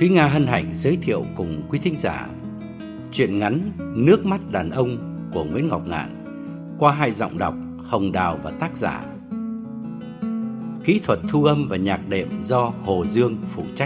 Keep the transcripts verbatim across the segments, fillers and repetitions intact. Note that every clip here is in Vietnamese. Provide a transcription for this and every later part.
Thúy Nga hân hạnh giới thiệu cùng quý thính giả truyện ngắn Nước mắt đàn ông của Nguyễn Ngọc Ngạn qua hai giọng đọc Hồng Đào và tác giả. Kỹ thuật thu âm và nhạc đệm do Hồ Dương phụ trách.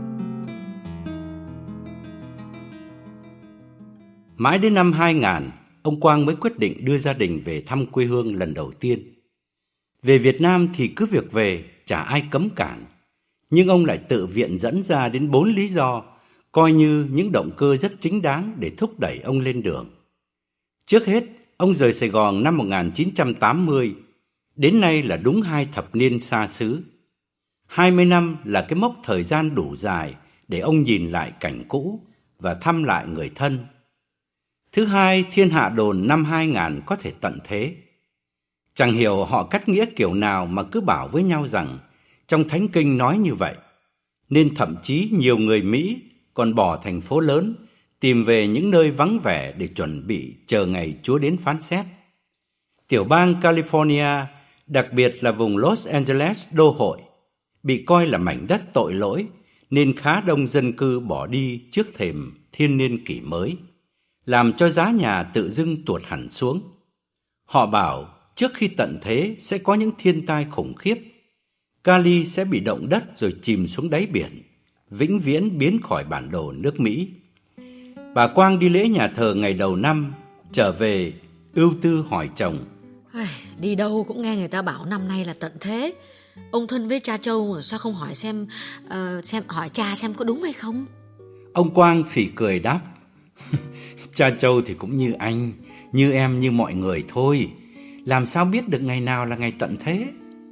Mãi đến năm hai nghìn, ông Quang mới quyết định đưa gia đình về thăm quê hương lần đầu tiên. Về Việt Nam thì cứ việc về, chả ai cấm cản. Nhưng ông lại tự viện dẫn ra đến bốn lý do, coi như những động cơ rất chính đáng để thúc đẩy ông lên đường. Trước hết, ông rời Sài Gòn năm một nghìn chín trăm tám mươi, đến nay là đúng hai thập niên xa xứ. hai mươi năm là cái mốc thời gian đủ dài để ông nhìn lại cảnh cũ và thăm lại người thân. Thứ hai, thiên hạ đồn năm hai nghìn có thể tận thế. Chẳng hiểu họ cắt nghĩa kiểu nào mà cứ bảo với nhau rằng trong Thánh Kinh nói như vậy, nên thậm chí nhiều người Mỹ còn bỏ thành phố lớn, tìm về những nơi vắng vẻ để chuẩn bị chờ ngày Chúa đến phán xét. Tiểu bang California, đặc biệt là vùng Los Angeles đô hội, bị coi là mảnh đất tội lỗi, nên khá đông dân cư bỏ đi trước thềm thiên niên kỷ mới, làm cho giá nhà tự dưng tuột hẳn xuống. Họ bảo trước khi tận thế sẽ có những thiên tai khủng khiếp. Cali sẽ bị động đất rồi chìm xuống đáy biển, vĩnh viễn biến khỏi bản đồ nước Mỹ. Bà Quang đi lễ nhà thờ ngày đầu năm, trở về ưu tư hỏi chồng: Đi đâu cũng nghe người ta bảo năm nay là tận thế. Ông thân với cha Châu mà sao không hỏi xem, uh, xem hỏi cha xem có đúng hay không? Ông Quang phì cười đáp: Cha Châu thì cũng như anh, như em, như mọi người thôi. Làm sao biết được ngày nào là ngày tận thế?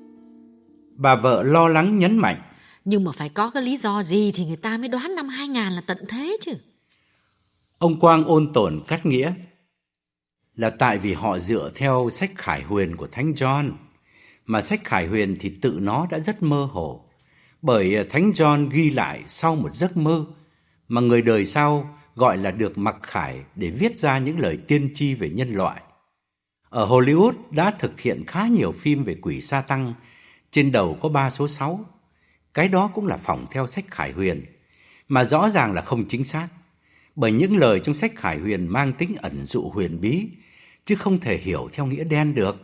Bà vợ lo lắng nhấn mạnh: Nhưng mà phải có cái lý do gì thì người ta mới đoán năm hai nghìn là tận thế chứ. Ông Quang ôn tồn cắt nghĩa: Là tại vì họ dựa theo sách Khải Huyền của Thánh John. Mà sách Khải Huyền thì tự nó đã rất mơ hồ, bởi Thánh John ghi lại sau một giấc mơ mà người đời sau gọi là được mặc khải để viết ra những lời tiên tri về nhân loại. Ở Hollywood đã thực hiện khá nhiều phim về quỷ sa tăng, trên đầu có ba số sáu. Cái đó cũng là phỏng theo sách Khải Huyền, mà rõ ràng là không chính xác, bởi những lời trong sách Khải Huyền mang tính ẩn dụ huyền bí, chứ không thể hiểu theo nghĩa đen được.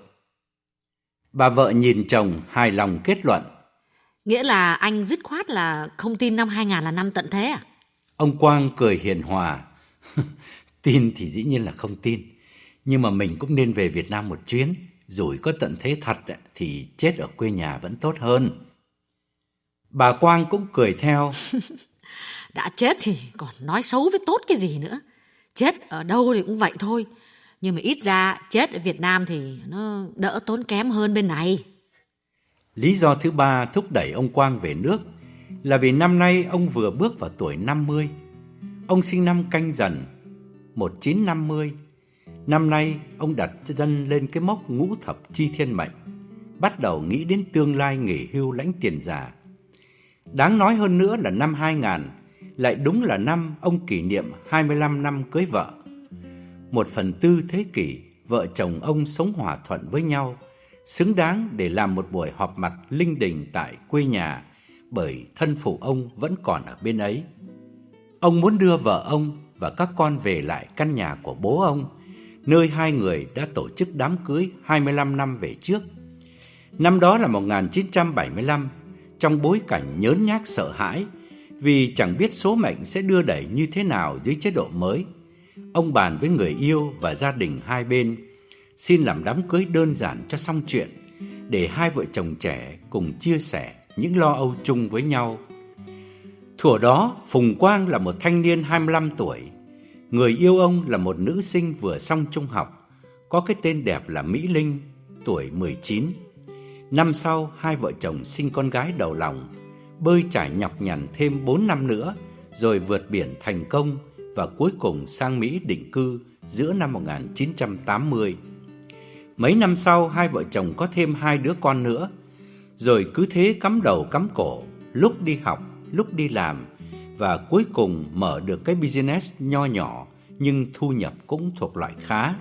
Bà vợ nhìn chồng hài lòng kết luận: Nghĩa là anh dứt khoát là không tin năm hai nghìn là năm tận thế à? Ông Quang cười hiền hòa: Tin thì dĩ nhiên là không tin, nhưng mà mình cũng nên về Việt Nam một chuyến. Rủi có tận thế thật thì chết ở quê nhà vẫn tốt hơn. Bà Quang cũng cười theo: Đã chết thì còn nói xấu với tốt cái gì nữa. Chết ở đâu thì cũng vậy thôi, nhưng mà ít ra chết ở Việt Nam thì nó đỡ tốn kém hơn bên này. Lý do thứ ba thúc đẩy ông Quang về nước là vì năm nay ông vừa bước vào tuổi năm mươi. Ông sinh năm Canh Dần một nghìn chín trăm năm mươi. Năm nay ông đặt chân lên cái mốc ngũ thập chi thiên mệnh, bắt đầu nghĩ đến tương lai nghỉ hưu lãnh tiền già. Đáng nói hơn nữa là năm hai nghìn lại đúng là năm ông kỷ niệm hai mươi lăm năm cưới vợ. Một phần tư thế kỷ, vợ chồng ông sống hòa thuận với nhau, xứng đáng để làm một buổi họp mặt linh đình tại quê nhà, bởi thân phụ ông vẫn còn ở bên ấy. Ông muốn đưa vợ ông và các con về lại căn nhà của bố ông, nơi hai người đã tổ chức đám cưới hai mươi lăm năm về trước. Năm đó là một nghìn chín trăm bảy mươi lăm, trong bối cảnh nhớn nhác sợ hãi, vì chẳng biết số mệnh sẽ đưa đẩy như thế nào dưới chế độ mới. Ông bàn với người yêu và gia đình hai bên, xin làm đám cưới đơn giản cho xong chuyện, để hai vợ chồng trẻ cùng chia sẻ những lo âu chung với nhau. Thuở đó, Phùng Quang là một thanh niên hai mươi lăm tuổi. Người yêu ông là một nữ sinh vừa xong trung học, có cái tên đẹp là Mỹ Linh, tuổi mười chín. Năm sau, hai vợ chồng sinh con gái đầu lòng, bơi trải nhọc nhằn thêm bốn năm nữa, rồi vượt biển thành công và cuối cùng sang Mỹ định cư giữa năm một nghìn chín trăm tám mươi. Mấy năm sau, hai vợ chồng có thêm hai đứa con nữa, rồi cứ thế cắm đầu cắm cổ, lúc đi học, lúc đi làm, và cuối cùng mở được cái business nho nhỏ nhưng thu nhập cũng thuộc loại khá.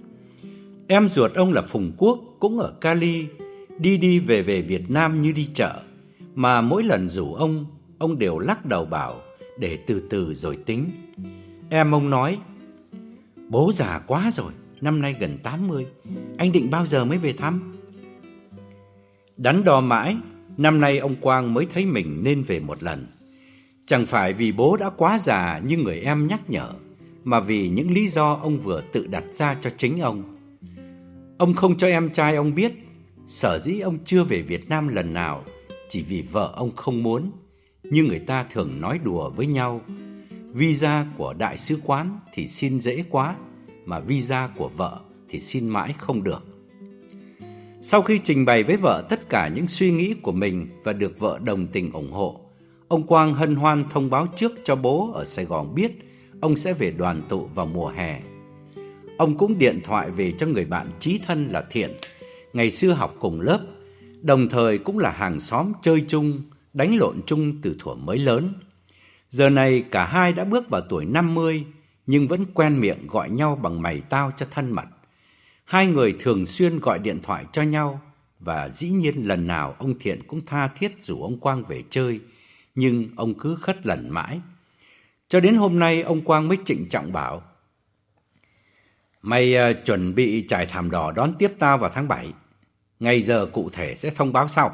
Em ruột ông là Phùng Quốc cũng ở Cali, đi đi về về Việt Nam như đi chợ, mà mỗi lần rủ ông, ông đều lắc đầu bảo để từ từ rồi tính. Em ông nói, bố già quá rồi, năm nay gần tám mươi, anh định bao giờ mới về thăm? Đắn đo mãi, năm nay ông Quang mới thấy mình nên về một lần. Chẳng phải vì bố đã quá già như người em nhắc nhở, mà vì những lý do ông vừa tự đặt ra cho chính ông. Ông không cho em trai ông biết, sở dĩ ông chưa về Việt Nam lần nào chỉ vì vợ ông không muốn. Như người ta thường nói đùa với nhau, visa của đại sứ quán thì xin dễ quá, mà visa của vợ thì xin mãi không được. Sau khi trình bày với vợ tất cả những suy nghĩ của mình và được vợ đồng tình ủng hộ, ông Quang hân hoan thông báo trước cho bố ở Sài Gòn biết ông sẽ về đoàn tụ vào mùa hè. Ông cũng điện thoại về cho người bạn chí thân là Thiện, ngày xưa học cùng lớp, đồng thời cũng là hàng xóm chơi chung, đánh lộn chung từ thuở mới lớn. Giờ này cả hai đã bước vào tuổi năm mươi, nhưng vẫn quen miệng gọi nhau bằng mày tao cho thân mật. Hai người thường xuyên gọi điện thoại cho nhau, và dĩ nhiên lần nào ông Thiện cũng tha thiết rủ ông Quang về chơi, nhưng ông cứ khất lần mãi. Cho đến hôm nay ông Quang mới trịnh trọng bảo, mày uh, chuẩn bị trải thảm đỏ đón tiếp tao vào tháng bảy. Ngày giờ cụ thể sẽ thông báo sau.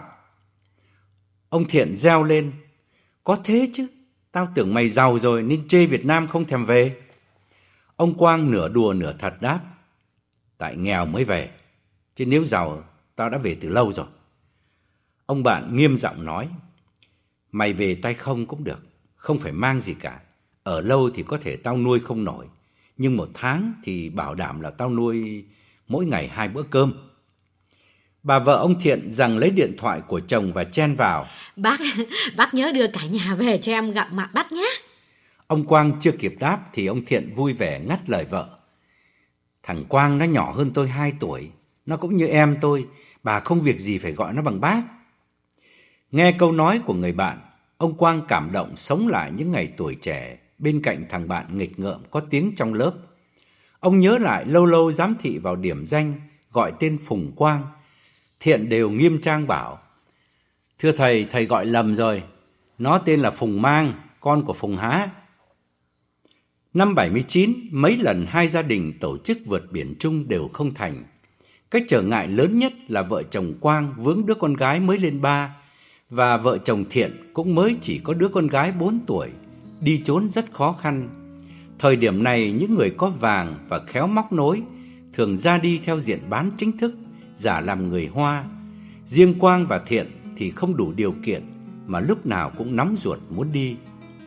Ông Thiện reo lên, có thế chứ, tao tưởng mày giàu rồi nên chê Việt Nam không thèm về. Ông Quang nửa đùa nửa thật đáp, tại nghèo mới về, chứ nếu giàu tao đã về từ lâu rồi. Ông bạn nghiêm giọng nói, mày về tay không cũng được, không phải mang gì cả. Ở lâu thì có thể tao nuôi không nổi, nhưng một tháng thì bảo đảm là tao nuôi mỗi ngày hai bữa cơm. Bà vợ ông Thiện giằng lấy điện thoại của chồng và chen vào, Bác, bác nhớ đưa cả nhà về cho em gặp mặt bác nhé. Ông Quang chưa kịp đáp thì ông Thiện vui vẻ ngắt lời vợ, thằng Quang nó nhỏ hơn tôi hai tuổi, nó cũng như em tôi, bà không việc gì phải gọi nó bằng bác. Nghe câu nói của người bạn, ông Quang cảm động sống lại những ngày tuổi trẻ bên cạnh thằng bạn nghịch ngợm có tiếng trong lớp. Ông nhớ lại lâu lâu giám thị vào điểm danh gọi tên Phùng Quang, Thiện đều nghiêm trang bảo, thưa thầy, thầy gọi lầm rồi, nó tên là Phùng Mang, con của Phùng Há. Năm bảy mươi chín, mấy lần hai gia đình tổ chức vượt biển chung đều không thành. Cái trở ngại lớn nhất là vợ chồng Quang vướng đứa con gái mới lên ba, và vợ chồng Thiện cũng mới chỉ có đứa con gái bốn tuổi, đi trốn rất khó khăn. Thời điểm này, những người có vàng và khéo móc nối thường ra đi theo diện bán chính thức, giả làm người Hoa. Riêng Quang và Thiện thì không đủ điều kiện, mà lúc nào cũng nóng ruột muốn đi.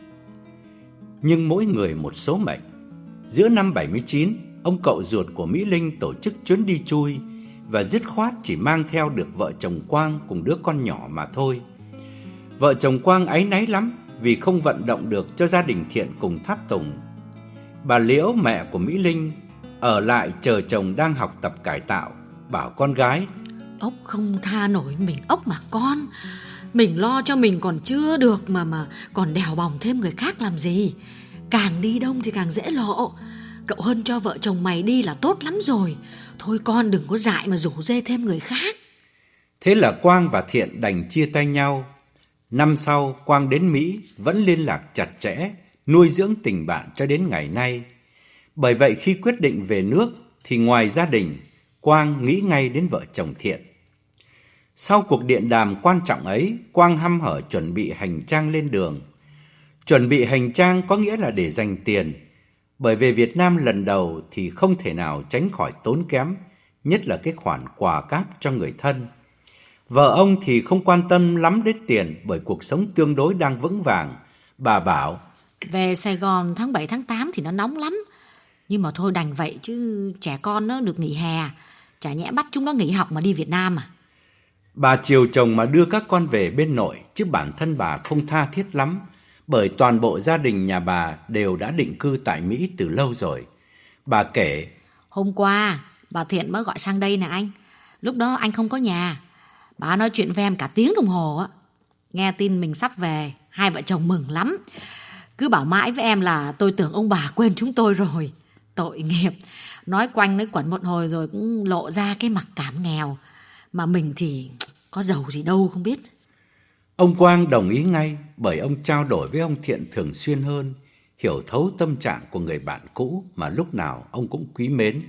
Nhưng mỗi người một số mệnh. Giữa năm bảy mươi chín, ông cậu ruột của Mỹ Linh tổ chức chuyến đi chui, và dứt khoát chỉ mang theo được vợ chồng Quang cùng đứa con nhỏ mà thôi. Vợ chồng Quang áy náy lắm vì không vận động được cho gia đình Thiện cùng tháp tùng. Bà Liễu, mẹ của Mỹ Linh, ở lại chờ chồng đang học tập cải tạo, bảo con gái, ốc không tha nổi mình ốc mà con. Mình lo cho mình còn chưa được mà mà còn đèo bòng thêm người khác làm gì. Càng đi đông thì càng dễ lộ. Cậu hơn cho vợ chồng mày đi là tốt lắm rồi. Thôi con đừng có dại mà rủ rê thêm người khác. Thế là Quang và Thiện đành chia tay nhau. Năm sau, Quang đến Mỹ vẫn liên lạc chặt chẽ, nuôi dưỡng tình bạn cho đến ngày nay. Bởi vậy khi quyết định về nước thì ngoài gia đình, Quang nghĩ ngay đến vợ chồng Thiện. Sau cuộc điện đàm quan trọng ấy, Quang hăm hở chuẩn bị hành trang lên đường. Chuẩn bị hành trang có nghĩa là để dành tiền, bởi về Việt Nam lần đầu thì không thể nào tránh khỏi tốn kém, nhất là cái khoản quà cáp cho người thân. Vợ ông thì không quan tâm lắm đến tiền bởi cuộc sống tương đối đang vững vàng. Bà bảo, về Sài Gòn tháng bảy tháng tám thì nó nóng lắm. Nhưng mà thôi đành vậy chứ trẻ con nó được nghỉ hè, chả nhẽ bắt chúng nó nghỉ học mà đi Việt Nam à. Bà chiều chồng mà đưa các con về bên nội, chứ bản thân bà không tha thiết lắm, bởi toàn bộ gia đình nhà bà đều đã định cư tại Mỹ từ lâu rồi. Bà kể, hôm qua bà Thiện mới gọi sang đây nè anh. Lúc đó anh không có nhà. Bà nói chuyện với em cả tiếng đồng hồ á. Nghe tin mình sắp về, hai vợ chồng mừng lắm. Cứ bảo mãi với em là tôi tưởng ông bà quên chúng tôi rồi. Tội nghiệp. Nói quanh nói quẩn một hồi rồi cũng lộ ra cái mặc cảm nghèo. Mà mình thì có giàu gì đâu không biết. Ông Quang đồng ý ngay, bởi ông trao đổi với ông Thiện thường xuyên hơn, hiểu thấu tâm trạng của người bạn cũ mà lúc nào ông cũng quý mến.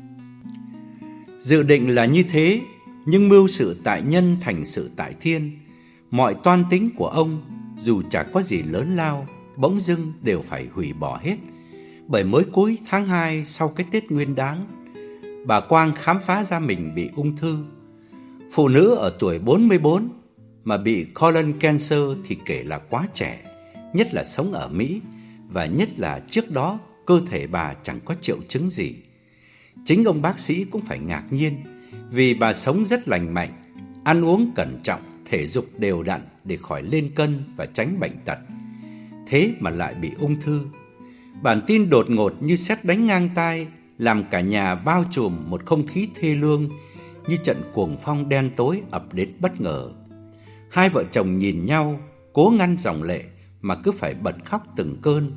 Dự định là như thế, nhưng mưu sự tại nhân thành sự tại thiên. Mọi toan tính của ông, dù chả có gì lớn lao, bỗng dưng đều phải hủy bỏ hết. Bởi mới cuối tháng hai sau cái Tết Nguyên Đán, bà Quang khám phá ra mình bị ung thư. Phụ nữ ở tuổi bốn mươi bốn mà bị colon cancer thì kể là quá trẻ, nhất là sống ở Mỹ, và nhất là trước đó cơ thể bà chẳng có triệu chứng gì. Chính ông bác sĩ cũng phải ngạc nhiên, vì bà sống rất lành mạnh, ăn uống cẩn trọng, thể dục đều đặn để khỏi lên cân và tránh bệnh tật. Thế mà lại bị ung thư. Bản tin đột ngột như sét đánh ngang tai, làm cả nhà bao trùm một không khí thê lương, như trận cuồng phong đen tối ập đến bất ngờ. Hai vợ chồng nhìn nhau, cố ngăn dòng lệ mà cứ phải bật khóc từng cơn.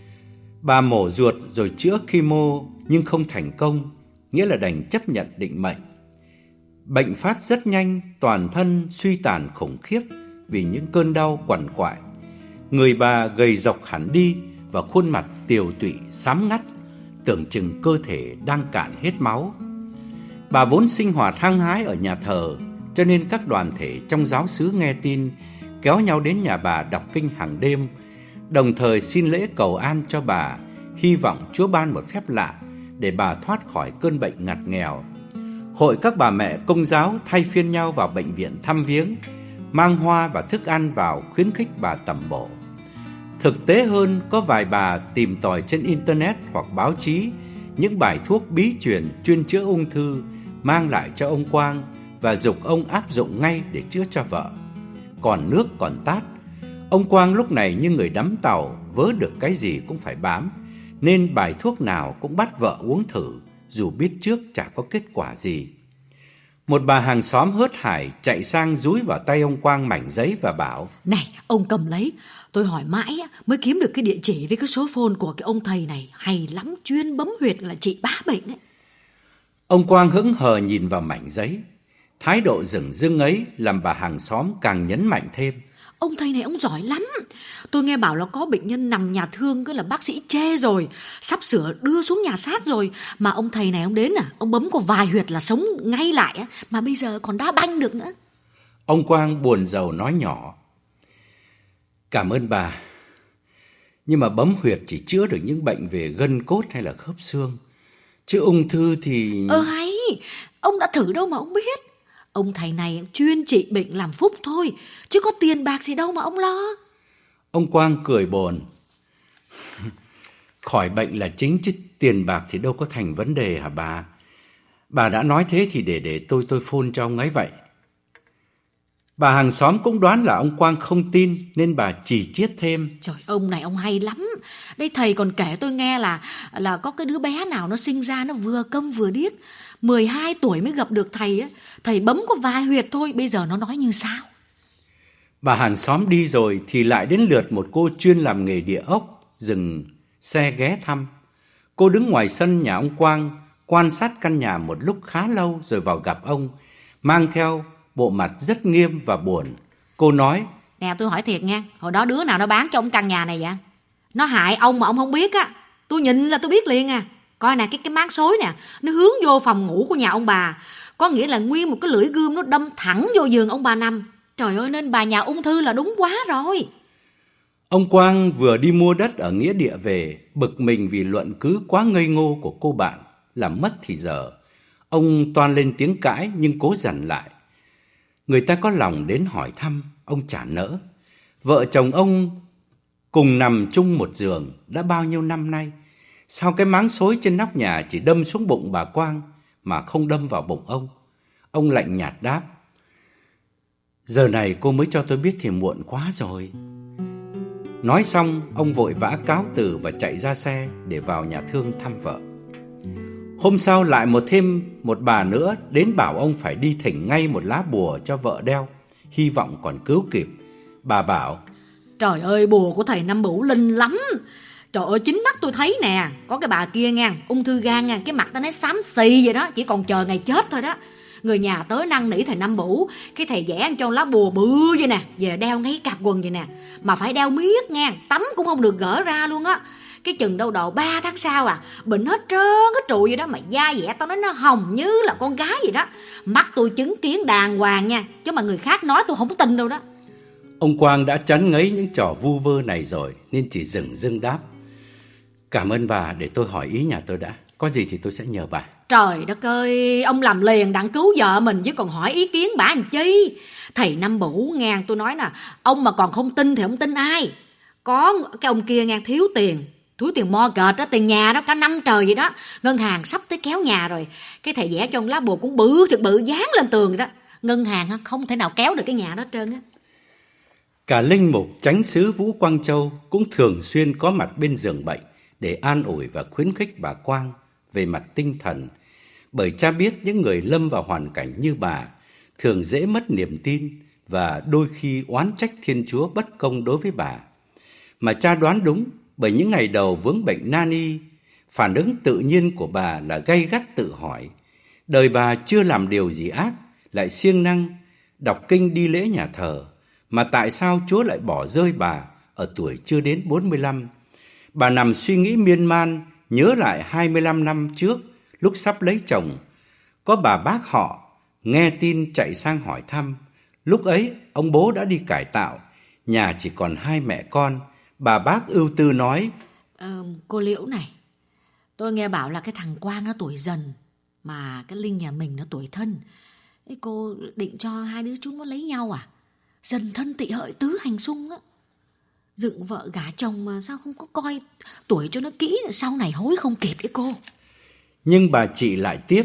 Bà mổ ruột rồi chữa chemo nhưng không thành công, nghĩa là đành chấp nhận định mệnh. Bệnh phát rất nhanh, toàn thân suy tàn khủng khiếp vì những cơn đau quằn quại. Người bà gầy rộc hẳn đi và khuôn mặt tiều tụy xám ngắt, tưởng chừng cơ thể đang cạn hết máu. Bà vốn sinh hoạt hăng hái ở nhà thờ, cho nên các đoàn thể trong giáo xứ nghe tin kéo nhau đến nhà bà đọc kinh hàng đêm, đồng thời xin lễ cầu an cho bà, hy vọng Chúa ban một phép lạ để bà thoát khỏi cơn bệnh ngặt nghèo. Hội các bà mẹ Công giáo thay phiên nhau vào bệnh viện thăm viếng, mang hoa và thức ăn vào khuyến khích bà tẩm bổ. Thực tế hơn, có vài bà tìm tòi trên internet hoặc báo chí những bài thuốc bí truyền chuyên chữa ung thư, mang lại cho ông Quang và giục ông áp dụng ngay để chữa cho vợ. Còn nước còn tát, ông Quang lúc này như người đắm tàu, vớ được cái gì cũng phải bám, nên bài thuốc nào cũng bắt vợ uống thử, dù biết trước chả có kết quả gì. Một bà hàng xóm hớt hải chạy sang dúi vào tay ông Quang mảnh giấy và bảo: "Này, ông cầm lấy, tôi hỏi mãi mới kiếm được cái địa chỉ với cái số phone của cái ông thầy này, hay lắm, chuyên bấm huyệt là trị bá bệnh ấy." Ông Quang hững hờ nhìn vào mảnh giấy. Thái độ dửng dưng ấy làm bà hàng xóm càng nhấn mạnh thêm: "Ông thầy này ông giỏi lắm. Tôi nghe bảo là có bệnh nhân nằm nhà thương cứ là bác sĩ chê rồi, sắp sửa đưa xuống nhà xác rồi, mà ông thầy này ông đến à, ông bấm có vài huyệt là sống ngay lại á, mà bây giờ còn đá banh được nữa." Ông Quang buồn rầu nói nhỏ: "Cảm ơn bà, nhưng mà bấm huyệt chỉ chữa được những bệnh về gân cốt hay là khớp xương, chứ ung thư thì..." Ờ hay, ông đã thử đâu mà ông biết. Ông thầy này chuyên trị bệnh làm phúc thôi, chứ có tiền bạc gì đâu mà ông lo. Ông Quang cười bồn: "Khỏi bệnh là chính, chứ tiền bạc thì đâu có thành vấn đề hả bà? Bà đã nói thế thì để để tôi tôi phone cho ông ấy vậy." Bà hàng xóm cũng đoán là ông Quang không tin, nên bà chỉ chiết thêm: "Trời, ông này ông hay lắm. Đây thầy còn kể tôi nghe là là có cái đứa bé nào nó sinh ra nó vừa câm vừa điếc, mười hai tuổi mới gặp được thầy á, thầy bấm có vài huyệt thôi, bây giờ nó nói như sao." Bà hàng xóm đi rồi thì lại đến lượt một cô chuyên làm nghề địa ốc dừng xe ghé thăm. Cô đứng ngoài sân nhà ông Quang, quan sát căn nhà một lúc khá lâu rồi vào gặp ông, mang theo bộ mặt rất nghiêm và buồn. Cô nói: "Nè, tôi hỏi thiệt nha, hồi đó đứa nào nó bán cho ông căn nhà này vậy? Nó hại ông mà ông không biết á, tôi nhìn là tôi biết liền à. Coi nè, cái cái máng xối nè, nó hướng vô phòng ngủ của nhà ông bà, có nghĩa là nguyên một cái lưỡi gươm nó đâm thẳng vô giường ông bà nằm. Trời ơi, nên bà nhà ung thư là đúng quá rồi." Ông Quang vừa đi mua đất ở nghĩa địa về, bực mình vì luận cứ quá ngây ngô của cô bạn, làm mất thì giờ. Ông toan lên tiếng cãi nhưng cố dằn lại. Người ta có lòng đến hỏi thăm, ông chả nỡ. Vợ chồng ông cùng nằm chung một giường đã bao nhiêu năm nay, sao cái máng xối trên nóc nhà chỉ đâm xuống bụng bà Quang mà không đâm vào bụng ông? Ông lạnh nhạt đáp: "Giờ này cô mới cho tôi biết thì muộn quá rồi." Nói xong, ông vội vã cáo từ và chạy ra xe để vào nhà thương thăm vợ. Hôm sau lại một thêm một bà nữa đến bảo ông phải đi thỉnh ngay một lá bùa cho vợ đeo, hy vọng còn cứu kịp. Bà bảo: "Trời ơi, bùa của thầy Năm Bửu linh lắm. Trời ơi, chính mắt tôi thấy nè, có cái bà kia nha, ung thư gan nha, cái mặt ta nói xám xì vậy đó, chỉ còn chờ ngày chết thôi đó. Người nhà tới năn nỉ thầy Năm Bủ, cái thầy vẽ ăn cho lá bùa bự vậy nè, về đeo ngay cạp quần vậy nè, mà phải đeo miết nha, tắm cũng không được gỡ ra luôn á. Cái chừng đâu độ ba tháng sau à, bệnh hết trơn hết trụi vậy đó, mà da dẻ tao nói nó hồng như là con gái vậy đó. Mắt tôi chứng kiến đàng hoàng nha, chứ mà người khác nói tôi không có tin đâu đó. Ông Quang đã chán ngấy những trò vu vơ này rồi nên chỉ dửng dưng đáp: Cảm ơn bà, để tôi hỏi ý nhà tôi đã, có gì thì tôi sẽ nhờ bà. Trời đất ơi, ông làm liền đặng cứu vợ mình chứ còn hỏi ý kiến bà làm chi. Thầy Năm Bủ ngang, tôi nói nè, ông mà còn không tin thì ông tin ai? Có cái ông kia ngang thiếu tiền, thiếu tiền mortgage đó, tiền nhà đó cả năm trời vậy đó. Ngân hàng sắp tới kéo nhà rồi, cái thầy vẽ cho ông lá bùa cũng bự thiệt bự dán lên tường vậy đó. Ngân hàng không thể nào kéo được cái nhà đó trơn á. Cả linh mục chánh xứ Vũ Quang Châu cũng thường xuyên có mặt bên giường bệnh để an ủi và khuyến khích bà Quang về mặt tinh thần, bởi cha biết những người lâm vào hoàn cảnh như bà thường dễ mất niềm tin và đôi khi oán trách Thiên Chúa bất công đối với bà. Mà cha đoán đúng, bởi những ngày đầu vướng bệnh nan y, phản ứng tự nhiên của bà là gay gắt tự hỏi, đời bà chưa làm điều gì ác, lại siêng năng đọc kinh đi lễ nhà thờ, mà tại sao Chúa lại bỏ rơi bà ở tuổi chưa đến bốn mươi lăm? Bà nằm suy nghĩ miên man, nhớ lại hai mươi lăm năm trước, lúc sắp lấy chồng, có bà bác họ nghe tin chạy sang hỏi thăm. Lúc ấy ông bố đã đi cải tạo, nhà chỉ còn hai mẹ con. Bà bác ưu tư nói: ờ, Cô Liễu này, tôi nghe bảo là cái thằng Quang nó tuổi dần, mà cái Linh nhà mình nó tuổi thân. Thế cô định cho hai đứa chúng nó lấy nhau à? Dần thân tị hợi tứ hành xung á. Dựng vợ gả chồng mà sao không có coi tuổi cho nó kỹ, sau này hối không kịp đấy cô. Nhưng bà chị lại tiếp: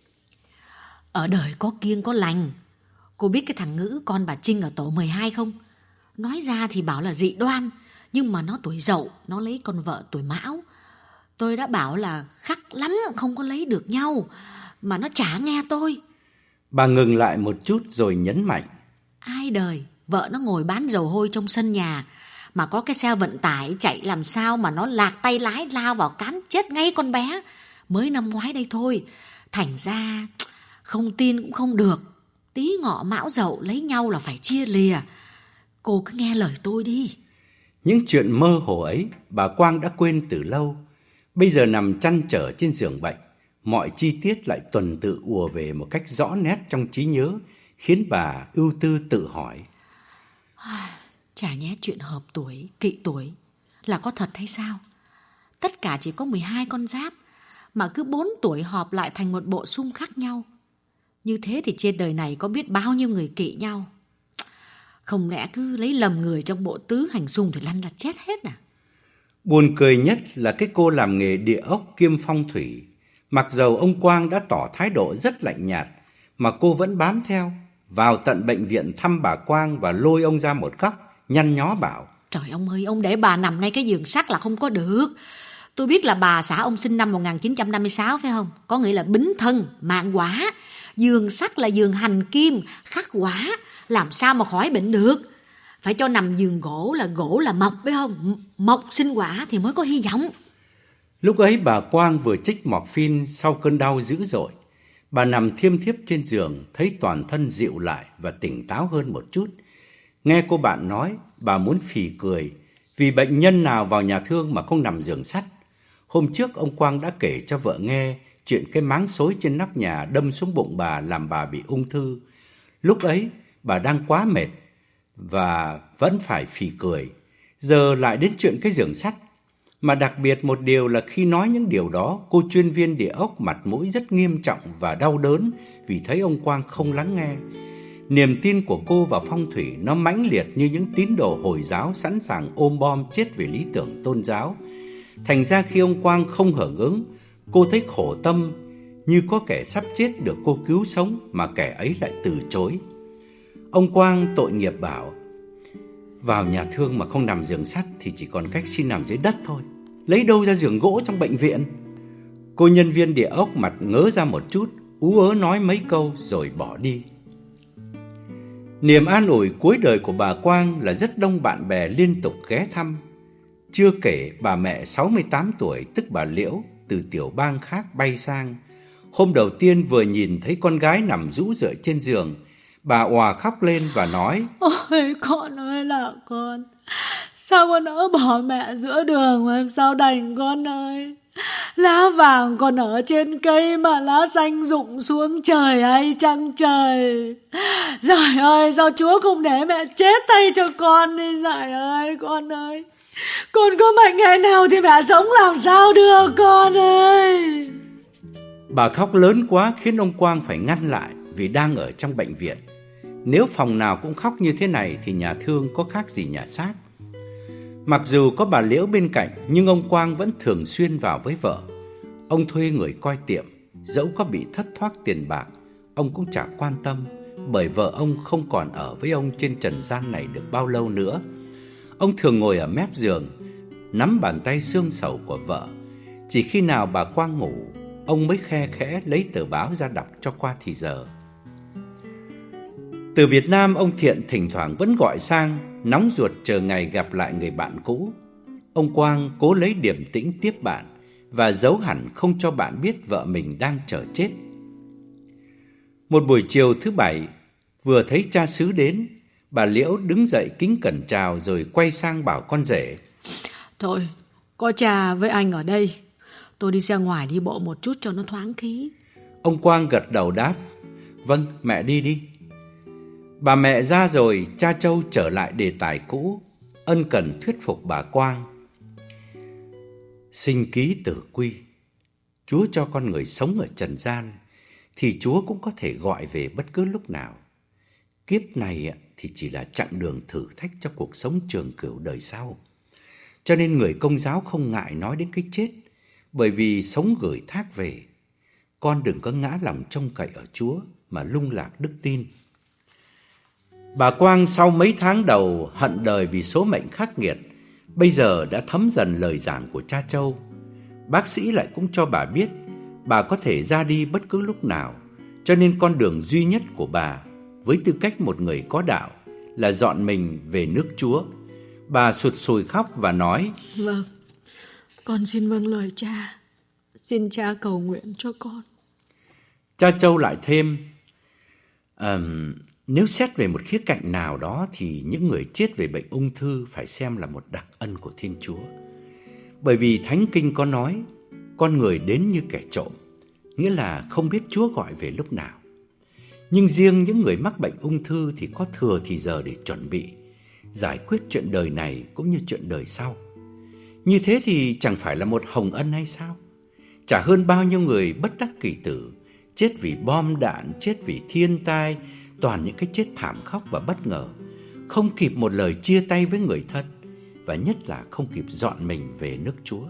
Ở đời có kiêng có lành. Cô biết cái thằng Ngữ con bà Trinh ở tổ mười hai không? Nói ra thì bảo là dị đoan, nhưng mà nó tuổi Dậu, nó lấy con vợ tuổi Mão. Tôi đã bảo là khắc lắm không có lấy được nhau, mà nó chả nghe tôi. Bà ngừng lại một chút rồi nhấn mạnh: Ai đời, vợ nó ngồi bán dầu hôi trong sân nhà, mà có cái xe vận tải chạy làm sao mà nó lạc tay lái lao vào cán chết ngay con bé. Mới năm ngoái đây thôi. Thành ra không tin cũng không được. Tí ngọ Mão Dậu lấy nhau là phải chia lìa. Cô cứ nghe lời tôi đi. Những chuyện mơ hồ ấy bà Quang đã quên từ lâu. Bây giờ nằm chăn trở trên giường bệnh, mọi chi tiết lại tuần tự ùa về một cách rõ nét trong trí nhớ, khiến bà ưu tư tự hỏi: Chả nhẽ chuyện hợp tuổi, kỵ tuổi là có thật hay sao? Tất cả chỉ có mười hai con giáp, mà cứ bốn tuổi họp lại thành một bộ xung khác nhau. Như thế thì trên đời này có biết bao nhiêu người kỵ nhau. Không lẽ cứ lấy lầm người trong bộ tứ hành xung thì lăn đặt chết hết à? Buồn cười nhất là cái cô làm nghề địa ốc kiêm phong thủy. Mặc dầu ông Quang đã tỏ thái độ rất lạnh nhạt, mà cô vẫn bám theo, vào tận bệnh viện thăm bà Quang và lôi ông ra một góc, nhăn nhó bảo: Trời ông ơi, ông để bà nằm ngay cái giường sắt là không có được. Tôi biết là bà xã ông sinh năm một nghìn chín trăm năm mươi sáu phải không? Có nghĩa là bính thân, mạng quả. Giường sắt là giường hành kim, khắc quả, làm sao mà khỏi bệnh được. Phải cho nằm giường gỗ là gỗ là mộc phải không? Mộc sinh quả thì mới có hy vọng. Lúc ấy bà Quang vừa trích morphine sau cơn đau dữ dội. Bà nằm thiêm thiếp trên giường, thấy toàn thân dịu lại và tỉnh táo hơn một chút. Nghe cô bạn nói, bà muốn phì cười, vì bệnh nhân nào vào nhà thương mà không nằm giường sắt. Hôm trước ông Quang đã kể cho vợ nghe chuyện cái máng xối trên nóc nhà đâm xuống bụng bà làm bà bị ung thư. Lúc ấy bà đang quá mệt và vẫn phải phì cười. Giờ lại đến chuyện cái giường sắt. Mà đặc biệt một điều là khi nói những điều đó, cô chuyên viên địa ốc mặt mũi rất nghiêm trọng và đau đớn vì thấy ông Quang không lắng nghe. Niềm tin của cô vào phong thủy nó mãnh liệt như những tín đồ Hồi giáo sẵn sàng ôm bom chết vì lý tưởng tôn giáo. Thành ra khi ông Quang không hưởng ứng, cô thấy khổ tâm, như có kẻ sắp chết được cô cứu sống mà kẻ ấy lại từ chối. Ông Quang tội nghiệp bảo: vào nhà thương mà không nằm giường sắt thì chỉ còn cách xin nằm dưới đất thôi. Lấy đâu ra giường gỗ trong bệnh viện? Cô nhân viên địa ốc mặt ngớ ra một chút, ú ớ nói mấy câu rồi bỏ đi. Niềm an ủi cuối đời của bà Quang là rất đông bạn bè liên tục ghé thăm. Chưa kể bà mẹ sáu mươi tám tuổi, tức bà Liễu, từ tiểu bang khác bay sang. Hôm đầu tiên vừa nhìn thấy con gái nằm rũ rượi trên giường, bà òa khóc lên và nói: Ôi con ơi là con, sao con nỡ bỏ mẹ giữa đường mà em sao đành con ơi. Lá vàng còn ở trên cây mà lá xanh rụng xuống trời hay chăng trời. Giời ơi, sao Chúa không để mẹ chết tay cho con đi. Giời ơi con ơi, con có mệnh ngày nào thì mẹ sống làm sao được con ơi. Bà khóc lớn quá khiến ông Quang phải ngăn lại vì đang ở trong bệnh viện. Nếu phòng nào cũng khóc như thế này thì nhà thương có khác gì nhà xác. Mặc dù có bà Liễu bên cạnh, nhưng ông Quang vẫn thường xuyên vào với vợ. Ông thuê người coi tiệm, dẫu có bị thất thoát tiền bạc, ông cũng chả quan tâm, bởi vợ ông không còn ở với ông trên trần gian này được bao lâu nữa. Ông thường ngồi ở mép giường, nắm bàn tay xương sầu của vợ. Chỉ khi nào bà Quang ngủ, ông mới khe khẽ lấy tờ báo ra đọc cho qua thì giờ. Từ Việt Nam, ông Thiện thỉnh thoảng vẫn gọi sang, nóng ruột chờ ngày gặp lại người bạn cũ. Ông Quang cố lấy điềm tĩnh tiếp bạn và giấu hẳn không cho bạn biết vợ mình đang chờ chết. Một buổi chiều thứ bảy, vừa thấy cha xứ đến, bà Liễu đứng dậy kính cẩn chào rồi quay sang bảo con rể: Thôi, có cha với anh ở đây, tôi đi ra ngoài đi bộ một chút cho nó thoáng khí. Ông Quang gật đầu đáp: Vâng, mẹ đi đi. Bà mẹ ra rồi, cha Châu trở lại đề tài cũ, ân cần thuyết phục bà Quang. Sinh ký tử quy, Chúa cho con người sống ở trần gian thì Chúa cũng có thể gọi về bất cứ lúc nào. Kiếp này thì chỉ là chặng đường thử thách cho cuộc sống trường cửu đời sau. Cho nên người Công giáo không ngại nói đến cái chết, bởi vì sống gửi thác về. Con đừng có ngã lòng trông cậy ở Chúa mà lung lạc đức tin. Bà Quang sau mấy tháng đầu hận đời vì số mệnh khắc nghiệt, bây giờ đã thấm dần lời giảng của cha Châu. Bác sĩ lại cũng cho bà biết bà có thể ra đi bất cứ lúc nào, cho nên con đường duy nhất của bà với tư cách một người có đạo là dọn mình về nước Chúa. Bà sụt sùi khóc và nói: Vâng, con xin vâng lời cha. Xin cha cầu nguyện cho con. Cha Châu lại thêm: um, Nếu xét về một khía cạnh nào đó thì những người chết về bệnh ung thư phải xem là một đặc ân của Thiên Chúa. Bởi vì Thánh Kinh có nói, con người đến như kẻ trộm, nghĩa là không biết Chúa gọi về lúc nào. Nhưng riêng những người mắc bệnh ung thư thì có thừa thì giờ để chuẩn bị, giải quyết chuyện đời này cũng như chuyện đời sau. Như thế thì chẳng phải là một hồng ân hay sao? Chả hơn bao nhiêu người bất đắc kỳ tử, chết vì bom đạn, chết vì thiên tai, toàn những cái chết thảm khốc và bất ngờ, không kịp một lời chia tay với người thân, và nhất là không kịp dọn mình về nước Chúa.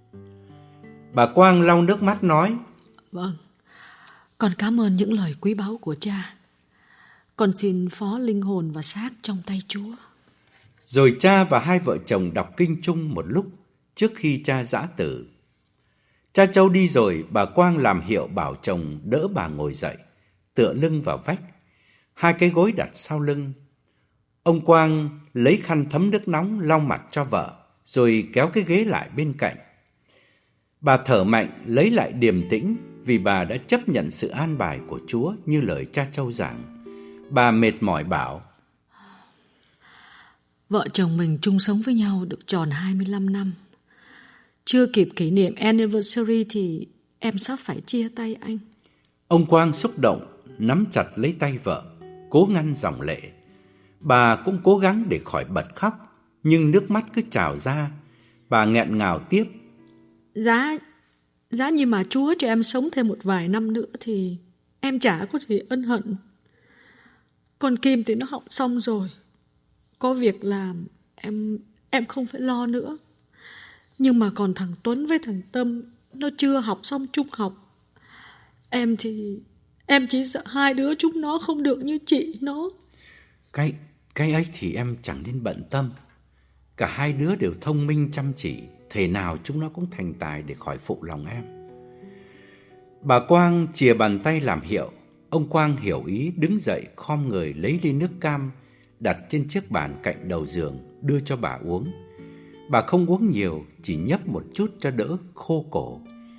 Bà Quang lau nước mắt nói: Vâng, con cảm ơn những lời quý báu của cha. Con xin phó linh hồn và xác trong tay Chúa. Rồi cha và hai vợ chồng đọc kinh chung một lúc trước khi cha giã tử. Cha Châu đi rồi, bà Quang làm hiệu bảo chồng đỡ bà ngồi dậy, tựa lưng vào vách, hai cái gối đặt sau lưng. Ông Quang lấy khăn thấm nước nóng lau mặt cho vợ, rồi kéo cái ghế lại bên cạnh. Bà thở mạnh lấy lại điềm tĩnh vì bà đã chấp nhận sự an bài của Chúa như lời cha Châu giảng. Bà mệt mỏi bảo: Vợ chồng mình chung sống với nhau được tròn hai mươi lăm năm. Chưa kịp kỷ niệm anniversary thì em sắp phải chia tay anh. Ông Quang xúc động, nắm chặt lấy tay vợ, cố ngăn dòng lệ. Bà cũng cố gắng để khỏi bật khóc, nhưng nước mắt cứ trào ra. Bà nghẹn ngào tiếp: Giá, giá như mà Chúa cho em sống thêm một vài năm nữa thì em chả có gì ân hận. Con Kim thì nó học xong rồi, có việc làm, em em không phải lo nữa. Nhưng mà còn thằng Tuấn với thằng Tâm, nó chưa học xong trung học. Em thì em chỉ sợ hai đứa chúng nó không được như chị nó. Cái, cái ấy thì em chẳng nên bận tâm. Cả hai đứa đều thông minh chăm chỉ, thể nào chúng nó cũng thành tài để khỏi phụ lòng em. Bà Quang chìa bàn tay làm hiệu. Ông Quang hiểu ý, đứng dậy khom người lấy ly nước cam đặt trên chiếc bàn cạnh đầu giường đưa cho bà uống. Bà không uống nhiều, chỉ nhấp một chút cho đỡ khô cổ.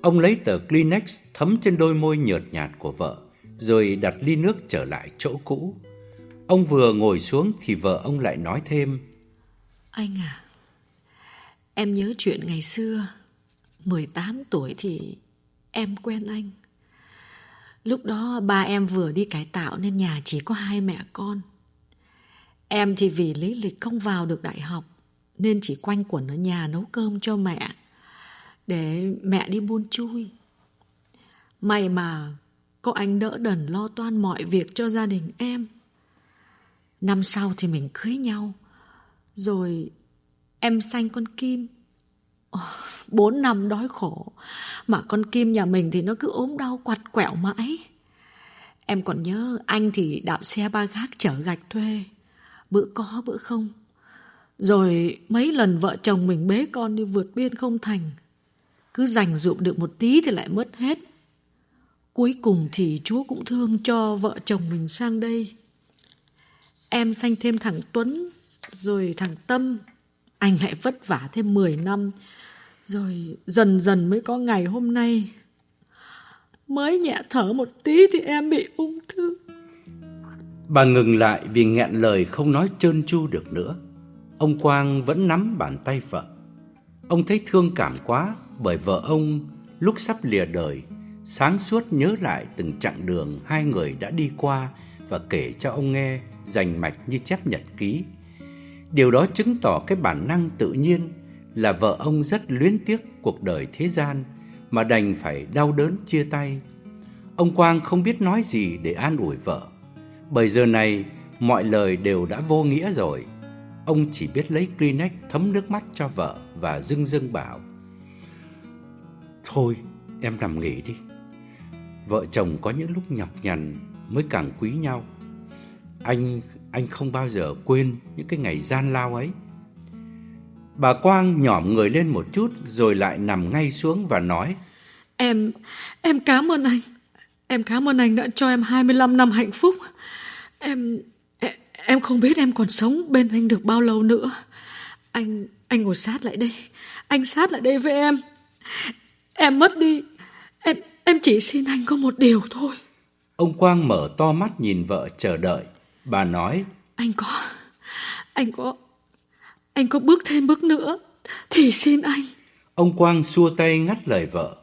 Ông lấy tờ Kleenex thấm trên đôi môi nhợt nhạt của vợ, rồi đặt ly nước trở lại chỗ cũ. Ông vừa ngồi xuống thì vợ ông lại nói thêm: Anh à, em nhớ chuyện ngày xưa, mười tám tuổi thì em quen anh. Lúc đó ba em vừa đi cải tạo nên nhà chỉ có hai mẹ con. Em thì vì lý lịch không vào được đại học nên chỉ quanh quẩn ở nhà nấu cơm cho mẹ, để mẹ đi buôn chui. May mà có anh đỡ đần lo toan mọi việc cho gia đình em. Năm sau thì mình cưới nhau, rồi em sanh con Kim. Bốn năm đói khổ mà con Kim nhà mình thì nó cứ ốm đau quặt quẹo mãi. Em còn nhớ anh thì đạp xe ba gác chở gạch thuê, bữa có bữa không. Rồi mấy lần vợ chồng mình bế con đi vượt biên không thành, cứ dành dụm được một tí thì lại mất hết. Cuối cùng thì Chúa cũng thương cho vợ chồng mình sang đây. Em sanh thêm thằng Tuấn, rồi thằng Tâm. Anh lại vất vả thêm mười năm, rồi dần dần mới có ngày hôm nay. Mới nhẹ thở một tí thì em bị ung thư. Bà ngừng lại vì nghẹn lời không nói trơn tru được nữa. Ông Quang vẫn nắm bàn tay vợ. Ông thấy thương cảm quá, bởi vợ ông lúc sắp lìa đời sáng suốt nhớ lại từng chặng đường hai người đã đi qua và kể cho ông nghe rành mạch như chép nhật ký. Điều đó chứng tỏ cái bản năng tự nhiên là vợ ông rất luyến tiếc cuộc đời thế gian mà đành phải đau đớn chia tay. Ông Quang không biết nói gì để an ủi vợ, bởi giờ này mọi lời đều đã vô nghĩa rồi. Ông chỉ biết lấy Kleenex thấm nước mắt cho vợ và dưng dưng bảo: Thôi em nằm nghỉ đi. Vợ chồng có những lúc nhọc nhằn mới càng quý nhau. Anh anh không bao giờ quên những cái ngày gian lao ấy. Bà Quang nhỏm người lên một chút rồi lại nằm ngay xuống và nói: Em, em cảm ơn anh. Em cảm ơn anh đã cho em hai mươi lăm năm hạnh phúc. Em, em, em không biết em còn sống bên anh được bao lâu nữa. Anh, anh ngồi sát lại đây. Anh sát lại đây với em. Em mất đi. Em, em chỉ xin anh có một điều thôi. Ông Quang mở to mắt nhìn vợ chờ đợi. Bà nói: Anh có, anh có, anh có bước thêm bước nữa thì xin anh. Ông Quang xua tay ngắt lời vợ: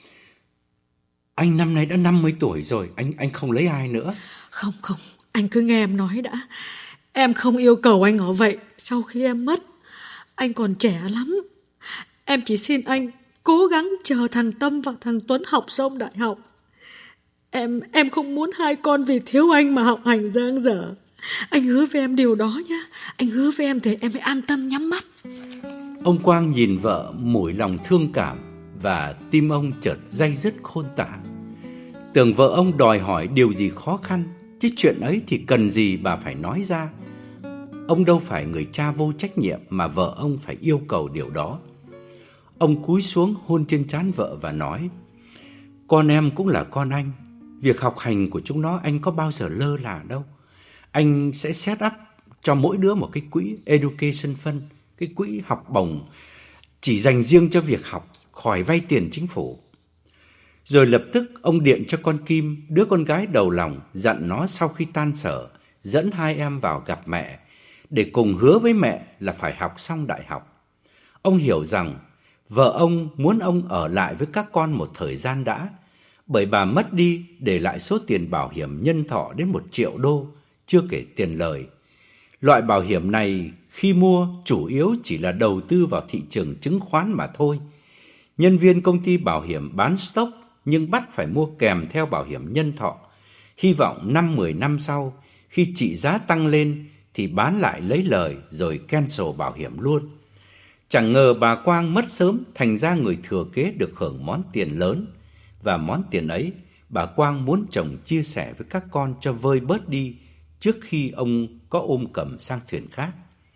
Anh năm nay đã năm mươi tuổi rồi, anh anh không lấy ai nữa. Không không, anh cứ nghe em nói đã. Em không yêu cầu anh ở vậy sau khi em mất. Anh còn trẻ lắm. Em chỉ xin anh cố gắng chờ thằng Tâm và thằng Tuấn học xong đại học. Em em không muốn hai con vì thiếu anh mà học hành dang dở. Anh hứa với em điều đó nhé. Anh hứa với em thì em phải an tâm nhắm mắt. Ông Quang nhìn vợ mủi lòng thương cảm, và tim ông chợt day dứt khôn tả. Tưởng vợ ông đòi hỏi điều gì khó khăn, chứ chuyện ấy thì cần gì bà phải nói ra. Ông đâu phải người cha vô trách nhiệm mà vợ ông phải yêu cầu điều đó. Ông cúi xuống hôn trên trán vợ và nói: Con em cũng là con anh. Việc học hành của chúng nó anh có bao giờ lơ là đâu. Anh sẽ set up cho mỗi đứa một cái quỹ education fund, cái quỹ học bổng chỉ dành riêng cho việc học, khỏi vay tiền chính phủ. Rồi lập tức ông điện cho con Kim, đứa con gái đầu lòng, dặn nó sau khi tan sở dẫn hai em vào gặp mẹ, để cùng hứa với mẹ là phải học xong đại học. Ông hiểu rằng vợ ông muốn ông ở lại với các con một thời gian đã, bởi bà mất đi để lại số tiền bảo hiểm nhân thọ đến một triệu đô, chưa kể tiền lời. Loại bảo hiểm này khi mua chủ yếu chỉ là đầu tư vào thị trường chứng khoán mà thôi. Nhân viên công ty bảo hiểm bán stock nhưng bắt phải mua kèm theo bảo hiểm nhân thọ, hy vọng năm mười năm sau khi trị giá tăng lên thì bán lại lấy lời rồi cancel bảo hiểm luôn. Chẳng ngờ bà Quang mất sớm, thành ra người thừa kế được hưởng món tiền lớn, và món tiền ấy bà Quang muốn chồng chia sẻ với các con cho vơi bớt đi trước khi ông có ôm cầm sang thuyền khác.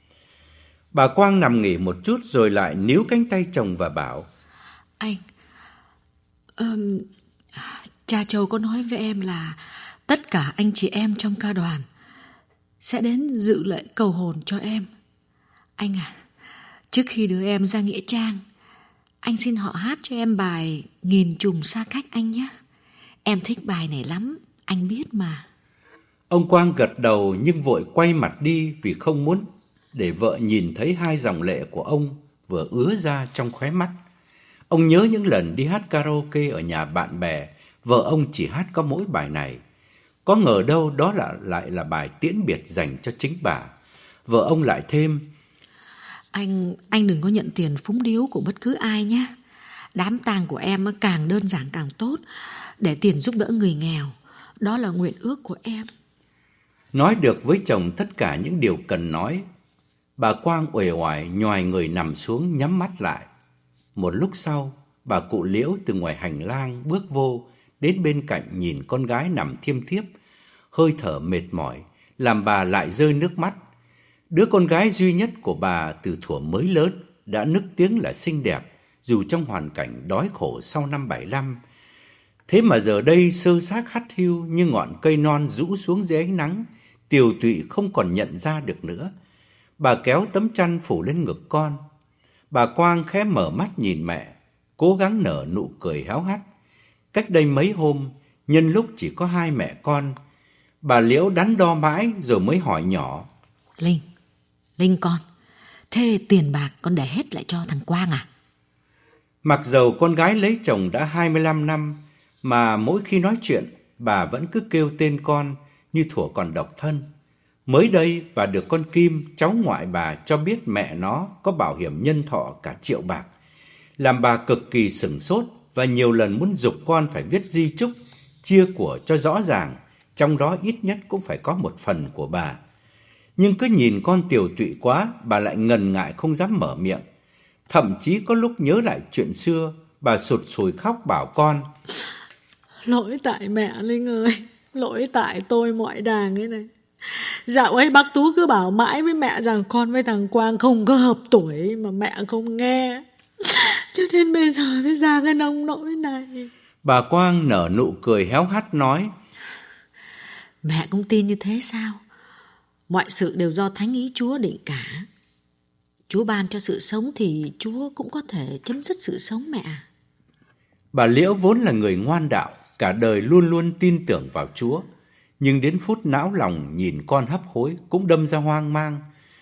Bà Quang nằm nghỉ một chút rồi lại níu cánh tay chồng và bảo: Anh, um, cha Châu có nói với em là tất cả anh chị em trong ca đoàn sẽ đến dự lễ cầu hồn cho em. Anh à, trước khi đưa em ra nghĩa trang, anh xin họ hát cho em bài Nghìn Trùng Xa Cách anh nhé. Em thích bài này lắm, anh biết mà. Ông Quang gật đầu nhưng vội quay mặt đi vì không muốn để vợ nhìn thấy hai dòng lệ của ông vừa ứa ra trong khóe mắt. Ông nhớ những lần đi hát karaoke ở nhà bạn bè, vợ ông chỉ hát có mỗi bài này. Có ngờ đâu đó là lại là bài tiễn biệt dành cho chính bà. Vợ ông lại thêm: Anh anh đừng có nhận tiền phúng điếu của bất cứ ai nhé. Đám tang của em càng đơn giản càng tốt, để tiền giúp đỡ người nghèo. Đó là nguyện ước của em. Nói được với chồng tất cả những điều cần nói, bà Quang uể oải nhoài người nằm xuống nhắm mắt lại. Một lúc sau, bà cụ Liễu từ ngoài hành lang bước vô, đến bên cạnh nhìn con gái nằm thiêm thiếp, hơi thở mệt mỏi, làm bà lại rơi nước mắt. Đứa con gái duy nhất của bà từ thuở mới lớn đã nức tiếng là xinh đẹp, dù trong hoàn cảnh đói khổ sau năm bảy lăm. Thế mà giờ đây sơ xác hắt hiu như ngọn cây non rũ xuống dưới ánh nắng, tiều tụy không còn nhận ra được nữa. Bà kéo tấm chăn phủ lên ngực con. Bà Quang khẽ mở mắt nhìn mẹ, cố gắng nở nụ cười héo hắt. Cách đây mấy hôm, nhân lúc chỉ có hai mẹ con, bà Liễu đắn đo mãi rồi mới hỏi nhỏ: Linh, Linh con, thế tiền bạc con để hết lại cho thằng Quang à? Mặc dầu con gái lấy chồng đã hai mươi lăm năm, mà mỗi khi nói chuyện, bà vẫn cứ kêu tên con như thuở còn độc thân. Mới đây, bà được con Kim, cháu ngoại bà, cho biết mẹ nó có bảo hiểm nhân thọ cả triệu bạc, làm bà cực kỳ sửng sốt và nhiều lần muốn giục con phải viết di chúc, chia của cho rõ ràng, trong đó ít nhất cũng phải có một phần của bà. Nhưng cứ nhìn con tiều tụy quá, bà lại ngần ngại không dám mở miệng. Thậm chí có lúc nhớ lại chuyện xưa, bà sụt sùi khóc bảo con: Lỗi tại mẹ Linh ơi, lỗi tại tôi mọi đàng ấy này. Dạo ấy bác Tú cứ bảo mãi với mẹ rằng con với thằng Quang không có hợp tuổi, mà mẹ không nghe, cho nên bây giờ mới ra cái nông nỗi này. Bà Quang nở nụ cười héo hắt nói: Mẹ cũng tin như thế sao? Mọi sự đều do thánh ý Chúa định cả. Chúa ban cho sự sống thì Chúa cũng có thể chấm dứt sự sống mẹ. Bà Liễu vốn là người ngoan đạo, cả đời luôn luôn tin tưởng vào Chúa, nhưng đến phút não lòng nhìn con hấp hối cũng đâm ra hoang mang.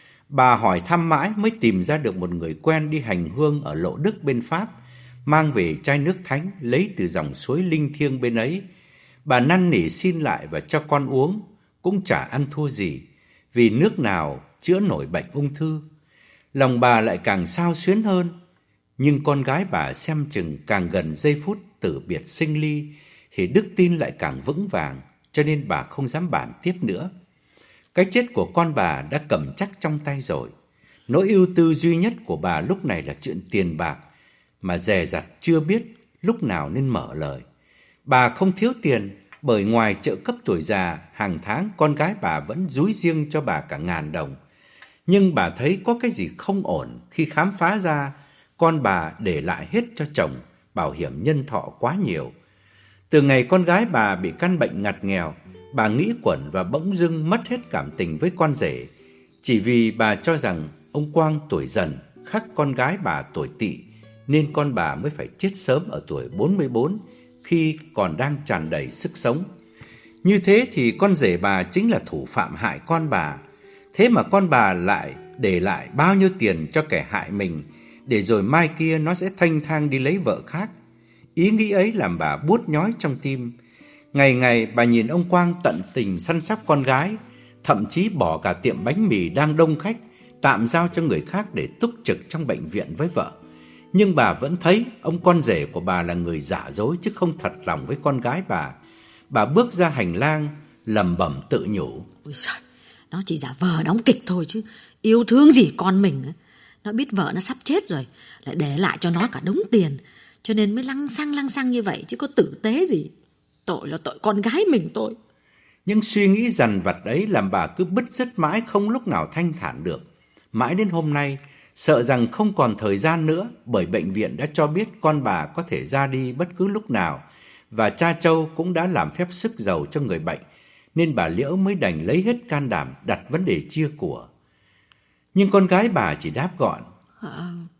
Bà hỏi thăm mãi mới tìm ra được một người quen đi hành hương ở Lộ Đức bên Pháp, mang về chai nước thánh lấy từ dòng suối linh thiêng bên ấy. Bà năn nỉ xin lại và cho con uống, cũng chả ăn thua gì, vì nước nào chữa nổi bệnh ung thư. Lòng bà lại càng xao xuyến hơn. Nhưng con gái bà xem chừng càng gần giây phút tử biệt sinh ly thì đức tin lại càng vững vàng, cho nên bà không dám bàn tiếp nữa. Cái chết của con bà đã cầm chắc trong tay rồi. Nỗi ưu tư duy nhất của bà lúc này là chuyện tiền bạc, mà dè dặt chưa biết lúc nào nên mở lời. Bà không thiếu tiền, bởi ngoài trợ cấp tuổi già, hàng tháng con gái bà vẫn dúi riêng cho bà cả ngàn đồng. Nhưng bà thấy có cái gì không ổn khi khám phá ra con bà để lại hết cho chồng bảo hiểm nhân thọ quá nhiều. Từ ngày con gái bà bị căn bệnh ngặt nghèo, bà nghĩ quẩn và bỗng dưng mất hết cảm tình với con rể, chỉ vì bà cho rằng ông Quang tuổi Dần khác con gái bà tuổi Tỵ, nên con bà mới phải chết sớm ở tuổi bốn mươi bốn khi còn đang tràn đầy sức sống. Như thế thì con rể bà chính là thủ phạm hại con bà. Thế mà con bà lại để lại bao nhiêu tiền cho kẻ hại mình, để rồi mai kia nó sẽ thanh thang đi lấy vợ khác. Ý nghĩ ấy làm bà buốt nhói trong tim. Ngày ngày bà nhìn ông Quang tận tình săn sóc con gái, thậm chí bỏ cả tiệm bánh mì đang đông khách, tạm giao cho người khác để túc trực trong bệnh viện với vợ. Nhưng bà vẫn thấy ông con rể của bà là người giả dối chứ không thật lòng với con gái bà. Bà bước ra hành lang, lẩm bẩm tự nhủ: Ôi trời, nó chỉ giả vờ đóng kịch thôi chứ yêu thương gì con mình. Nó biết vợ nó sắp chết rồi, lại để lại cho nó cả đống tiền, cho nên mới lăng xăng lăng xăng như vậy chứ có tử tế gì. Tội là tội con gái mình tội. Những suy nghĩ dằn vặt ấy làm bà cứ bứt rứt mãi không lúc nào thanh thản được. Mãi đến hôm nay, sợ rằng không còn thời gian nữa, bởi bệnh viện đã cho biết con bà có thể ra đi bất cứ lúc nào, và cha Châu cũng đã làm phép sức giàu cho người bệnh, nên bà Liễu mới đành lấy hết can đảm đặt vấn đề chia của. Nhưng con gái bà chỉ đáp gọn: à,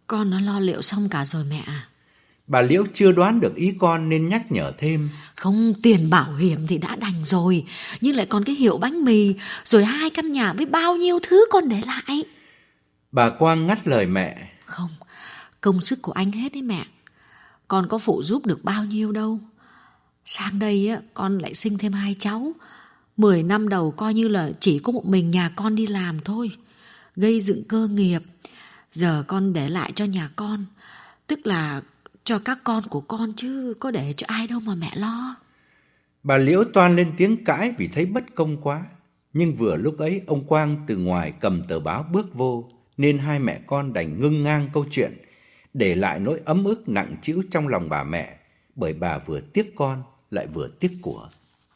Con nó lo liệu xong cả rồi mẹ à. Bà Liễu chưa đoán được ý con nên nhắc nhở thêm. Không, tiền bảo hiểm thì đã đành rồi, nhưng lại còn cái hiệu bánh mì, rồi hai căn nhà với bao nhiêu thứ con để lại. Bà Quang ngắt lời mẹ. Không, công sức của anh hết đấy mẹ. Con có phụ giúp được bao nhiêu đâu. Sang đây á, con lại sinh thêm hai cháu. Mười năm đầu coi như là chỉ có một mình nhà con đi làm thôi, gây dựng cơ nghiệp. Giờ con để lại cho nhà con, tức là cho các con của con chứ có để cho ai đâu mà mẹ lo. Bà Liễu toan lên tiếng cãi vì thấy bất công quá. Nhưng vừa lúc ấy ông Quang từ ngoài cầm tờ báo bước vô, nên hai mẹ con đành ngưng ngang câu chuyện, để lại nỗi ấm ức nặng trĩu trong lòng bà mẹ, bởi bà vừa tiếc con lại vừa tiếc của.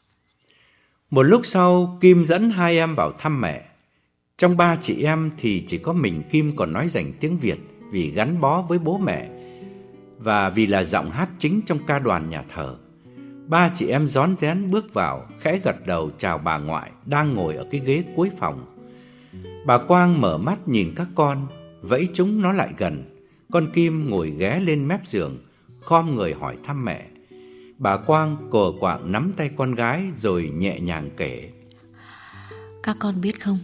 Một lúc sau, Kim dẫn hai em vào thăm mẹ. Trong ba chị em thì chỉ có mình Kim còn nói rành tiếng Việt vì gắn bó với bố mẹ và vì là giọng hát chính trong ca đoàn nhà thờ. Ba chị em rón rén bước vào, khẽ gật đầu chào bà ngoại đang ngồi ở cái ghế cuối phòng. Bà Quang mở mắt nhìn các con, vẫy chúng nó lại gần. Con Kim ngồi ghé lên mép giường, khom người hỏi thăm mẹ. Bà Quang cờ quạng nắm tay con gái rồi nhẹ nhàng kể. Các con biết không,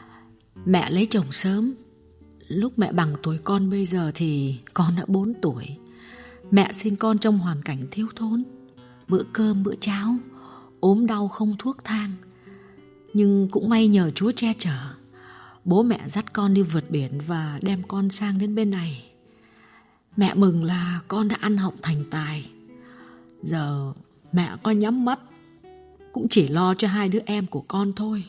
mẹ lấy chồng sớm. Lúc mẹ bằng tuổi con bây giờ thì con đã bốn tuổi. Mẹ sinh con trong hoàn cảnh thiếu thốn, bữa cơm bữa cháo, ốm đau không thuốc thang. Nhưng cũng may nhờ Chúa che chở, bố mẹ dắt con đi vượt biển và đem con sang đến bên này. Mẹ mừng là con đã ăn học thành tài. Giờ mẹ có nhắm mắt cũng chỉ lo cho hai đứa em của con thôi.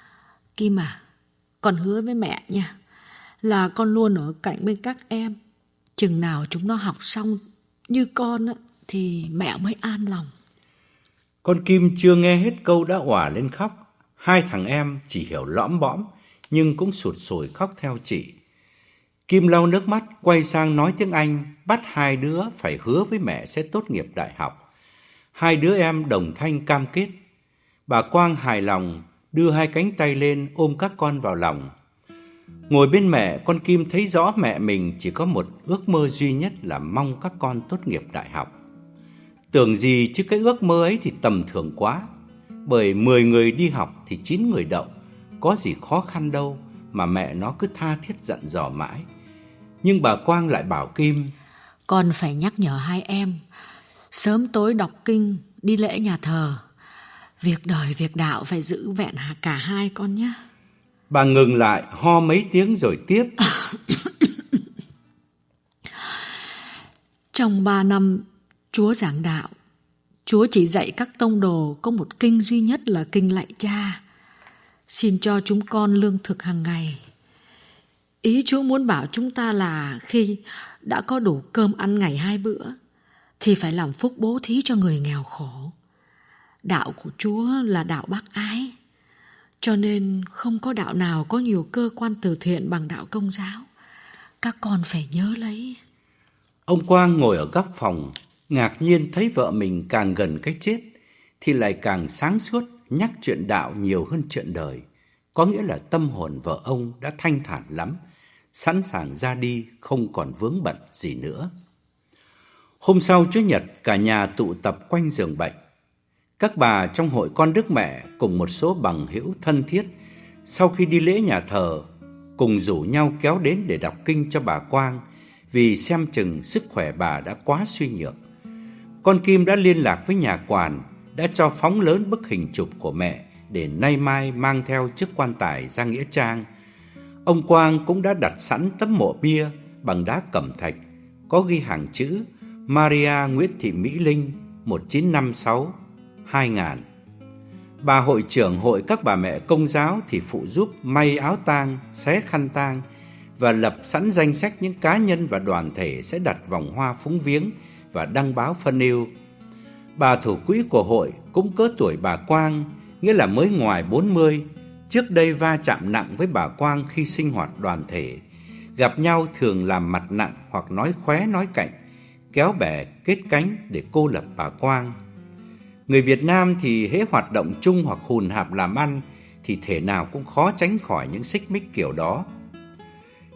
Kim à, con hứa với mẹ nha, là con luôn ở cạnh bên các em. Chừng nào chúng nó học xong như con thì mẹ mới an lòng. Con Kim chưa nghe hết câu đã òa lên khóc. Hai thằng em chỉ hiểu lõm bõm nhưng cũng sụt sùi khóc theo chị. Kim lau nước mắt quay sang nói tiếng Anh, bắt hai đứa phải hứa với mẹ sẽ tốt nghiệp đại học. Hai đứa em đồng thanh cam kết. Bà Quang hài lòng đưa hai cánh tay lên ôm các con vào lòng. Ngồi bên mẹ, con Kim thấy rõ mẹ mình chỉ có một ước mơ duy nhất là mong các con tốt nghiệp đại học. Tưởng gì chứ cái ước mơ ấy thì tầm thường quá. Bởi mười người đi học thì chín người đậu, có gì khó khăn đâu mà mẹ nó cứ tha thiết dặn dò mãi. Nhưng bà Quang lại bảo Kim, con phải nhắc nhở hai em sớm tối đọc kinh, đi lễ nhà thờ. Việc đời việc đạo phải giữ vẹn cả hai con nhé. Bà ngừng lại ho mấy tiếng rồi tiếp. Trong ba năm Chúa giảng đạo, Chúa chỉ dạy các tông đồ có một kinh duy nhất là kinh lạy Cha. Xin cho chúng con lương thực hàng ngày. Ý Chúa muốn bảo chúng ta là khi đã có đủ cơm ăn ngày hai bữa thì phải làm phúc bố thí cho người nghèo khổ. Đạo của Chúa là đạo bác ái, cho nên không có đạo nào có nhiều cơ quan từ thiện bằng đạo Công giáo. Các con phải nhớ lấy. Ông Quang ngồi ở góc phòng, ngạc nhiên thấy vợ mình càng gần cái chết thì lại càng sáng suốt, nhắc chuyện đạo nhiều hơn chuyện đời. Có nghĩa là tâm hồn vợ ông đã thanh thản lắm, sẵn sàng ra đi, không còn vướng bận gì nữa. Hôm sau Chủ nhật, cả nhà tụ tập quanh giường bệnh. Các bà trong hội con Đức Mẹ cùng một số bằng hữu thân thiết, sau khi đi lễ nhà thờ, cùng rủ nhau kéo đến để đọc kinh cho bà Quang, vì xem chừng sức khỏe bà đã quá suy nhược. Con Kim đã liên lạc với nhà quản, đã cho phóng lớn bức hình chụp của mẹ để nay mai mang theo chiếc quan tài ra nghĩa trang. Ông Quang cũng đã đặt sẵn tấm mộ bia bằng đá cẩm thạch, có ghi hàng chữ Maria Nguyễn Thị Mỹ Linh một nghìn chín trăm năm mươi sáu đến hai nghìn. Bà hội trưởng hội các bà mẹ Công giáo thì phụ giúp may áo tang, xé khăn tang và lập sẵn danh sách những cá nhân và đoàn thể sẽ đặt vòng hoa phúng viếng và đăng báo phân ưu. Bà thủ quỹ của hội cũng cỡ tuổi bà Quang, nghĩa là mới ngoài bốn mươi, trước đây va chạm nặng với bà Quang khi sinh hoạt đoàn thể. Gặp nhau thường làm mặt nặng hoặc nói khóe nói cạnh, kéo bè kết cánh để cô lập bà Quang. Người Việt Nam thì hễ hoạt động chung hoặc hùn hạp làm ăn thì thể nào cũng khó tránh khỏi những xích mích kiểu đó.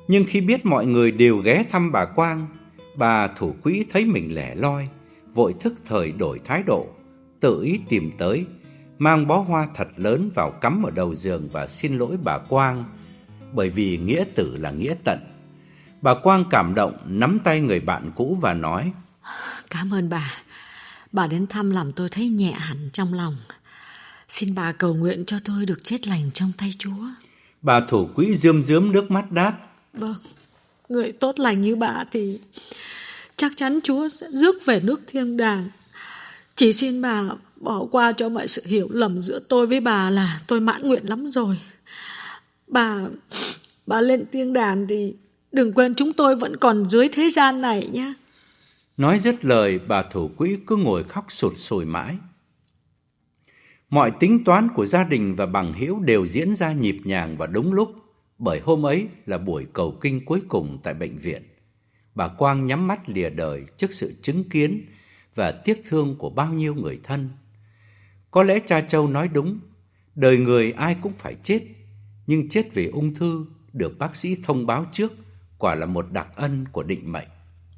Nhưng khi biết mọi người đều ghé thăm bà Quang, bà thủ quỹ thấy mình lẻ loi, vội thức thời đổi thái độ, tự ý tìm tới, mang bó hoa thật lớn vào cắm ở đầu giường và xin lỗi bà Quang, bởi vì nghĩa tử là nghĩa tận. Bà Quang cảm động nắm tay người bạn cũ và nói: Cảm ơn bà. Bà đến thăm làm tôi thấy nhẹ hẳn trong lòng. Xin bà cầu nguyện cho tôi được chết lành trong tay Chúa. Bà thủ quỹ rơm rớm nước mắt đáp: Vâng, người tốt lành như bà thì chắc chắn Chúa sẽ rước về nước thiên đàng. Chỉ xin bà bỏ qua cho mọi sự hiểu lầm giữa tôi với bà là tôi mãn nguyện lắm rồi. Bà, bà lên thiên đàng thì đừng quên chúng tôi vẫn còn dưới thế gian này nhé. Nói dứt lời, bà thủ quỹ cứ ngồi khóc sụt sùi mãi. Mọi tính toán của gia đình và bằng hữu đều diễn ra nhịp nhàng và đúng lúc, bởi hôm ấy là buổi cầu kinh cuối cùng tại bệnh viện. Bà Quang nhắm mắt lìa đời trước sự chứng kiến và tiếc thương của bao nhiêu người thân. Có lẽ cha Châu nói đúng, đời người ai cũng phải chết, nhưng chết vì ung thư được bác sĩ thông báo trước quả là một đặc ân của định mệnh.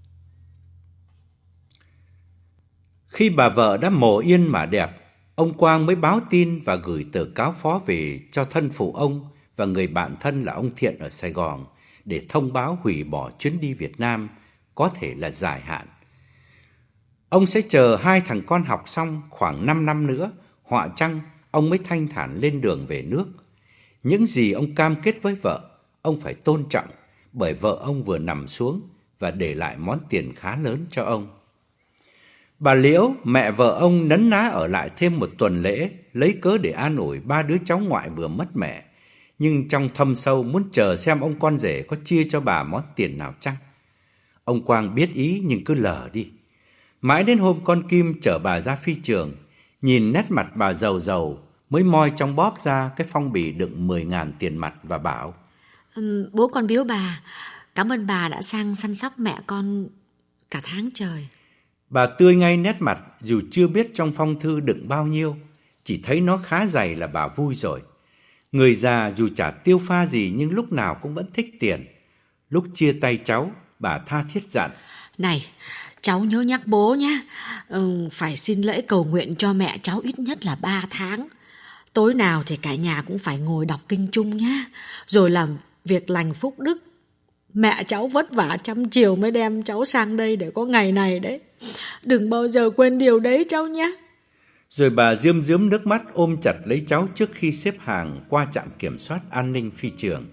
Khi bà vợ đã mồ yên mà đẹp, ông Quang mới báo tin và gửi tờ cáo phó về cho thân phụ ông và người bạn thân là ông Thiện ở Sài Gòn để thông báo hủy bỏ chuyến đi Việt Nam, có thể là dài hạn. Ông sẽ chờ hai thằng con học xong khoảng năm năm nữa, họa chăng ông mới thanh thản lên đường về nước. Những gì ông cam kết với vợ, ông phải tôn trọng, bởi vợ ông vừa nằm xuống và để lại món tiền khá lớn cho ông. Bà Liễu, mẹ vợ ông nấn ná ở lại thêm một tuần lễ, lấy cớ để an ủi ba đứa cháu ngoại vừa mất mẹ, nhưng trong thâm sâu muốn chờ xem ông con rể có chia cho bà món tiền nào chăng. Ông Quang biết ý nhưng cứ lờ đi. Mãi đến hôm con Kim chở bà ra phi trường, nhìn nét mặt bà giàu giàu, mới moi trong bóp ra cái phong bì đựng mười ngàn tiền mặt và bảo: ừ, Bố con biếu bà. Cảm ơn bà đã sang săn sóc mẹ con cả tháng trời. Bà tươi ngay nét mặt, dù chưa biết trong phong thư đựng bao nhiêu, chỉ thấy nó khá dày là bà vui rồi. Người già dù chả tiêu pha gì nhưng lúc nào cũng vẫn thích tiền. Lúc chia tay cháu, bà tha thiết dặn: Này, cháu nhớ nhắc bố nhé. ừ, Phải xin lễ cầu nguyện cho mẹ cháu ít nhất là ba tháng. Tối nào thì cả nhà cũng phải ngồi đọc kinh chung nhé, rồi làm việc lành phúc đức. Mẹ cháu vất vả trăm chiều mới đem cháu sang đây để có ngày này đấy. Đừng bao giờ quên điều đấy cháu nhé. Rồi bà rơm rớm nước mắt ôm chặt lấy cháu trước khi xếp hàng qua trạm kiểm soát an ninh phi trường.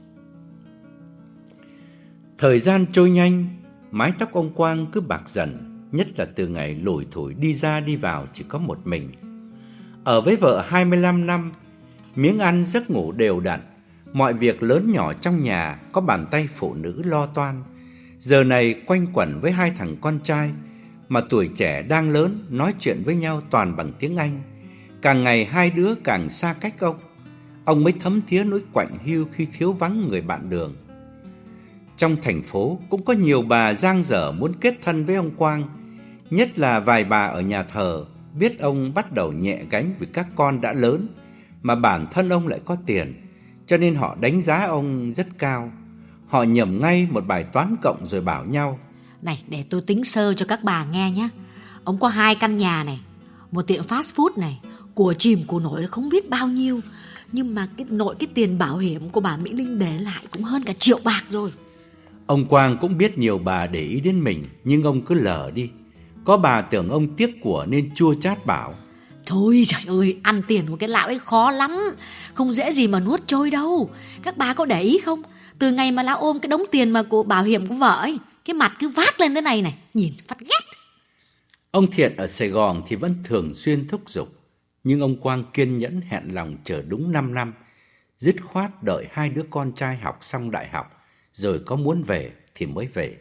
Thời gian trôi nhanh, mái tóc ông Quang cứ bạc dần, nhất là từ ngày lủi thủi đi ra đi vào chỉ có một mình. Ở với vợ hai mươi lăm năm, miếng ăn giấc ngủ đều đặn, mọi việc lớn nhỏ trong nhà có bàn tay phụ nữ lo toan. Giờ này quanh quẩn với hai thằng con trai, mà tuổi trẻ đang lớn, nói chuyện với nhau toàn bằng tiếng Anh. Càng ngày hai đứa càng xa cách ông. Ông mới thấm thía nỗi quạnh hiu khi thiếu vắng người bạn đường. Trong thành phố cũng có nhiều bà dang dở muốn kết thân với ông Quang, nhất là vài bà ở nhà thờ, biết ông bắt đầu nhẹ gánh vì các con đã lớn, mà bản thân ông lại có tiền, cho nên họ đánh giá ông rất cao. Họ nhẩm ngay một bài toán cộng rồi bảo nhau: Này, để tôi tính sơ cho các bà nghe nhé. Ông có hai căn nhà này, một tiệm fast food này, của chìm của nổi không biết bao nhiêu. Nhưng mà cái nội cái tiền bảo hiểm của bà Mỹ Linh để lại cũng hơn cả triệu bạc rồi. Ông Quang cũng biết nhiều bà để ý đến mình, nhưng ông cứ lờ đi. Có bà tưởng ông tiếc của nên chua chát bảo: Thôi trời ơi, ăn tiền của cái lão ấy khó lắm, không dễ gì mà nuốt trôi đâu. Các bà có để ý không? Từ ngày mà lão ôm cái đống tiền mà của bảo hiểm của vợ ấy, cái mặt cứ vác lên thế này này, nhìn phát ghét. Ông Thiện ở Sài Gòn thì vẫn thường xuyên thúc giục, nhưng ông Quang kiên nhẫn hẹn lòng chờ đúng năm năm, dứt khoát đợi hai đứa con trai học xong đại học, rồi có muốn về thì mới về.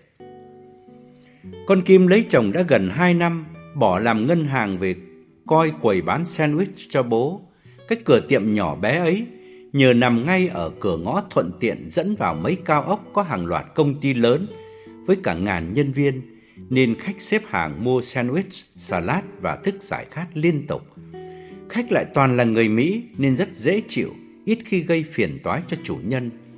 Con Kim lấy chồng đã gần hai năm, bỏ làm ngân hàng về coi quầy bán sandwich cho bố. Cái cửa tiệm nhỏ bé ấy, nhờ nằm ngay ở cửa ngõ thuận tiện dẫn vào mấy cao ốc có hàng loạt công ty lớn với cả ngàn nhân viên, nên khách xếp hàng mua sandwich, salad và thức giải khát liên tục. Khách lại toàn là người Mỹ nên rất dễ chịu, ít khi gây phiền toái cho chủ nhân.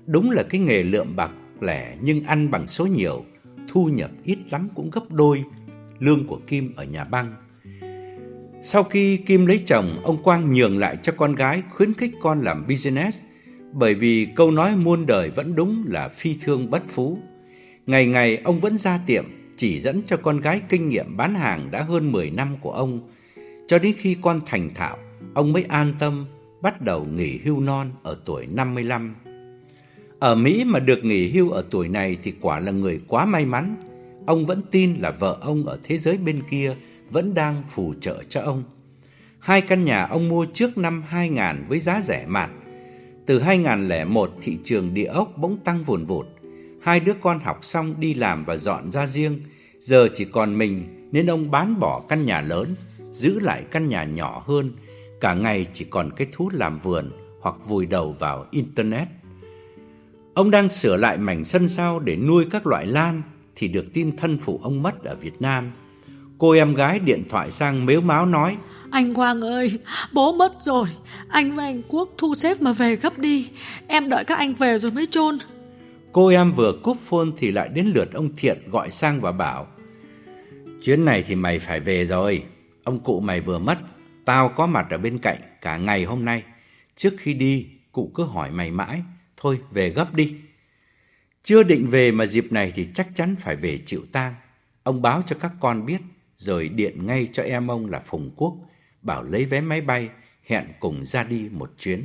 Đúng là cái nghề lượm bạc lẻ nhưng ăn bằng số nhiều, thu nhập ít lắm cũng gấp đôi lương của Kim ở nhà băng. Sau khi Kim lấy chồng, ông Quang nhường lại cho con gái, khuyến khích con làm business, bởi vì câu nói muôn đời vẫn đúng là phi thương bất phú. Ngày ngày ông vẫn ra tiệm, chỉ dẫn cho con gái kinh nghiệm bán hàng đã hơn mười năm của ông. Cho đến khi con thành thạo, ông mới an tâm bắt đầu nghỉ hưu non ở tuổi năm mươi lăm. Ở Mỹ mà được nghỉ hưu ở tuổi này thì quả là người quá may mắn. Ông vẫn tin là vợ ông ở thế giới bên kia vẫn đang phù trợ cho ông. Hai căn nhà ông mua trước năm hai nghìn với giá rẻ mạt. Từ hai nghìn không trăm lẻ một, thị trường địa ốc bỗng tăng vùn vụt. Hai đứa con học xong đi làm và dọn ra riêng. Giờ chỉ còn mình nên ông bán bỏ căn nhà lớn, giữ lại căn nhà nhỏ hơn. Cả ngày chỉ còn cái thú làm vườn hoặc vùi đầu vào Internet. Ông đang sửa lại mảnh sân sau để nuôi các loại lan thì được tin thân phụ ông mất ở Việt Nam. Cô em gái điện thoại sang mếu máo nói: Anh Quang ơi, bố mất rồi. Anh và anh Quốc thu xếp mà về gấp đi. Em đợi các anh về rồi mới chôn. Cô em vừa cúp phone thì lại đến lượt ông Thiện gọi sang và bảo: Chuyến này thì mày phải về rồi. Ông cụ mày vừa mất, tao có mặt ở bên cạnh cả ngày hôm nay. Trước khi đi, cụ cứ hỏi mày mãi. Thôi về gấp đi. Chưa định về mà dịp này thì chắc chắn phải về chịu tang. Ông báo cho các con biết, rồi điện ngay cho em ông là Phùng Quốc, bảo lấy vé máy bay, hẹn cùng ra đi một chuyến.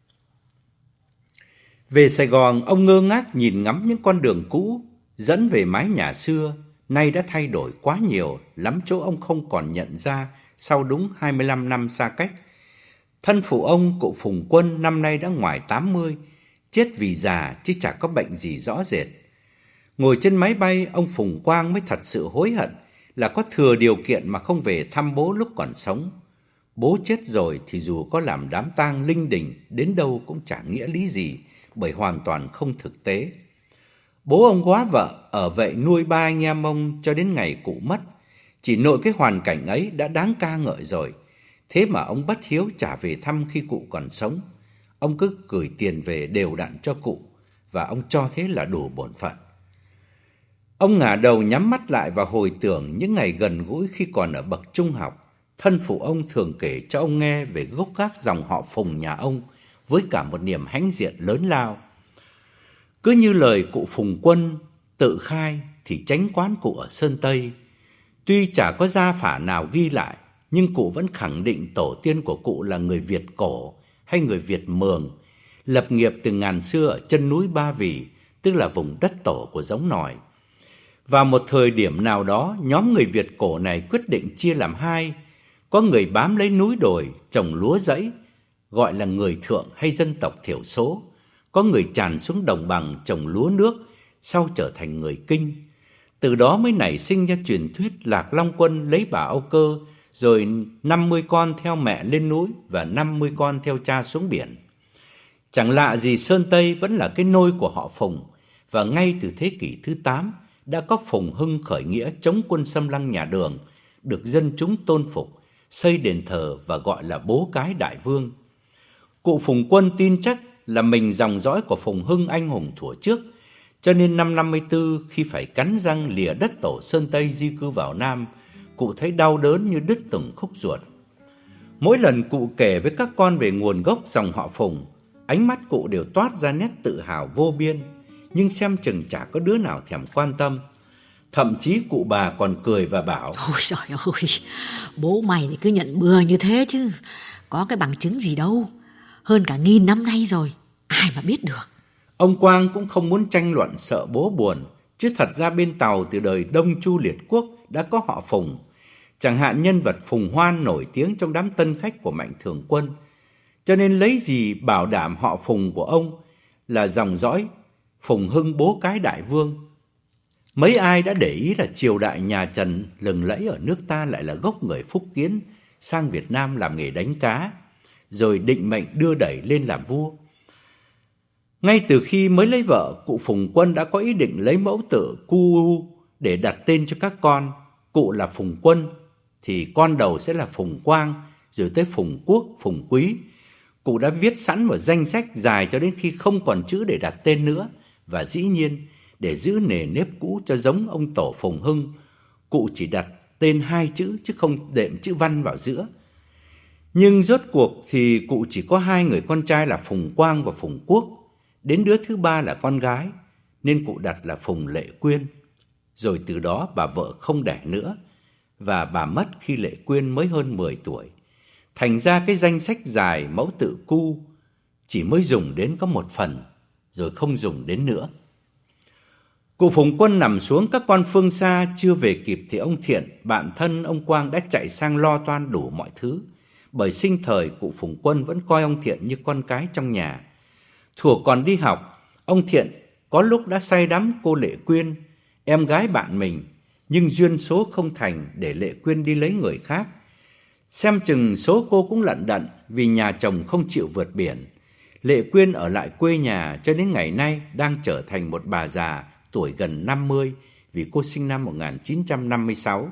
Về Sài Gòn, ông ngơ ngác nhìn ngắm những con đường cũ dẫn về mái nhà xưa, nay đã thay đổi quá nhiều, lắm chỗ ông không còn nhận ra sau đúng hai mươi lăm năm xa cách. Thân phụ ông, cụ Phùng Quân, năm nay đã ngoài tám mươi, chết vì già chứ chả có bệnh gì rõ rệt. Ngồi trên máy bay, ông Phùng Quang mới thật sự hối hận là có thừa điều kiện mà không về thăm bố lúc còn sống. Bố chết rồi thì dù có làm đám tang linh đình đến đâu cũng chả nghĩa lý gì, bởi hoàn toàn không thực tế. Bố ông quá vợ, ở vậy nuôi ba anh em ông cho đến ngày cụ mất. Chỉ nội cái hoàn cảnh ấy đã đáng ca ngợi rồi. Thế mà ông bất hiếu trả về thăm khi cụ còn sống. Ông cứ gửi tiền về đều đặn cho cụ, và ông cho thế là đủ bổn phận. Ông ngả đầu nhắm mắt lại và hồi tưởng những ngày gần gũi khi còn ở bậc trung học. Thân phụ ông thường kể cho ông nghe về gốc gác dòng họ Phùng nhà ông, với cả một niềm hãnh diện lớn lao. Cứ như lời cụ Phùng Quân tự khai thì chánh quán cụ ở Sơn Tây. Tuy chả có gia phả nào ghi lại, nhưng cụ vẫn khẳng định tổ tiên của cụ là người Việt cổ hay người Việt Mường, lập nghiệp từ ngàn xưa ở chân núi Ba Vì, tức là vùng đất tổ của giống nòi. Vào một thời điểm nào đó, nhóm người Việt cổ này quyết định chia làm hai. Có người bám lấy núi đồi, trồng lúa rẫy, gọi là người thượng hay dân tộc thiểu số. Có người tràn xuống đồng bằng trồng lúa nước, sau trở thành người Kinh. Từ đó mới nảy sinh ra truyền thuyết Lạc Long Quân lấy bà Âu Cơ, rồi năm mươi con theo mẹ lên núi và năm mươi con theo cha xuống biển. Chẳng lạ gì Sơn Tây vẫn là cái nôi của họ Phùng, và ngay từ thế kỷ thứ tám đã có Phùng Hưng khởi nghĩa chống quân xâm lăng nhà Đường, được dân chúng tôn phục, xây đền thờ và gọi là bố cái đại vương. Cụ Phùng Quân tin chắc là mình dòng dõi của Phùng Hưng anh hùng thuở trước, cho nên năm năm mươi tư khi phải cắn răng lìa đất tổ Sơn Tây di cư vào Nam, cụ thấy đau đớn như đứt từng khúc ruột. Mỗi lần cụ kể với các con về nguồn gốc dòng họ Phùng, ánh mắt cụ đều toát ra nét tự hào vô biên, nhưng xem chừng chả có đứa nào thèm quan tâm. Thậm chí cụ bà còn cười và bảo: Ôi trời ơi, bố mày thì cứ nhận bừa như thế chứ, có cái bằng chứng gì đâu. Hơn cả nghìn năm nay rồi, ai mà biết được. Ông Quang cũng không muốn tranh luận sợ bố buồn, chứ thật ra bên Tàu từ đời Đông Chu Liệt Quốc đã có họ Phùng. Chẳng hạn nhân vật Phùng Hoan nổi tiếng trong đám tân khách của Mạnh Thường Quân. Cho nên lấy gì bảo đảm họ Phùng của ông là dòng dõi Phùng Hưng bố cái đại vương. Mấy ai đã để ý là triều đại nhà Trần lừng lẫy ở nước ta lại là gốc người Phúc Kiến sang Việt Nam làm nghề đánh cá, rồi định mệnh đưa đẩy lên làm vua. Ngay từ khi mới lấy vợ, cụ Phùng Quân đã có ý định lấy mẫu tự Cu để đặt tên cho các con. Cụ là Phùng Quân thì con đầu sẽ là Phùng Quang, rồi tới Phùng Quốc, Phùng Quý. Cụ đã viết sẵn một danh sách dài cho đến khi không còn chữ để đặt tên nữa, và dĩ nhiên để giữ nề nếp cũ cho giống ông tổ Phùng Hưng, cụ chỉ đặt tên hai chữ chứ không đệm chữ Văn vào giữa. Nhưng rốt cuộc thì cụ chỉ có hai người con trai là Phùng Quang và Phùng Quốc, đến đứa thứ ba là con gái, nên cụ đặt là Phùng Lệ Quyên. Rồi từ đó bà vợ không đẻ nữa, và bà mất khi Lệ Quyên mới hơn mười tuổi. Thành ra cái danh sách dài mẫu tự cu chỉ mới dùng đến có một phần, rồi không dùng đến nữa. Cụ Phùng Quân nằm xuống, các quan phương xa chưa về kịp thì ông Thiện, bạn thân ông Quang đã chạy sang lo toan đủ mọi thứ. Bởi sinh thời cụ Phùng Quân vẫn coi ông Thiện như con cái trong nhà. Thuở còn đi học, ông Thiện có lúc đã say đắm cô Lệ Quyên, em gái bạn mình, nhưng duyên số không thành để Lệ Quyên đi lấy người khác. Xem chừng số cô cũng lận đận vì nhà chồng không chịu vượt biển. Lệ Quyên ở lại quê nhà cho đến ngày nay đang trở thành một bà già tuổi gần năm mươi vì cô sinh năm một nghìn chín trăm năm mươi sáu.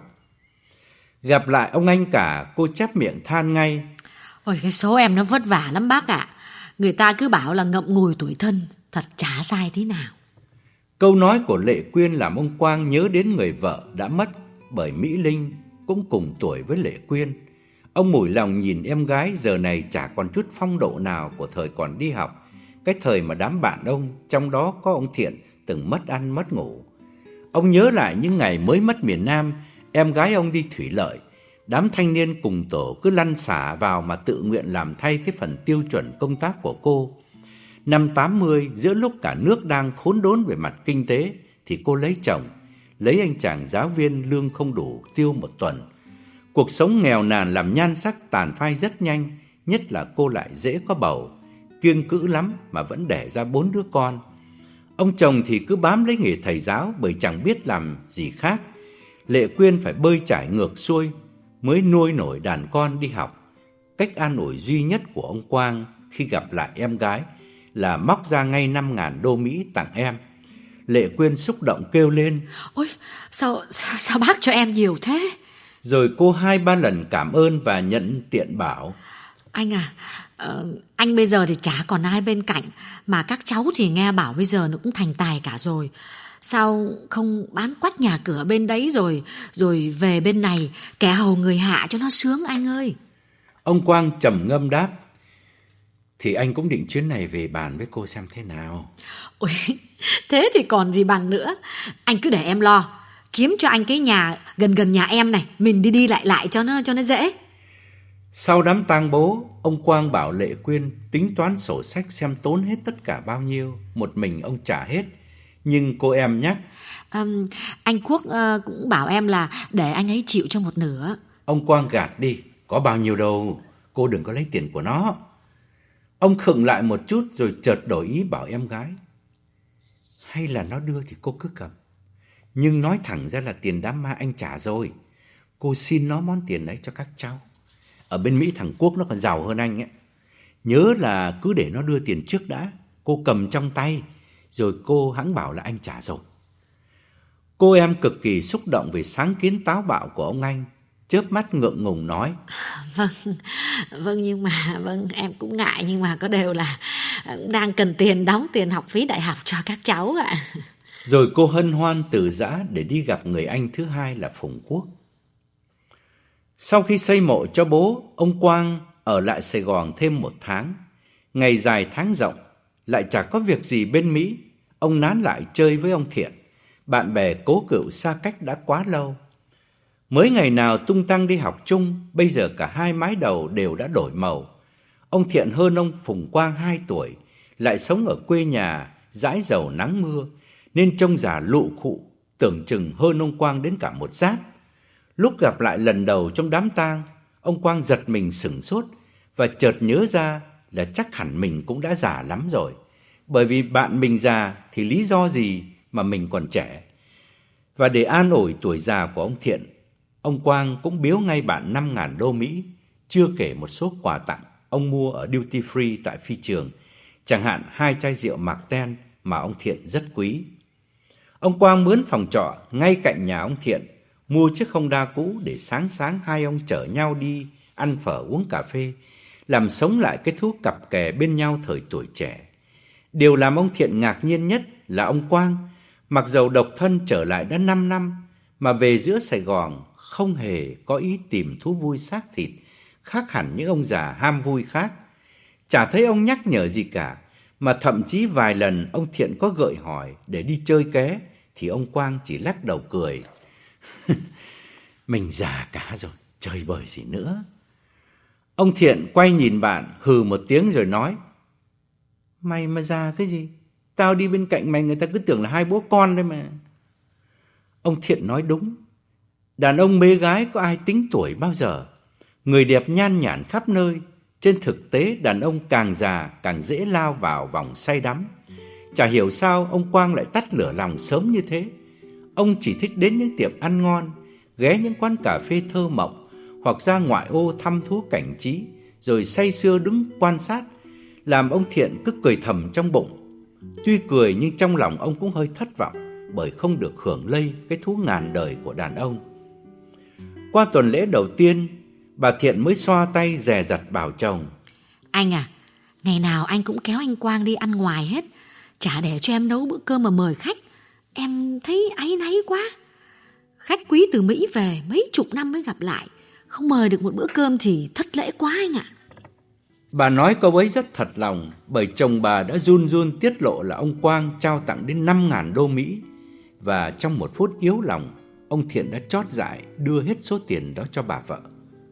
Gặp lại ông anh cả, cô chép miệng than ngay: Ôi, cái số em nó vất vả lắm bác ạ. Người ta cứ bảo là ngậm ngùi tuổi thân, thật chả sai thế nào. Câu nói của Lệ Quyên làm ông Quang nhớ đến người vợ đã mất bởi Mỹ Linh, cũng cùng tuổi với Lệ Quyên. Ông mủi lòng nhìn em gái giờ này chả còn chút phong độ nào của thời còn đi học, cái thời mà đám bạn ông, trong đó có ông Thiện, từng mất ăn mất ngủ. Ông nhớ lại những ngày mới mất miền Nam, em gái ông đi thủy lợi, đám thanh niên cùng tổ cứ lăn xả vào mà tự nguyện làm thay cái phần tiêu chuẩn công tác của cô. Năm tám mươi, giữa lúc cả nước đang khốn đốn về mặt kinh tế, thì cô lấy chồng, lấy anh chàng giáo viên lương không đủ tiêu một tuần. Cuộc sống nghèo nàn làm nhan sắc tàn phai rất nhanh, nhất là cô lại dễ có bầu, kiêng cữ lắm mà vẫn đẻ ra bốn đứa con. Ông chồng thì cứ bám lấy nghề thầy giáo bởi chẳng biết làm gì khác. Lệ Quyên phải bơi trải ngược xuôi mới nuôi nổi đàn con đi học. Cách an ủi duy nhất của ông Quang khi gặp lại em gái là móc ra ngay năm ngàn đô Mỹ tặng em. Lệ Quyên xúc động kêu lên: Ôi, sao, sao, sao bác cho em nhiều thế? Rồi cô hai ba lần cảm ơn và nhận tiện bảo: Anh à, uh, anh bây giờ thì chả còn ai bên cạnh, mà các cháu thì nghe bảo bây giờ nó cũng thành tài cả rồi. Sao không bán quách nhà cửa bên đấy rồi rồi về bên này kẻ hầu người hạ cho nó sướng anh ơi. Ông Quang trầm ngâm đáp: Thì anh cũng định chuyến này về bàn với cô xem thế nào. Ôi, thế thì còn gì bằng nữa. Anh cứ để em lo, kiếm cho anh cái nhà gần gần nhà em này, mình đi đi lại lại cho nó cho nó dễ. Sau đám tang bố, ông Quang bảo Lệ Quyên tính toán sổ sách xem tốn hết tất cả bao nhiêu. Một mình ông trả hết. Nhưng cô em nhắc: um, Anh Quốc uh, cũng bảo em là để anh ấy chịu cho một nửa. Ông Quang gạt đi: Có bao nhiêu đâu, cô đừng có lấy tiền của nó. Ông khựng lại một chút rồi chợt đổi ý bảo em gái: Hay là nó đưa thì cô cứ cầm, nhưng nói thẳng ra là tiền đám ma anh trả rồi. Cô xin nó món tiền ấy cho các cháu. Ở bên Mỹ thằng Quốc nó còn giàu hơn anh ấy. Nhớ là cứ để nó đưa tiền trước đã, cô cầm trong tay, rồi cô hẵng bảo là anh trả rồi. Cô em cực kỳ xúc động về sáng kiến táo bạo của ông anh, chớp mắt ngượng ngùng nói: Vâng, vâng nhưng mà vâng em cũng ngại, nhưng mà có điều là đang cần tiền đóng tiền học phí đại học cho các cháu ạ. Rồi cô hân hoan từ giã để đi gặp người anh thứ hai là Phùng Quốc. Sau khi xây mộ cho bố, ông Quang ở lại Sài Gòn thêm một tháng. Ngày dài tháng rộng, lại chả có việc gì bên Mỹ, ông nán lại chơi với ông Thiện. Bạn bè cố cựu xa cách đã quá lâu. Mới ngày nào tung tăng đi học chung, bây giờ cả hai mái đầu đều đã đổi màu. Ông Thiện hơn ông Phùng Quang hai tuổi, lại sống ở quê nhà, dãi dầu nắng mưa, nên trông già lụ khụ, tưởng chừng hơn ông Quang đến cả một giáp. Lúc gặp lại lần đầu trong đám tang, ông Quang giật mình sửng sốt và chợt nhớ ra là chắc hẳn mình cũng đã già lắm rồi. Bởi vì bạn mình già thì lý do gì mà mình còn trẻ. Và để an ủi tuổi già của ông Thiện, ông Quang cũng biếu ngay bạn năm ngàn đô Mỹ, chưa kể một số quà tặng ông mua ở duty free tại phi trường, chẳng hạn hai chai rượu Marten mà ông Thiện rất quý. Ông Quang mướn phòng trọ ngay cạnh nhà ông Thiện, mua chiếc Honda cũ để sáng sáng hai ông chở nhau đi ăn phở uống cà phê, làm sống lại cái thú cặp kè bên nhau thời tuổi trẻ. Điều làm ông Thiện ngạc nhiên nhất là ông Quang, mặc dầu độc thân trở lại đã năm năm, mà về giữa Sài Gòn không hề có ý tìm thú vui xác thịt, khác hẳn những ông già ham vui khác. Chả thấy ông nhắc nhở gì cả, mà thậm chí vài lần ông Thiện có gợi hỏi để đi chơi ké, thì ông Quang chỉ lắc đầu cười. Mình già cả rồi, chơi bời gì nữa. Ông Thiện quay nhìn bạn, hừ một tiếng rồi nói, mày mà già cái gì? Tao đi bên cạnh mày người ta cứ tưởng là hai bố con đấy mà. Ông Thiện nói đúng. Đàn ông mê gái có ai tính tuổi bao giờ? Người đẹp nhan nhản khắp nơi. Trên thực tế đàn ông càng già càng dễ lao vào vòng say đắm. Chả hiểu sao ông Quang lại tắt lửa lòng sớm như thế. Ông chỉ thích đến những tiệm ăn ngon, ghé những quán cà phê thơ mộng, hoặc ra ngoại ô thăm thú cảnh trí, rồi say sưa đứng quan sát, làm ông Thiện cứ cười thầm trong bụng. Tuy cười nhưng trong lòng ông cũng hơi thất vọng, bởi không được hưởng lây cái thú ngàn đời của đàn ông. Qua tuần lễ đầu tiên, bà Thiện mới xoa tay dè dặt bảo chồng, anh à, ngày nào anh cũng kéo anh Quang đi ăn ngoài hết, chả để cho em nấu bữa cơm mà mời khách. Em thấy áy náy quá. Khách quý từ Mỹ về mấy chục năm mới gặp lại, không mời được một bữa cơm thì thất lễ quá anh ạ. Bà nói câu ấy rất thật lòng, bởi chồng bà đã run run tiết lộ là ông Quang trao tặng đến năm ngàn đô Mỹ. Và trong một phút yếu lòng, ông Thiện đã chót dại đưa hết số tiền đó cho bà vợ.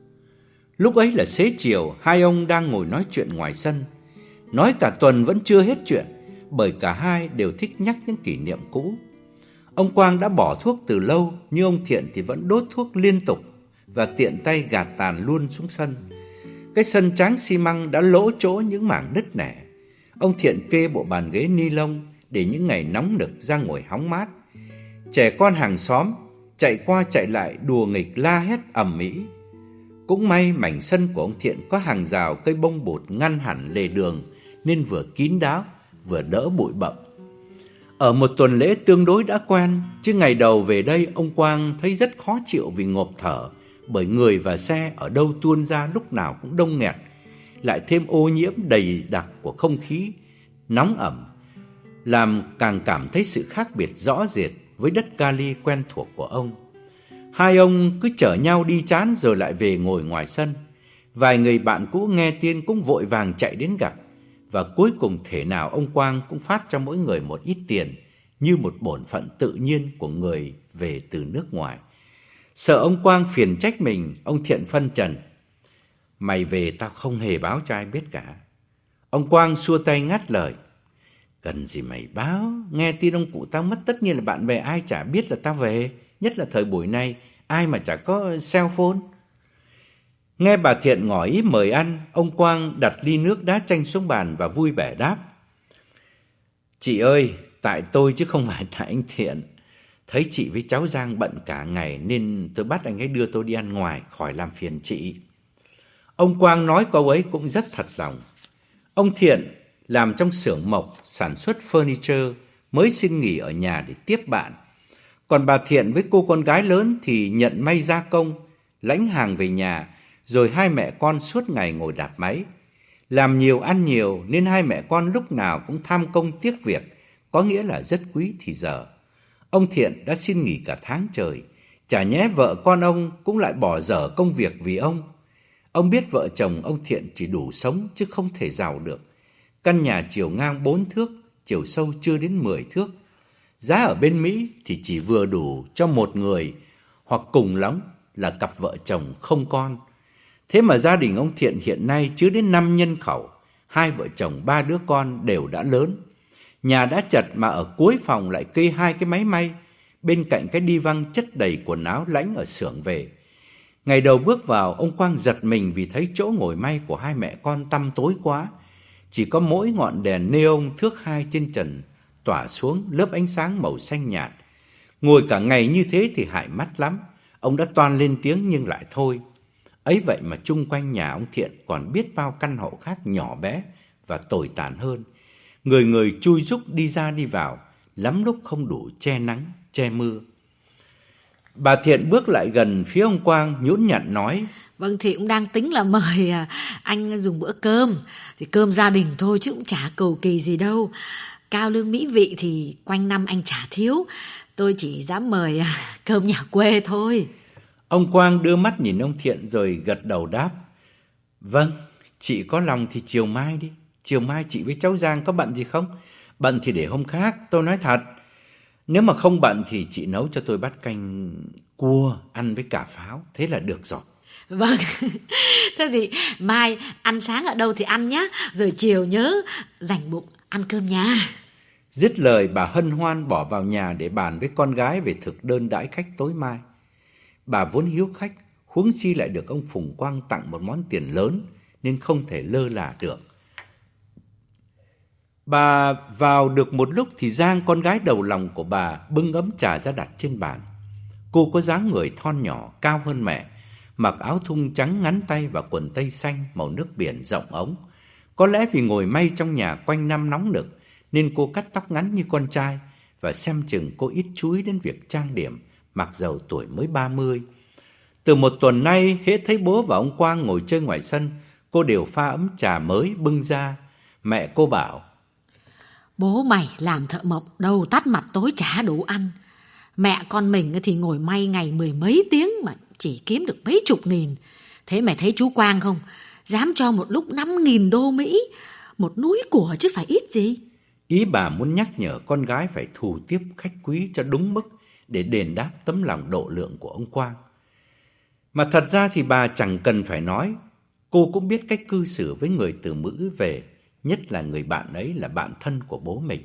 Lúc ấy là xế chiều, hai ông đang ngồi nói chuyện ngoài sân. Nói cả tuần vẫn chưa hết chuyện, bởi cả hai đều thích nhắc những kỷ niệm cũ. Ông Quang đã bỏ thuốc từ lâu, nhưng ông Thiện thì vẫn đốt thuốc liên tục và tiện tay gạt tàn luôn xuống sân. Cái sân tráng xi măng đã lỗ chỗ những mảng nứt nẻ. Ông Thiện kê bộ bàn ghế ni lông để những ngày nóng nực ra ngồi hóng mát. Trẻ con hàng xóm chạy qua chạy lại đùa nghịch la hét ầm ĩ. Cũng may mảnh sân của ông Thiện có hàng rào cây bông bột ngăn hẳn lề đường, nên vừa kín đáo vừa đỡ bụi bặm. Ở một tuần lễ tương đối đã quen, chứ ngày đầu về đây ông Quang thấy rất khó chịu vì ngộp thở, bởi người và xe ở đâu tuôn ra lúc nào cũng đông nghẹt, lại thêm ô nhiễm đầy đặc của không khí nóng ẩm, làm càng cảm thấy sự khác biệt rõ rệt với đất Cali quen thuộc của ông. Hai ông cứ chở nhau đi chán rồi lại về ngồi ngoài sân. Vài người bạn cũ nghe tin cũng vội vàng chạy đến gặp, và cuối cùng thể nào ông Quang cũng phát cho mỗi người một ít tiền, như một bổn phận tự nhiên của người về từ nước ngoài. Sợ ông Quang phiền trách mình, ông Thiện phân trần, mày về tao không hề báo cho ai biết cả. Ông Quang xua tay ngắt lời, cần gì mày báo, nghe tin ông cụ tao mất tất nhiên là bạn bè ai chả biết là tao về, nhất là thời buổi này, ai mà chả có cell phone. Nghe bà Thiện ngỏ ý mời ăn, ông Quang đặt ly nước đá chanh xuống bàn và vui vẻ đáp, chị ơi, tại tôi chứ không phải tại anh Thiện. Thấy chị với cháu Giang bận cả ngày nên tôi bắt anh ấy đưa tôi đi ăn ngoài, khỏi làm phiền chị. Ông Quang nói câu ấy cũng rất thật lòng. Ông Thiện làm trong xưởng mộc sản xuất furniture, mới xin nghỉ ở nhà để tiếp bạn. Còn bà Thiện với cô con gái lớn thì nhận may gia công, lãnh hàng về nhà, rồi hai mẹ con suốt ngày ngồi đạp máy. Làm nhiều ăn nhiều nên hai mẹ con lúc nào cũng tham công tiếc việc, có nghĩa là rất quý thì giờ. Ông Thiện đã xin nghỉ cả tháng trời, chả nhẽ vợ con ông cũng lại bỏ dở công việc vì ông. Ông biết vợ chồng ông Thiện chỉ đủ sống chứ không thể giàu được. Căn nhà chiều ngang bốn thước, chiều sâu chưa đến mười thước. Giá ở bên Mỹ thì chỉ vừa đủ cho một người, hoặc cùng lắm là cặp vợ chồng không con. Thế mà gia đình ông Thiện hiện nay chứa đến năm nhân khẩu, hai vợ chồng ba đứa con đều đã lớn. Nhà đã chật mà ở cuối phòng lại kê hai cái máy may, bên cạnh cái đi văng chất đầy quần áo lãnh ở xưởng về. Ngày đầu bước vào, ông Quang giật mình vì thấy chỗ ngồi may của hai mẹ con tăm tối quá. Chỉ có mỗi ngọn đèn neon thước hai trên trần tỏa xuống lớp ánh sáng màu xanh nhạt. Ngồi cả ngày như thế thì hại mắt lắm. Ông đã toan lên tiếng nhưng lại thôi. Ấy vậy mà chung quanh nhà ông Thiện còn biết bao căn hộ khác nhỏ bé và tồi tàn hơn. Người người chui rúc đi ra đi vào, lắm lúc không đủ che nắng, che mưa. Bà Thiện bước lại gần phía ông Quang nhũn nhặn nói, Vâng, thì cũng đang tính là mời anh dùng bữa cơm. Thì cơm gia đình thôi chứ cũng chả cầu kỳ gì đâu. Cao lương mỹ vị thì quanh năm anh chả thiếu. Tôi chỉ dám mời cơm nhà quê thôi. Ông Quang đưa mắt nhìn ông Thiện rồi gật đầu đáp. Vâng, chị có lòng thì chiều mai đi. Chiều mai chị với cháu Giang có bận gì không? Bận thì để hôm khác, tôi nói thật. Nếu mà không bận thì chị nấu cho tôi bát canh cua ăn với cả pháo. Thế là được rồi. Vâng, thế thì mai ăn sáng ở đâu thì ăn nhá. Rồi chiều nhớ dành bụng ăn cơm nhà. Dứt lời bà hân hoan bỏ vào nhà để bàn với con gái về thực đơn đãi khách tối mai. Bà vốn hiếu khách, huống chi lại được ông Phùng Quang tặng một món tiền lớn nên không thể lơ là được. Bà vào được một lúc thì Giang, con gái đầu lòng của bà, bưng ấm trà ra đặt trên bàn. Cô có dáng người thon nhỏ, cao hơn mẹ, mặc áo thun trắng ngắn tay và quần tây xanh màu nước biển rộng ống. Có lẽ vì ngồi may trong nhà quanh năm nóng nực nên cô cắt tóc ngắn như con trai, và xem chừng cô ít chú ý đến việc trang điểm, mặc dầu tuổi mới ba mươi. Từ một tuần nay, hễ thấy bố và ông Quang ngồi chơi ngoài sân, cô đều pha ấm trà mới bưng ra. Mẹ cô bảo: Bố mày làm thợ mộc đầu tắt mặt tối chả đủ ăn. Mẹ con mình thì ngồi may ngày mười mấy tiếng mà chỉ kiếm được mấy chục nghìn. Thế mày thấy chú Quang không? Dám cho một lúc năm nghìn đô Mỹ. Một núi của chứ phải ít gì. Ý bà muốn nhắc nhở con gái phải thù tiếp khách quý cho đúng mức để đền đáp tấm lòng độ lượng của ông Quang. Mà thật ra thì bà chẳng cần phải nói. Cô cũng biết cách cư xử với người từ Mữ về, nhất là người bạn ấy là bạn thân của bố mình.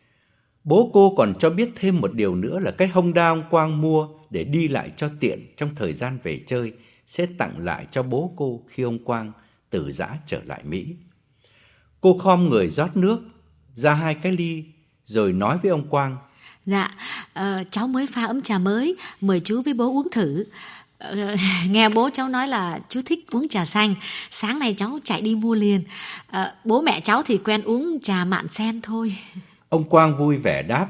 Bố cô còn cho biết thêm một điều nữa là cái Honda ông Quang mua để đi lại cho tiện trong thời gian về chơi sẽ tặng lại cho bố cô khi ông Quang từ giã trở lại Mỹ. Cô khom người rót nước ra hai cái ly rồi nói với ông Quang: Dạ, uh, cháu mới pha ấm trà mới, mời chú với bố uống thử. Uh, nghe bố cháu nói là chú thích uống trà xanh, sáng nay cháu chạy đi mua liền. Uh, bố mẹ cháu thì quen uống trà mạn sen thôi. Ông Quang vui vẻ đáp: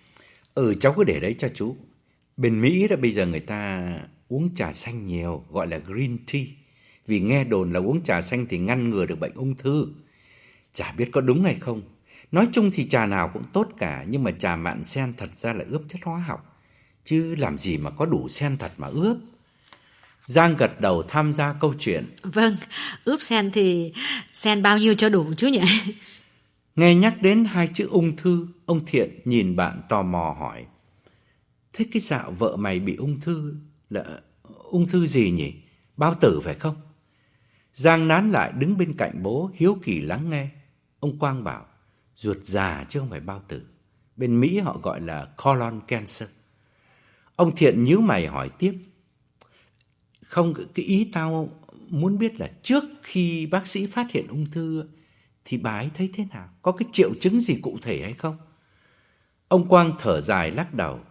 Ừ, cháu cứ để đấy cho chú. Bên Mỹ đó bây giờ người ta uống trà xanh nhiều, gọi là green tea. Vì nghe đồn là uống trà xanh thì ngăn ngừa được bệnh ung thư. Chả biết có đúng hay không. Nói chung thì trà nào cũng tốt cả, nhưng mà trà mạn sen thật ra là ướp chất hóa học, chứ làm gì mà có đủ sen thật mà ướp. Giang gật đầu tham gia câu chuyện. Vâng, ướp sen thì sen bao nhiêu cho đủ chú nhỉ? Nghe nhắc đến hai chữ ung thư, ông Thiện nhìn bạn tò mò hỏi: Thế cái dạo vợ mày bị ung thư là ung thư gì nhỉ? Bao tử phải không? Giang nán lại đứng bên cạnh bố, hiếu kỳ lắng nghe. Ông Quang bảo: Ruột già chứ không phải bao tử. Bên Mỹ họ gọi là colon cancer. Ông Thiện nhíu mày hỏi tiếp: Không, cái ý tao muốn biết là trước khi bác sĩ phát hiện ung thư thì bà ấy thấy thế nào? Có cái triệu chứng gì cụ thể hay không? Ông Quang thở dài lắc đầu: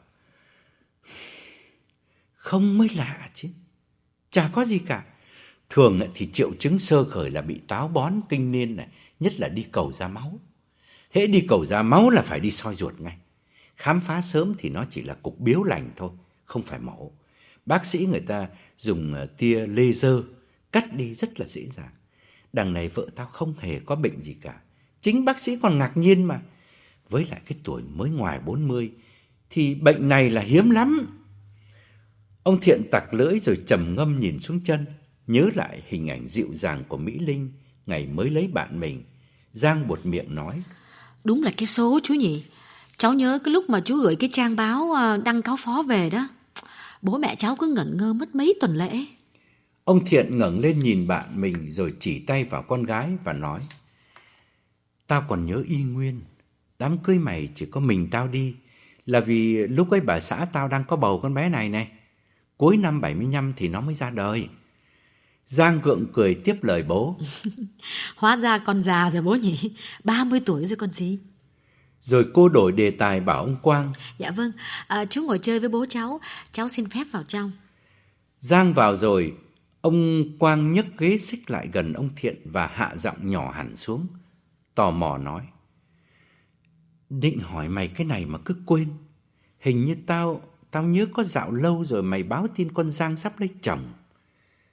Không mới lạ chứ. Chả có gì cả. Thường thì triệu chứng sơ khởi là bị táo bón kinh niên này, nhất là đi cầu ra máu. Hễ đi cầu ra máu là phải đi soi ruột ngay. Khám phá sớm thì nó chỉ là cục biếu lành thôi, không phải mổ. Bác sĩ người ta dùng tia laser cắt đi rất là dễ dàng. Đằng này vợ tao không hề có bệnh gì cả. Chính bác sĩ còn ngạc nhiên mà. Với lại cái tuổi mới ngoài bốn mươi thì bệnh này là hiếm lắm. Ông Thiện tặc lưỡi rồi trầm ngâm nhìn xuống chân, nhớ lại hình ảnh dịu dàng của Mỹ Linh ngày mới lấy bạn mình. Giang buột miệng nói: Đúng là cái số chú nhỉ. Cháu nhớ cái lúc mà chú gửi cái trang báo đăng cáo phó về đó, bố mẹ cháu cứ ngẩn ngơ mất mấy tuần lễ. Ông Thiện ngẩng lên nhìn bạn mình rồi chỉ tay vào con gái và nói: Tao còn nhớ y nguyên. Đám cưới mày chỉ có mình tao đi là vì lúc ấy bà xã tao đang có bầu con bé này này. Cuối năm bảy mươi lăm thì nó mới ra đời. Giang gượng cười tiếp lời bố: Hóa ra con già rồi bố nhỉ. ba mươi tuổi rồi còn gì. Rồi cô đổi đề tài bảo ông Quang: Dạ vâng, à, chú ngồi chơi với bố cháu. Cháu xin phép vào trong. Giang vào rồi. Ông Quang nhấc ghế xích lại gần ông Thiện và hạ giọng nhỏ hẳn xuống, tò mò nói: Định hỏi mày cái này mà cứ quên. Hình như tao Tao nhớ có dạo lâu rồi mày báo tin con Giang sắp lấy chồng.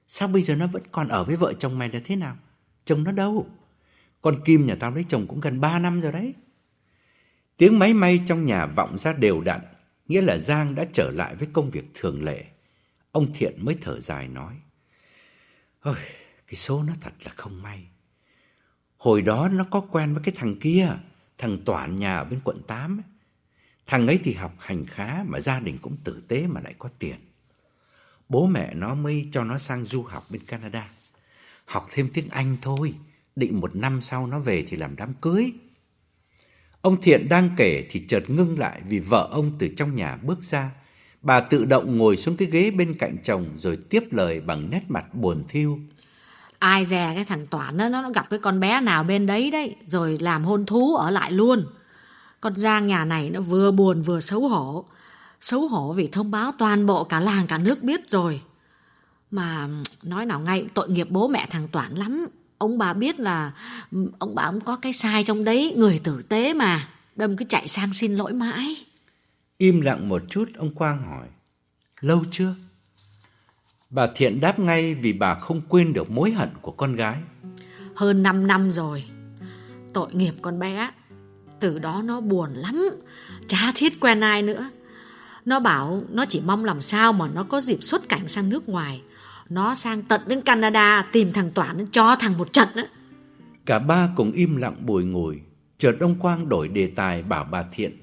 Sao bây giờ nó vẫn còn ở với vợ chồng mày là thế nào? Chồng nó đâu? Con Kim nhà tao lấy chồng cũng gần ba năm rồi đấy. Tiếng máy may trong nhà vọng ra đều đặn, nghĩa là Giang đã trở lại với công việc thường lệ. Ông Thiện mới thở dài nói: Ôi, cái số nó thật là không may. Hồi đó nó có quen với cái thằng kia, thằng Toản nhà ở bên quận tám ấy. Thằng ấy thì học hành khá mà gia đình cũng tử tế mà lại có tiền. Bố mẹ nó mới cho nó sang du học bên Canada. Học thêm tiếng Anh thôi, định một năm sau nó về thì làm đám cưới. Ông Thiện đang kể thì chợt ngưng lại vì vợ ông từ trong nhà bước ra. Bà tự động ngồi xuống cái ghế bên cạnh chồng rồi tiếp lời bằng nét mặt buồn thiu. Ai dè cái thằng Toản đó, nó gặp cái con bé nào bên đấy đấy, rồi làm hôn thú ở lại luôn. Con Giang nhà này nó vừa buồn vừa xấu hổ. Xấu hổ vì thông báo toàn bộ cả làng cả nước biết rồi. Mà nói nào ngay, tội nghiệp bố mẹ thằng Toản lắm. Ông bà biết là ông bà ông có cái sai trong đấy, người tử tế mà, đâm cứ chạy sang xin lỗi mãi. Im lặng một chút, ông Quang hỏi: Lâu chưa? Bà Thiện đáp ngay vì bà không quên được mối hận của con gái. Hơn năm năm rồi. Tội nghiệp con bé. Từ đó nó buồn lắm, chả thiết quen ai nữa. Nó bảo nó chỉ mong làm sao mà nó có dịp xuất cảnh sang nước ngoài. Nó sang tận đến Canada tìm thằng Toản cho thằng một trận á. Cả ba cùng im lặng bùi ngùi. Chợt ông Quang đổi đề tài bảo bà Thiện: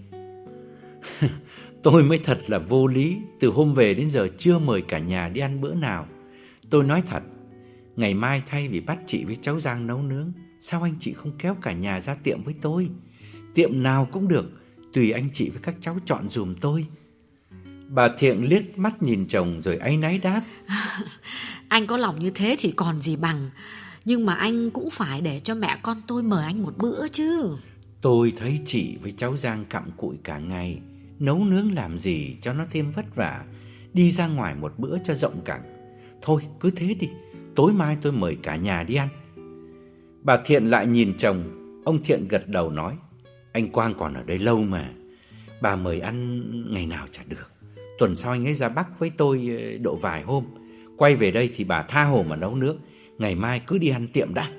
Tôi mới thật là vô lý. Từ hôm về đến giờ chưa mời cả nhà đi ăn bữa nào. Tôi nói thật, ngày mai thay vì bắt chị với cháu Giang nấu nướng, sao anh chị không kéo cả nhà ra tiệm với tôi? Tiệm nào cũng được, tùy anh chị với các cháu chọn dùm tôi. Bà Thiện liếc mắt nhìn chồng rồi áy náy đáp: Anh có lòng như thế thì còn gì bằng. Nhưng mà anh cũng phải để cho mẹ con tôi mời anh một bữa chứ. Tôi thấy chị với cháu Giang cặm cụi cả ngày, nấu nướng làm gì cho nó thêm vất vả. Đi ra ngoài một bữa cho rộng cẳng. Thôi cứ thế đi, tối mai tôi mời cả nhà đi ăn. Bà Thiện lại nhìn chồng. Ông Thiện gật đầu nói: Anh Quang còn ở đây lâu mà, bà mời ăn ngày nào chả được. Tuần sau anh ấy ra Bắc với tôi độ vài hôm, quay về đây thì bà tha hồ mà nấu nướng. Ngày mai cứ đi ăn tiệm đã.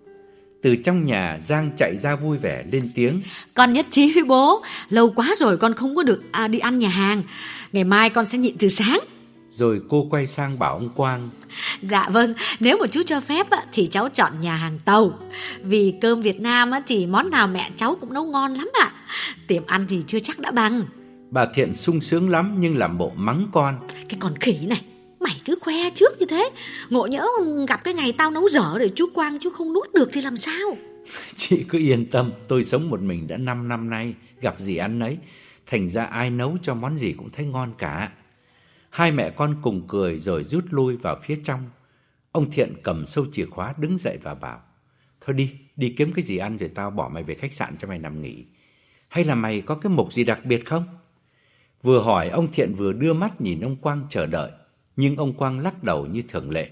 Từ trong nhà, Giang chạy ra vui vẻ lên tiếng: Con nhất trí với bố. Lâu quá rồi con không có được à, đi ăn nhà hàng. Ngày mai con sẽ nhịn từ sáng. Rồi cô quay sang bảo ông Quang: Dạ vâng, nếu mà chú cho phép thì cháu chọn nhà hàng Tàu. Vì cơm Việt Nam thì món nào mẹ cháu cũng nấu ngon lắm ạ. Tiệm ăn thì chưa chắc đã bằng. Bà Thiện sung sướng lắm nhưng làm bộ mắng con: Cái con khỉ này, mày cứ khoe trước như thế, ngộ nhỡ gặp cái ngày tao nấu dở để chú Quang chú không nuốt được thì làm sao? Chị cứ yên tâm, tôi sống một mình đã năm năm nay, gặp gì ăn nấy. Thành ra ai nấu cho món gì cũng thấy ngon cả. Hai mẹ con cùng cười rồi rút lui vào phía trong. Ông Thiện cầm sâu chìa khóa đứng dậy và bảo: Thôi đi, đi kiếm cái gì ăn rồi tao bỏ mày về khách sạn cho mày nằm nghỉ. Hay là mày có cái mục gì đặc biệt không? Vừa hỏi, ông Thiện vừa đưa mắt nhìn ông Quang chờ đợi. Nhưng ông Quang lắc đầu như thường lệ: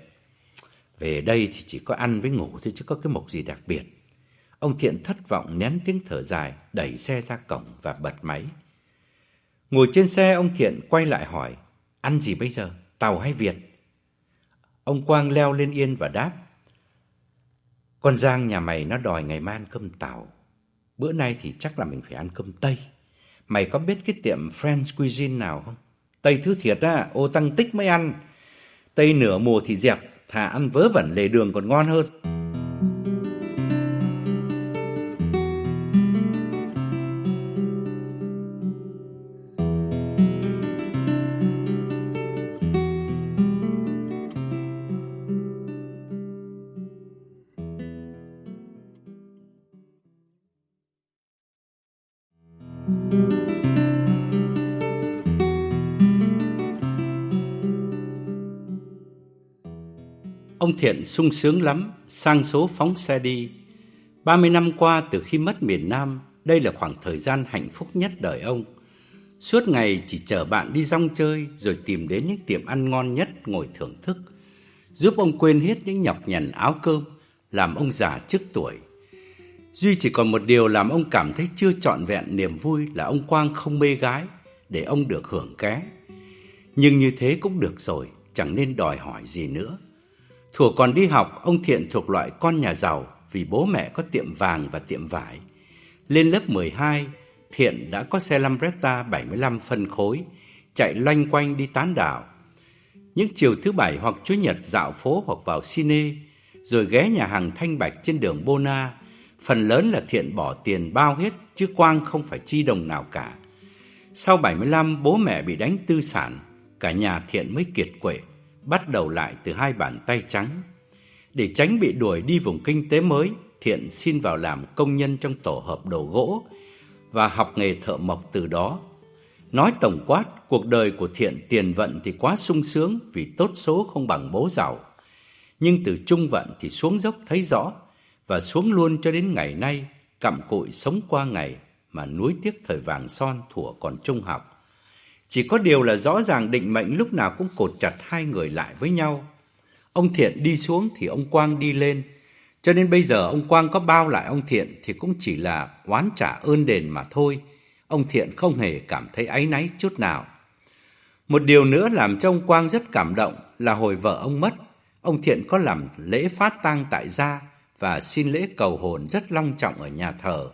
Về đây thì chỉ có ăn với ngủ thôi chứ có cái mục gì đặc biệt. Ông Thiện thất vọng nén tiếng thở dài, đẩy xe ra cổng và bật máy. Ngồi trên xe, ông Thiện quay lại hỏi: Ăn gì bây giờ, Tàu hay Việt? Ông Quang leo lên yên và đáp: Con Giang nhà mày nó đòi ngày mai ăn cơm Tàu. Bữa nay thì chắc là mình phải ăn cơm Tây. Mày có biết cái tiệm French cuisine nào không? Tây thứ thiệt á, ô tăng tích mới ăn. Tây nửa mùa thì dẹp, thà ăn vớ vẩn lề đường còn ngon hơn. Ông Thiện sung sướng lắm, sang số phóng xe đi. ba mươi năm qua từ khi mất miền Nam, đây là khoảng thời gian hạnh phúc nhất đời ông. Suốt ngày chỉ chở bạn đi dong chơi rồi tìm đến những tiệm ăn ngon nhất ngồi thưởng thức, giúp ông quên hết những nhọc nhằn áo cơm, làm ông già trước tuổi. Duy chỉ còn một điều làm ông cảm thấy chưa trọn vẹn niềm vui là ông Quang không mê gái để ông được hưởng ké. Nhưng như thế cũng được rồi, chẳng nên đòi hỏi gì nữa. Thuở còn đi học, ông Thiện thuộc loại con nhà giàu vì bố mẹ có tiệm vàng và tiệm vải. Lên lớp mười hai, Thiện đã có xe Lambretta bảy mươi lăm phân khối, chạy loanh quanh đi tán đảo. Những chiều thứ bảy hoặc chủ nhật dạo phố hoặc vào cine, rồi ghé nhà hàng Thanh Bạch trên đường Bona. Phần lớn là Thiện bỏ tiền bao hết, chứ Quang không phải chi đồng nào cả. Sau bảy mươi lăm, bố mẹ bị đánh tư sản, cả nhà Thiện mới kiệt quệ, bắt đầu lại từ hai bàn tay trắng. Để tránh bị đuổi đi vùng kinh tế mới, Thiện xin vào làm công nhân trong tổ hợp đồ gỗ và học nghề thợ mộc từ đó. Nói tổng quát, cuộc đời của Thiện tiền vận thì quá sung sướng vì tốt số không bằng bố giàu. Nhưng từ trung vận thì xuống dốc thấy rõ, và xuống luôn cho đến ngày nay, cặm cụi sống qua ngày mà nuối tiếc thời vàng son thuở còn trung học. Chỉ có điều là rõ ràng định mệnh lúc nào cũng cột chặt hai người lại với nhau. Ông Thiện đi xuống thì ông Quang đi lên, cho nên bây giờ ông Quang có bao lại ông Thiện thì cũng chỉ là oán trả ơn đền mà thôi. Ông Thiện không hề cảm thấy áy náy chút nào. Một điều nữa làm cho ông Quang rất cảm động là hồi vợ ông mất, ông Thiện có làm lễ phát tang tại gia và xin lễ cầu hồn rất long trọng ở nhà thờ.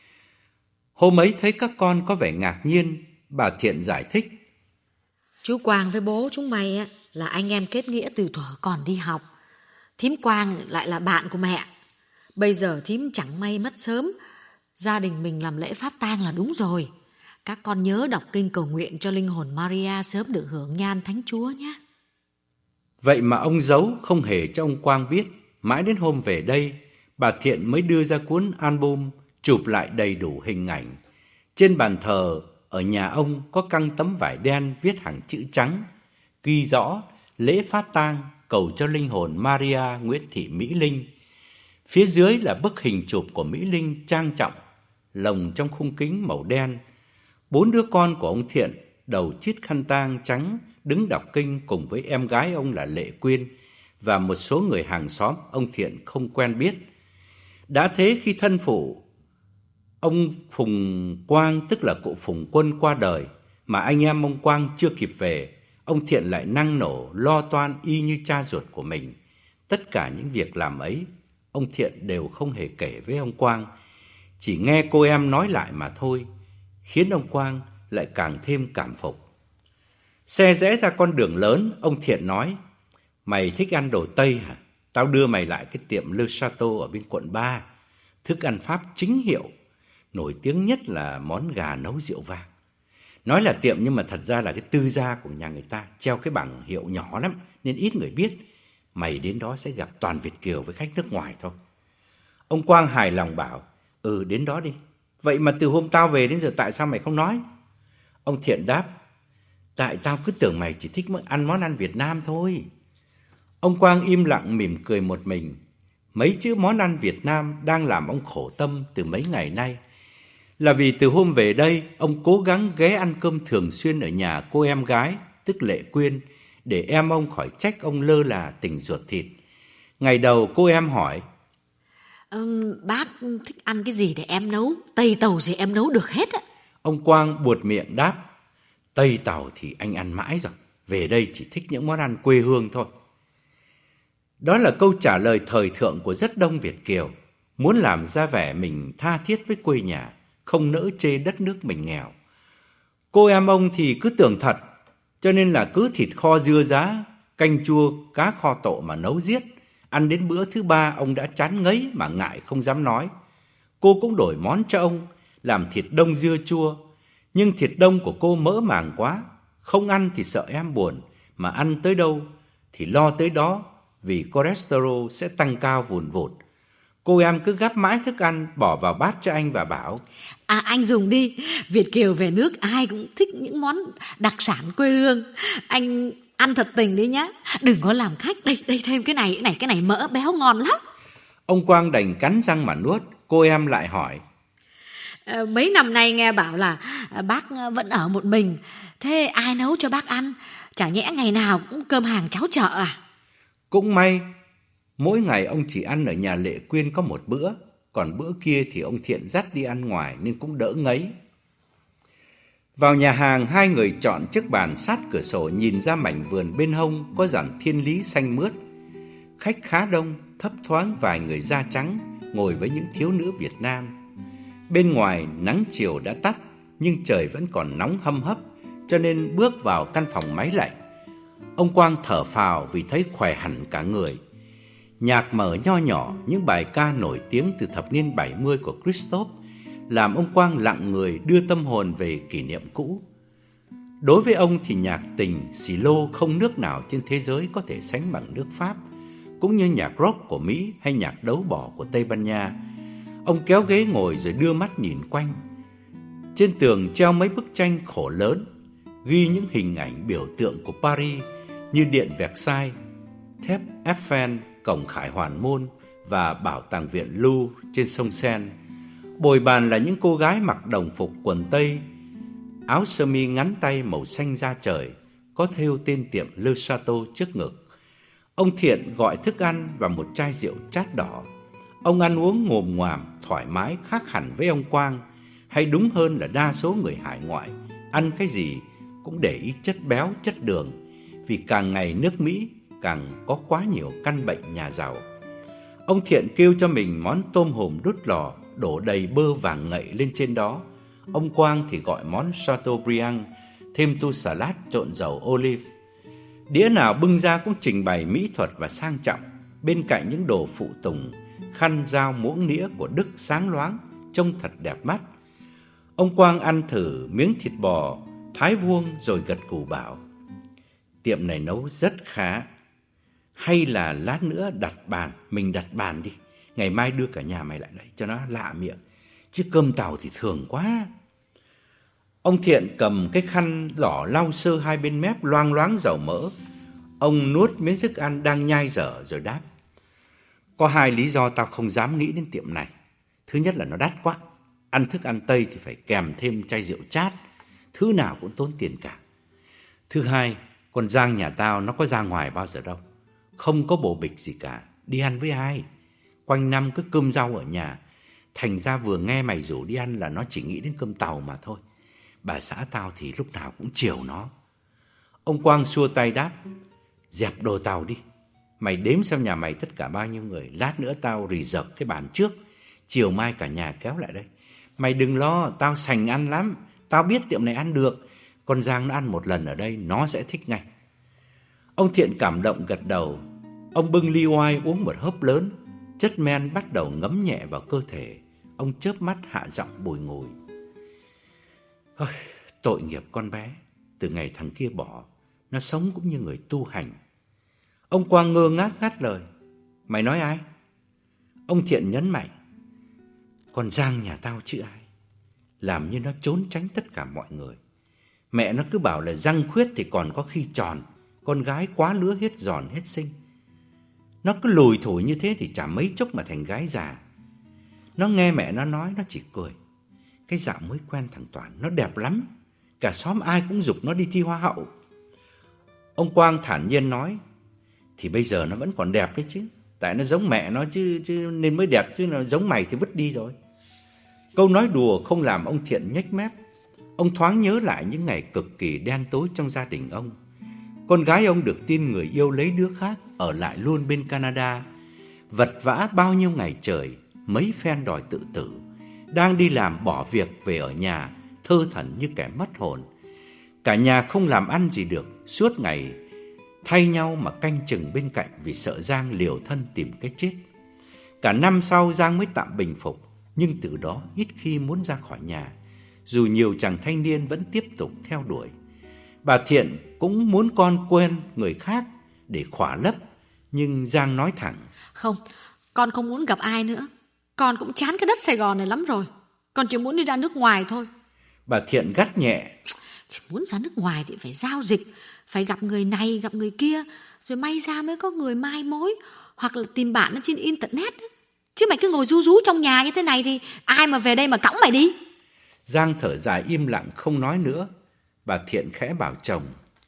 Hôm ấy thấy các con có vẻ ngạc nhiên, bà Thiện giải thích. Chú Quang với bố chúng mày á, là anh em kết nghĩa từ thuở còn đi học. Thím Quang lại là bạn của mẹ. Bây giờ thím chẳng may mất sớm, gia đình mình làm lễ phát tang là đúng rồi. Các con nhớ đọc kinh cầu nguyện cho linh hồn Maria sớm được hưởng nhan Thánh Chúa nhé. Vậy mà ông giấu không hề cho ông Quang biết. Mãi đến hôm về đây, bà Thiện mới đưa ra cuốn album chụp lại đầy đủ hình ảnh. Trên bàn thờ ở nhà ông có căng tấm vải đen viết hàng chữ trắng, ghi rõ lễ phát tang cầu cho linh hồn Maria Nguyễn Thị Mỹ Linh. Phía dưới là bức hình chụp của Mỹ Linh trang trọng, lồng trong khung kính màu đen. Bốn đứa con của ông Thiện đầu chít khăn tang trắng đứng đọc kinh cùng với em gái ông là Lệ Quyên và một số người hàng xóm ông Thiện không quen biết. Đã thế khi thân phụ ông Phùng Quang, tức là cụ Phùng Quân, qua đời mà anh em ông Quang chưa kịp về, ông Thiện lại năng nổ lo toan y như cha ruột của mình. Tất cả những việc làm ấy ông Thiện đều không hề kể với ông Quang, chỉ nghe cô em nói lại mà thôi, khiến ông Quang lại càng thêm cảm phục. Xe rẽ ra con đường lớn, ông Thiện nói: Mày thích ăn đồ Tây hả? Tao đưa mày lại cái tiệm Le Chateau ở bên quận ba. Thức ăn Pháp chính hiệu, nổi tiếng nhất là món gà nấu rượu vang. Nói là tiệm nhưng mà thật ra là cái tư gia của nhà người ta, treo cái bảng hiệu nhỏ lắm nên ít người biết. Mày đến đó sẽ gặp toàn Việt kiều với khách nước ngoài thôi. Ông Quang hài lòng bảo: Ừ, đến đó đi. Vậy mà từ hôm tao về đến giờ tại sao mày không nói? Ông Thiện đáp: Tại tao cứ tưởng mày chỉ thích ăn món ăn Việt Nam thôi. Ông Quang im lặng mỉm cười một mình. Mấy chữ món ăn Việt Nam đang làm ông khổ tâm từ mấy ngày nay. Là vì từ hôm về đây, ông cố gắng ghé ăn cơm thường xuyên ở nhà cô em gái, tức Lệ Quyên, để em ông khỏi trách ông lơ là tình ruột thịt. Ngày đầu cô em hỏi: ừ, Bác thích ăn cái gì để em nấu? Tây tàu gì em nấu được hết á. Ông Quang buột miệng đáp: Tây tàu thì anh ăn mãi rồi, về đây chỉ thích những món ăn quê hương thôi. Đó là câu trả lời thời thượng của rất đông Việt kiều, muốn làm ra vẻ mình tha thiết với quê nhà, không nỡ chê đất nước mình nghèo. Cô em ông thì cứ tưởng thật, cho nên là cứ thịt kho dưa giá, canh chua, cá kho tộ mà nấu giết. Ăn đến bữa thứ ba ông đã chán ngấy mà ngại không dám nói. Cô cũng đổi món cho ông, làm thịt đông dưa chua. Nhưng thịt đông của cô mỡ màng quá, không ăn thì sợ em buồn, mà ăn tới đâu thì lo tới đó, vì cholesterol sẽ tăng cao vùn vụt. Cô em cứ gắp mãi thức ăn bỏ vào bát cho anh và bảo: À, anh dùng đi, Việt kiều về nước ai cũng thích những món đặc sản quê hương. Anh ăn thật tình đi nhá, đừng có làm khách. Đây, đây thêm cái này, cái này, cái này mỡ béo ngon lắm. Ông Quang đành cắn răng mà nuốt. Cô em lại hỏi: à, Mấy năm nay nghe bảo là bác vẫn ở một mình, thế ai nấu cho bác ăn? Chả nhẽ ngày nào cũng cơm hàng cháo chợ à? Cũng may, mỗi ngày ông chỉ ăn ở nhà Lệ Quyên có một bữa, còn bữa kia thì ông Thiện dắt đi ăn ngoài nên cũng đỡ ngấy. Vào nhà hàng, hai người chọn chiếc bàn sát cửa sổ nhìn ra mảnh vườn bên hông có dàn thiên lý xanh mướt. Khách khá đông, thấp thoáng vài người da trắng ngồi với những thiếu nữ Việt Nam. Bên ngoài nắng chiều đã tắt, nhưng trời vẫn còn nóng hâm hấp, cho nên bước vào căn phòng máy lạnh, ông Quang thở phào vì thấy khỏe hẳn cả người. Nhạc mở nho nhỏ những bài ca nổi tiếng từ thập niên bảy mươi của Christoph làm ông Quang lặng người, đưa tâm hồn về kỷ niệm cũ. Đối với ông thì nhạc tình xì lô không nước nào trên thế giới có thể sánh bằng nước Pháp, cũng như nhạc rock của Mỹ hay nhạc đấu bỏ của Tây Ban Nha. Ông kéo ghế ngồi rồi đưa mắt nhìn quanh. Trên tường treo mấy bức tranh khổ lớn, ghi những hình ảnh biểu tượng của Paris như Điện Versailles, thép Eiffel, cổng Khải Hoàn Môn và bảo tàng viện Louvre trên sông Seine. Bồi bàn là những cô gái mặc đồng phục quần tây, áo sơ mi ngắn tay màu xanh da trời, có thêu tên tiệm Le Chateau trước ngực. Ông Thiện gọi thức ăn và một chai rượu chát đỏ. Ông ăn uống ngồm ngoàm, thoải mái, khác hẳn với ông Quang, hay đúng hơn là đa số người hải ngoại, ăn cái gì cũng để ý chất béo, chất đường, vì càng ngày nước Mỹ càng có quá nhiều căn bệnh nhà giàu. Ông Thiện kêu cho mình món tôm hùm đút lò, đổ đầy bơ vàng ngậy lên trên đó. Ông Quang thì gọi món Chateaubriand, thêm tô salad trộn dầu olive. Đĩa nào bưng ra cũng trình bày mỹ thuật và sang trọng, bên cạnh những đồ phụ tùng, khăn, dao, muỗng, nĩa của Đức sáng loáng, trông thật đẹp mắt. Ông Quang ăn thử miếng thịt bò thái vuông rồi gật gù bảo: tiệm này nấu rất khá. Hay là lát nữa đặt bàn, mình đặt bàn đi, ngày mai đưa cả nhà mày lại đây cho nó lạ miệng, chứ cơm tàu thì thường quá. Ông Thiện cầm cái khăn đỏ lau sơ hai bên mép loang loáng dầu mỡ. Ông nuốt miếng thức ăn đang nhai dở rồi đáp: có hai lý do tao không dám nghĩ đến tiệm này. Thứ nhất là nó đắt quá, ăn thức ăn Tây thì phải kèm thêm chai rượu chát, thứ nào cũng tốn tiền cả. Thứ hai, con Giang nhà tao nó có ra ngoài bao giờ đâu, không có bồ bịch gì cả, đi ăn với ai, quanh năm cứ cơm rau ở nhà. Thành ra vừa nghe mày rủ đi ăn là nó chỉ nghĩ đến cơm tàu mà thôi. Bà xã tao thì lúc nào cũng chiều nó. Ông Quang xua tay đáp: dẹp đồ tàu đi, mày đếm xem nhà mày tất cả bao nhiêu người, lát nữa tao reserve cái bàn trước, chiều mai cả nhà kéo lại đây. Mày đừng lo, tao sành ăn lắm, tao biết tiệm này ăn được. Con Giang nó ăn một lần ở đây nó sẽ thích ngay. Ông Thiện cảm động gật đầu. Ông bưng ly oai uống một hớp lớn, chất men bắt đầu ngấm nhẹ vào cơ thể. Ông chớp mắt hạ giọng bùi ngùi: ôi, tội nghiệp con bé, từ ngày thằng kia bỏ, nó sống cũng như người tu hành. Ông Quang ngơ ngác ngắt lời: mày nói ai? Ông Thiện nhấn mạnh: con Giang nhà tao chứ ai. Làm như nó trốn tránh tất cả mọi người. Mẹ nó cứ bảo là răng khuyết thì còn có khi tròn, con gái quá lứa hết giòn hết xinh. Nó cứ lùi thủi như thế thì chả mấy chốc mà thành gái già. Nó nghe mẹ nó nói nó chỉ cười. Cái dạo mới quen thằng Toàn nó đẹp lắm, cả xóm ai cũng giục nó đi thi hoa hậu. Ông Quang thản nhiên nói: thì bây giờ nó vẫn còn đẹp đấy chứ, tại nó giống mẹ nó chứ, chứ nên mới đẹp, chứ nó giống mày thì vứt đi rồi. Câu nói đùa không làm ông Thiện nhếch mép. Ông thoáng nhớ lại những ngày cực kỳ đen tối trong gia đình ông. Con gái ông được tin người yêu lấy đứa khác, ở lại luôn bên Canada. Vật vã bao nhiêu ngày trời, mấy phen đòi tự tử. Đang đi làm bỏ việc về ở nhà, thơ thẩn như kẻ mất hồn. Cả nhà không làm ăn gì được, suốt ngày thay nhau mà canh chừng bên cạnh vì sợ Giang liều thân tìm cái chết. Cả năm sau Giang mới tạm bình phục, nhưng từ đó ít khi muốn ra khỏi nhà, dù nhiều chàng thanh niên vẫn tiếp tục theo đuổi. Bà Thiện cũng muốn con quên người khác để khỏa lấp, nhưng Giang nói thẳng: không, con không muốn gặp ai nữa. Con cũng chán cái đất Sài Gòn này lắm rồi. Con chỉ muốn đi ra nước ngoài thôi. Bà Thiện gắt nhẹ: chỉ muốn ra nước ngoài thì phải giao dịch, phải gặp người này gặp người kia, rồi may ra mới có người mai mối, hoặc là tìm bạn ở trên internet. Chứ mày cứ ngồi rú rú trong nhà như thế này thì ai mà về đây mà cõng mày đi. Giang thở dài im lặng không nói nữa. Bà Thiện khẽ bảo chồng: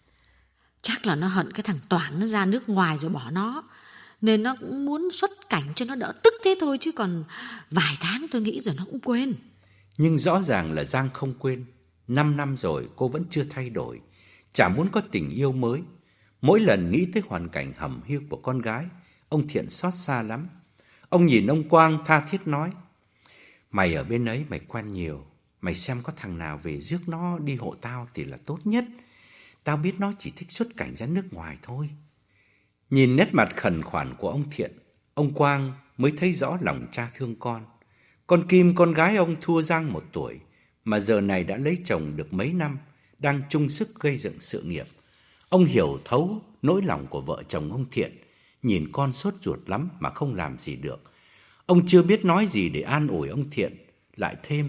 chắc là nó hận cái thằng Toàn nó ra nước ngoài rồi bỏ nó, nên nó cũng muốn xuất cảnh cho nó đỡ tức thế thôi, chứ còn vài tháng tôi nghĩ rồi nó cũng quên. Nhưng rõ ràng là Giang không quên. Năm năm rồi cô vẫn chưa thay đổi, chả muốn có tình yêu mới. Mỗi lần nghĩ tới hoàn cảnh hầm hiu của con gái, Ông Thiện xót xa lắm. Ông nhìn ông Quang tha thiết nói: "Mày ở bên ấy mày quen nhiều, mày xem có thằng nào về rước nó đi hộ tao thì là tốt nhất. Tao biết nó chỉ thích xuất cảnh ra nước ngoài thôi." Nhìn nét mặt khẩn khoản của ông Thiện, ông Quang mới thấy rõ lòng cha thương con. Con Kim, con gái ông thua Giang một tuổi, mà giờ này đã lấy chồng được mấy năm, đang chung sức gây dựng sự nghiệp. Ông hiểu thấu nỗi lòng của vợ chồng ông Thiện, nhìn con sốt ruột lắm mà không làm gì được. Ông chưa biết nói gì để an ủi ông Thiện, lại thêm: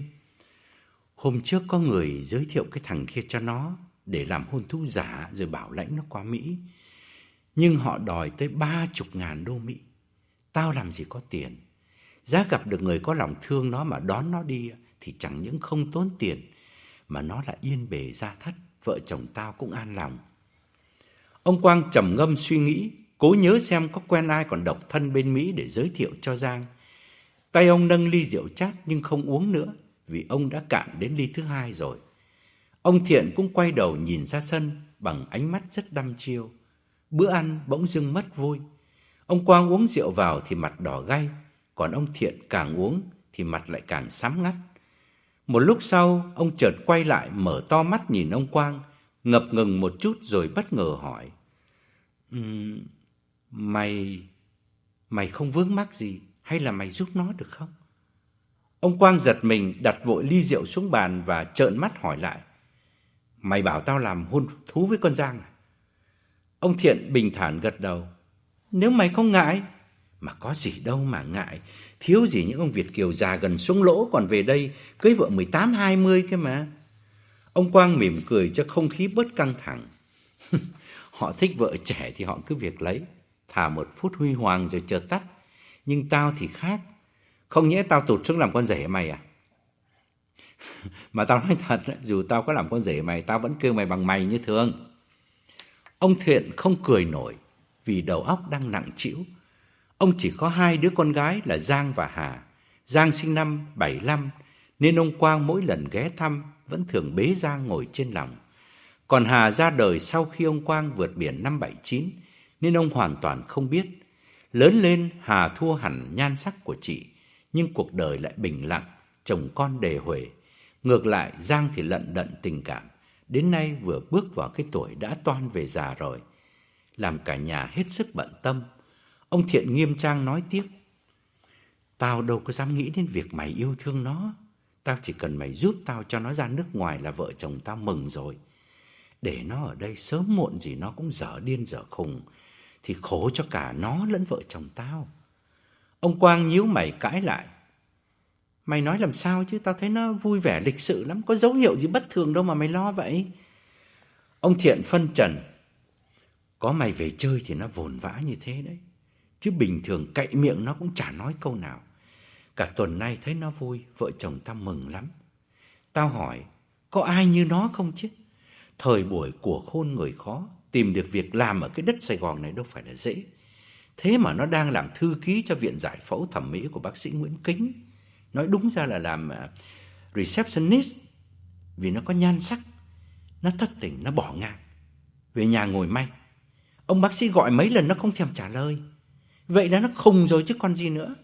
"Hôm trước có người giới thiệu cái thằng kia cho nó để làm hôn thú giả rồi bảo lãnh nó qua Mỹ. Nhưng họ đòi tới ba chục ngàn đô Mỹ. Tao làm gì có tiền. Giá gặp được người có lòng thương nó mà đón nó đi thì chẳng những không tốn tiền, mà nó lại yên bề gia thất, vợ chồng tao cũng an lòng." Ông Quang trầm ngâm suy nghĩ, cố nhớ xem có quen ai còn độc thân bên Mỹ để giới thiệu cho Giang. Tay ông nâng ly rượu chát nhưng không uống nữa, vì ông đã cạn đến ly thứ hai rồi. Ông Thiện cũng quay đầu nhìn ra sân bằng ánh mắt rất đăm chiêu. Bữa ăn bỗng dưng mất vui. Ông Quang uống rượu vào thì mặt đỏ gay, còn ông Thiện càng uống thì mặt lại càng sám ngắt. Một lúc sau, ông chợt quay lại mở to mắt nhìn ông Quang, ngập ngừng một chút rồi bất ngờ hỏi: um, Mày... Mày không vướng mắc gì, hay là mày giúp nó được không? Ông Quang giật mình, đặt vội ly rượu xuống bàn và trợn mắt hỏi lại: "Mày bảo tao làm hôn thú với con Giang à?" Ông Thiện bình thản gật đầu: "Nếu mày không ngại." "Mà có gì đâu mà ngại, thiếu gì những ông Việt kiều già gần xuống lỗ còn về đây cưới vợ mười tám hai mươi kia mà." Ông Quang mỉm cười cho không khí bớt căng thẳng. "Họ thích vợ trẻ thì họ cứ việc lấy, thả một phút huy hoàng rồi chợt tắt. Nhưng tao thì khác. Không nhẽ tao tụt xuống làm con rể mày à?" "Mà tao nói thật, dù tao có làm con rể mày, tao vẫn kêu mày bằng mày như thường." Ông Thiện không cười nổi vì đầu óc đang nặng trĩu. Ông chỉ có hai đứa con gái là Giang và Hà. Giang sinh năm bảy lăm nên ông Quang mỗi lần ghé thăm vẫn thường bế Giang ngồi trên lòng. Còn Hà ra đời sau khi ông Quang vượt biển năm bảy chín nên ông hoàn toàn không biết. Lớn lên Hà thua hẳn nhan sắc của chị, nhưng cuộc đời lại bình lặng, chồng con đề huề. Ngược lại Giang thì lận đận tình cảm, đến nay vừa bước vào cái tuổi đã toan về già rồi, làm cả nhà hết sức bận tâm. Ông Thiện nghiêm trang nói tiếp: "Tao đâu có dám nghĩ đến việc mày yêu thương nó. Tao chỉ cần mày giúp tao cho nó ra nước ngoài là vợ chồng tao mừng rồi. Để nó ở đây sớm muộn gì nó cũng dở điên dở khùng, thì khổ cho cả nó lẫn vợ chồng tao." Ông Quang nhíu mày cãi lại: "Mày nói làm sao chứ, tao thấy nó vui vẻ lịch sự lắm, có dấu hiệu gì bất thường đâu mà mày lo vậy." Ông Thiện phân trần: "Có mày về chơi thì nó vồn vã như thế đấy, chứ bình thường cậy miệng nó cũng chả nói câu nào. Cả tuần nay thấy nó vui, vợ chồng tao mừng lắm. Tao hỏi, có ai như nó không chứ? Thời buổi của khôn người khó, tìm được việc làm ở cái đất Sài Gòn này đâu phải là dễ. Thế mà nó đang làm thư ký cho viện giải phẫu thẩm mỹ của bác sĩ Nguyễn Kính. Nói đúng ra là làm receptionist, vì nó có nhan sắc. Nó thất tình, nó bỏ ngang, về nhà ngồi may. Ông bác sĩ gọi mấy lần nó không thèm trả lời. Vậy là nó khùng rồi chứ còn gì nữa."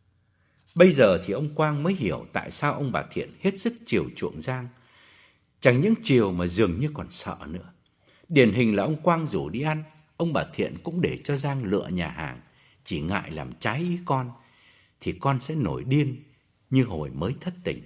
Bây giờ thì ông Quang mới hiểu tại sao ông bà Thiện hết sức chiều chuộng Giang. Chẳng những chiều mà dường như còn sợ nữa. Điển hình là ông Quang rủ đi ăn, ông bà Thiện cũng để cho Giang lựa nhà hàng, chỉ ngại làm trái ý con thì con sẽ nổi điên như hồi mới thất tình.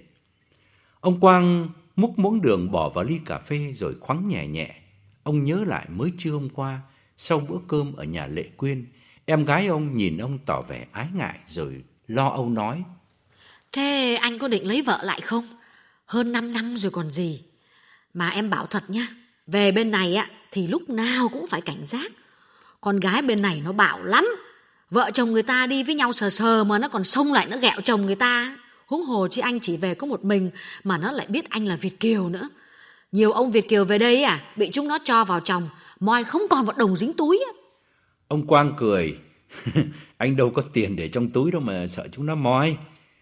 Ông Quang múc muỗng đường bỏ vào ly cà phê rồi khoắng nhẹ nhẹ. Ông nhớ lại mới trưa hôm qua, sau bữa cơm ở nhà Lệ Quyên, em gái ông nhìn ông tỏ vẻ ái ngại rồi lo âu nói: "Thế anh có định lấy vợ lại không? Hơn năm năm rồi còn gì. Mà em bảo thật nhá, về bên này á thì lúc nào cũng phải cảnh giác. Con gái bên này nó bạo lắm. Vợ chồng người ta đi với nhau sờ sờ mà nó còn xông lại nó ghẹo chồng người ta. Huống hồ chứ anh chỉ về có một mình mà nó lại biết anh là Việt kiều nữa. Nhiều ông Việt kiều về đây à, bị chúng nó cho vào chồng, moi không còn một đồng dính túi á." Ông Quang cười: "Anh đâu có tiền để trong túi đâu mà sợ chúng nó moi."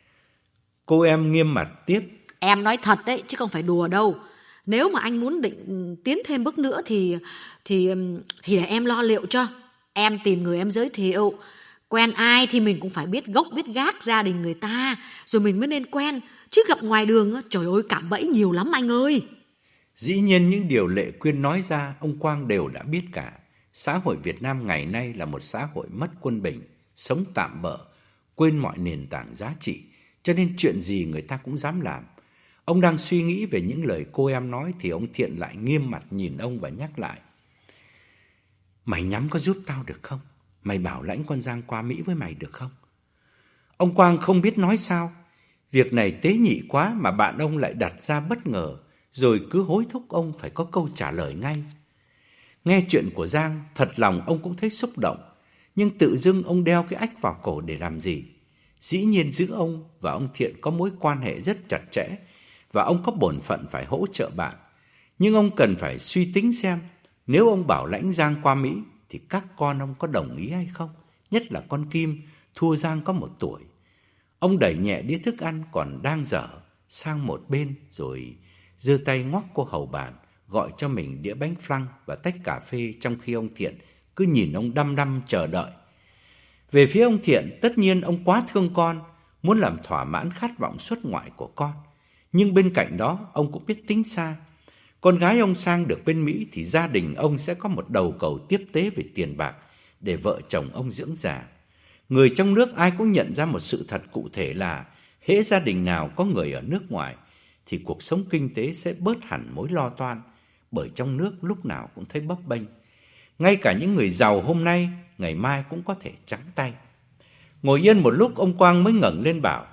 Cô em nghiêm mặt tiếp: "Em nói thật đấy chứ không phải đùa đâu. Nếu mà anh muốn định tiến thêm bước nữa thì thì thì để em lo liệu cho. Em tìm người em giới thiệu. Quen ai thì mình cũng phải biết gốc biết gác gia đình người ta, rồi mình mới nên quen. Chứ gặp ngoài đường, trời ơi, cạm bẫy nhiều lắm anh ơi. Dĩ nhiên những điều Lệ Quyên nói ra, ông Quang đều đã biết cả. Xã hội Việt Nam ngày nay là một xã hội mất quân bình, sống tạm bợ, quên mọi nền tảng giá trị, cho nên chuyện gì người ta cũng dám làm. Ông đang suy nghĩ về những lời cô em nói thì ông Thiện lại nghiêm mặt nhìn ông và nhắc lại. Mày nhắm có giúp tao được không? Mày bảo lãnh con Giang qua Mỹ với mày được không? Ông Quang không biết nói sao. Việc này tế nhị quá mà bạn ông lại đặt ra bất ngờ, rồi cứ hối thúc ông phải có câu trả lời ngay. Nghe chuyện của Giang, thật lòng ông cũng thấy xúc động, nhưng tự dưng ông đeo cái ách vào cổ để làm gì? Dĩ nhiên giữa ông và ông Thiện có mối quan hệ rất chặt chẽ, và ông có bổn phận phải hỗ trợ bạn. Nhưng ông cần phải suy tính xem, nếu ông bảo lãnh Giang qua Mỹ thì các con ông có đồng ý hay không? Nhất là con Kim, thua Giang có một tuổi. Ông đẩy nhẹ đĩa thức ăn còn đang dở sang một bên, rồi giơ tay ngoắc cô hầu bàn, gọi cho mình đĩa bánh flan và tách cà phê, trong khi ông Thiện cứ nhìn ông đăm đăm chờ đợi. Về phía ông Thiện, tất nhiên ông quá thương con, muốn làm thỏa mãn khát vọng xuất ngoại của con. Nhưng bên cạnh đó, ông cũng biết tính xa. Con gái ông sang được bên Mỹ thì gia đình ông sẽ có một đầu cầu tiếp tế về tiền bạc để vợ chồng ông dưỡng già. Người trong nước ai cũng nhận ra một sự thật cụ thể là hễ gia đình nào có người ở nước ngoài thì cuộc sống kinh tế sẽ bớt hẳn mối lo toan, bởi trong nước lúc nào cũng thấy bấp bênh. Ngay cả những người giàu hôm nay, ngày mai cũng có thể trắng tay. Ngồi yên một lúc, ông Quang mới ngẩng lên bảo: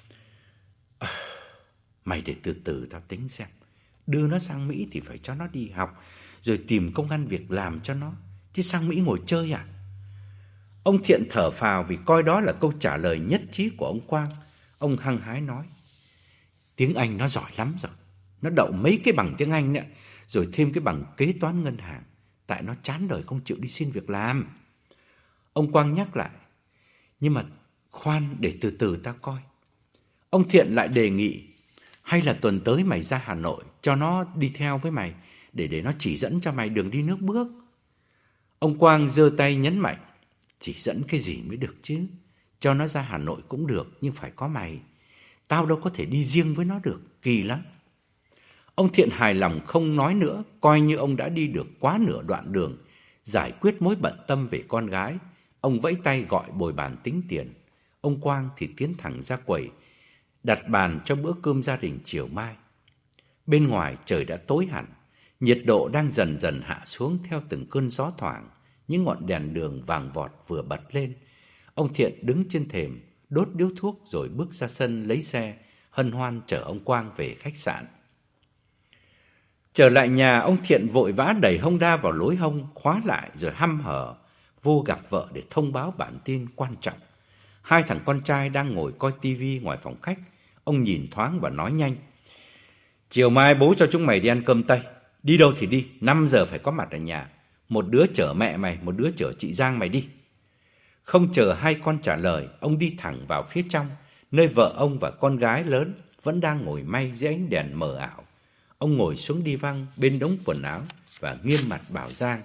Mày để từ từ tao tính xem. Đưa nó sang Mỹ thì phải cho nó đi học, rồi tìm công ăn việc làm cho nó, chứ sang Mỹ ngồi chơi à? Ông Thiện thở phào vì coi đó là câu trả lời nhất trí của ông Quang. Ông hăng hái nói: Tiếng Anh nó giỏi lắm rồi. Nó đậu mấy cái bằng tiếng Anh nữa, rồi thêm cái bằng kế toán ngân hàng. Tại nó chán đời không chịu đi xin việc làm. Ông Quang nhắc lại: Nhưng mà khoan, để từ từ ta coi. Ông Thiện lại đề nghị: Hay là tuần tới mày ra Hà Nội cho nó đi theo với mày, để để nó chỉ dẫn cho mày đường đi nước bước. Ông Quang giơ tay nhấn mạnh: Chỉ dẫn cái gì mới được chứ? Cho nó ra Hà Nội cũng được, nhưng phải có mày. Tao đâu có thể đi riêng với nó được, kỳ lắm. Ông Thiện hài lòng không nói nữa, coi như ông đã đi được quá nửa đoạn đường, giải quyết mối bận tâm về con gái. Ông vẫy tay gọi bồi bàn tính tiền. Ông Quang thì tiến thẳng ra quầy, đặt bàn cho bữa cơm gia đình chiều mai. Bên ngoài trời đã tối hẳn, nhiệt độ đang dần dần hạ xuống theo từng cơn gió thoảng. Những ngọn đèn đường vàng vọt vừa bật lên. Ông Thiện đứng trên thềm, đốt điếu thuốc rồi bước ra sân lấy xe, hân hoan chở ông Quang về khách sạn. Trở lại nhà, ông Thiện vội vã đẩy Honda vào lối hông, khóa lại rồi hăm hở vô gặp vợ để thông báo bản tin quan trọng. Hai thằng con trai đang ngồi coi tivi ngoài phòng khách. Ông nhìn thoáng và nói nhanh: Chiều mai bố cho chúng mày đi ăn cơm Tây. Đi đâu thì đi, năm giờ phải có mặt ở nhà. Một đứa chở mẹ mày, một đứa chở chị Giang mày đi. Không chờ hai con trả lời, ông đi thẳng vào phía trong, nơi vợ ông và con gái lớn vẫn đang ngồi may dưới ánh đèn mờ ảo. Ông ngồi xuống đi văng bên đống quần áo và nghiêm mặt bảo Giang: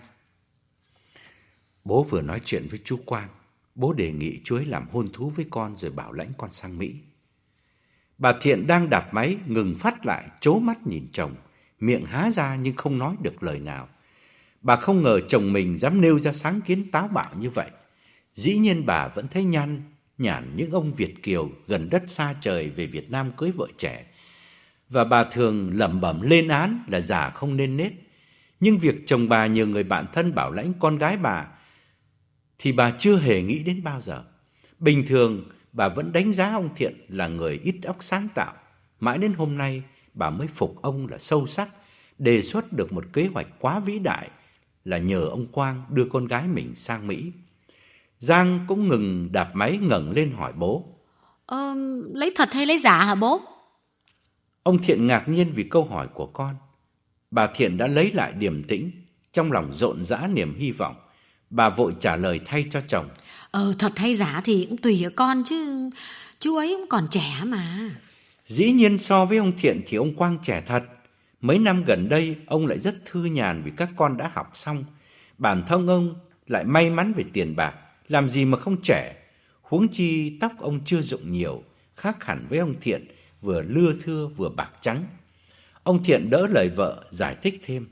Bố vừa nói chuyện với chú Quang. Bố đề nghị chú ấy làm hôn thú với con rồi bảo lãnh con sang Mỹ. Bà Thiện đang đạp máy ngừng phát lại, trố mắt nhìn chồng, miệng há ra nhưng không nói được lời nào. Bà không ngờ chồng mình dám nêu ra sáng kiến táo bạo như vậy. Dĩ nhiên bà vẫn thấy nhăn nhản những ông Việt kiều gần đất xa trời về Việt Nam cưới vợ trẻ, và bà thường lẩm bẩm lên án là già không nên nết. Nhưng việc chồng bà nhờ người bạn thân bảo lãnh con gái bà thì bà chưa hề nghĩ đến bao giờ. Bình thường bà vẫn đánh giá ông Thiện là người ít óc sáng tạo. Mãi đến hôm nay bà mới phục ông là sâu sắc, đề xuất được một kế hoạch quá vĩ đại là nhờ ông Quang đưa con gái mình sang Mỹ. Giang cũng ngừng đạp máy ngẩng lên hỏi bố: Ờ, lấy thật hay lấy giả hả bố? Ông Thiện ngạc nhiên vì câu hỏi của con. Bà Thiện đã lấy lại điềm tĩnh, trong lòng rộn rã niềm hy vọng. Bà vội trả lời thay cho chồng: Ờ, thật hay giả thì cũng tùy ở con chứ, chú ấy cũng còn trẻ mà. Dĩ nhiên so với ông Thiện thì ông Quang trẻ thật. Mấy năm gần đây ông lại rất thư nhàn vì các con đã học xong. Bản thân ông lại may mắn về tiền bạc, làm gì mà không trẻ. Huống chi tóc ông chưa rụng nhiều, khác hẳn với ông Thiện, vừa lưa thưa vừa bạc trắng. Ông Thiện đỡ lời vợ, giải thích thêm.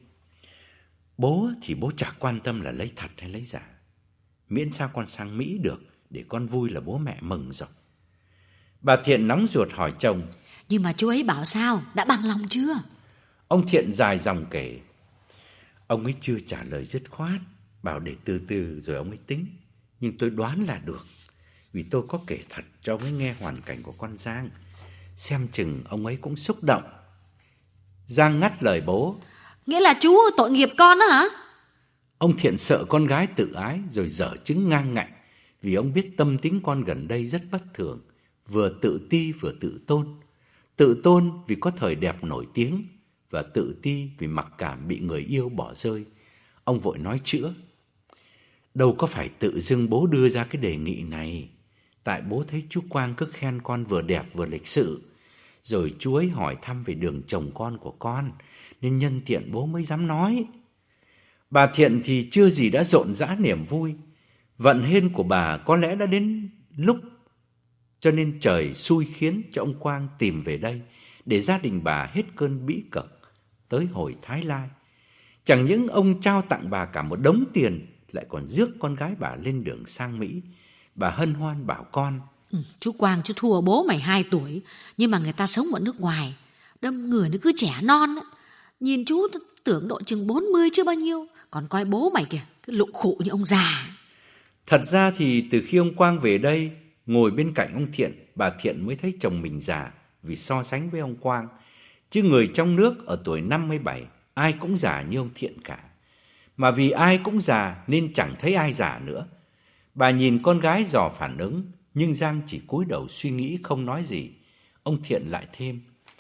Bố thì bố chả quan tâm là lấy thật hay lấy giả. Miễn sao con sang Mỹ được, để con vui là bố mẹ mừng rồi. Bà Thiện nóng ruột hỏi chồng. Nhưng mà chú ấy bảo sao? Đã bằng lòng chưa? Ông Thiện dài dòng kể. Ông ấy chưa trả lời dứt khoát, bảo để từ từ rồi ông ấy tính. Nhưng tôi đoán là được, vì tôi có kể thật cho ông ấy nghe hoàn cảnh của con Giang. Xem chừng ông ấy cũng xúc động. Giang ngắt lời bố. Nghĩa là chú tội nghiệp con đó hả? Ông Thiện sợ con gái tự ái rồi dở chứng ngang ngạnh, vì ông biết tâm tính con gần đây rất bất thường, vừa tự ti vừa tự tôn. Tự tôn vì có thời đẹp nổi tiếng, và tự ti vì mặc cảm bị người yêu bỏ rơi. Ông vội nói chữa. Đâu có phải tự dưng bố đưa ra cái đề nghị này. Tại bố thấy chú Quang cứ khen con vừa đẹp vừa lịch sự, rồi chú ấy hỏi thăm về đường chồng con của con, nên nhân tiện bố mới dám nói. Bà Thiện thì chưa gì đã rộn rã niềm vui. Vận hên của bà có lẽ đã đến lúc, cho nên trời xui khiến cho ông Quang tìm về đây, để gia đình bà hết cơn bĩ cực tới hồi Thái Lai. Chẳng những ông trao tặng bà cả một đống tiền, lại còn rước con gái bà lên đường sang Mỹ. Bà hân hoan bảo con. Ừ, chú Quang chú thua bố mày hai tuổi, nhưng mà người ta sống ở nước ngoài, đâm người nó cứ trẻ non á. Nhìn chú tưởng độ chừng bốn mươi chứ bao nhiêu, còn coi bố mày kìa, cứ lụng khụ như ông già. Thật ra thì từ khi ông Quang về đây, ngồi bên cạnh ông Thiện, bà Thiện mới thấy chồng mình già vì so sánh với ông Quang. Chứ người trong nước ở tuổi năm mươi bảy, ai cũng già như ông Thiện cả. Mà vì ai cũng già nên chẳng thấy ai già nữa. Bà nhìn con gái dò phản ứng, nhưng Giang chỉ cúi đầu suy nghĩ không nói gì. Ông Thiện lại thêm.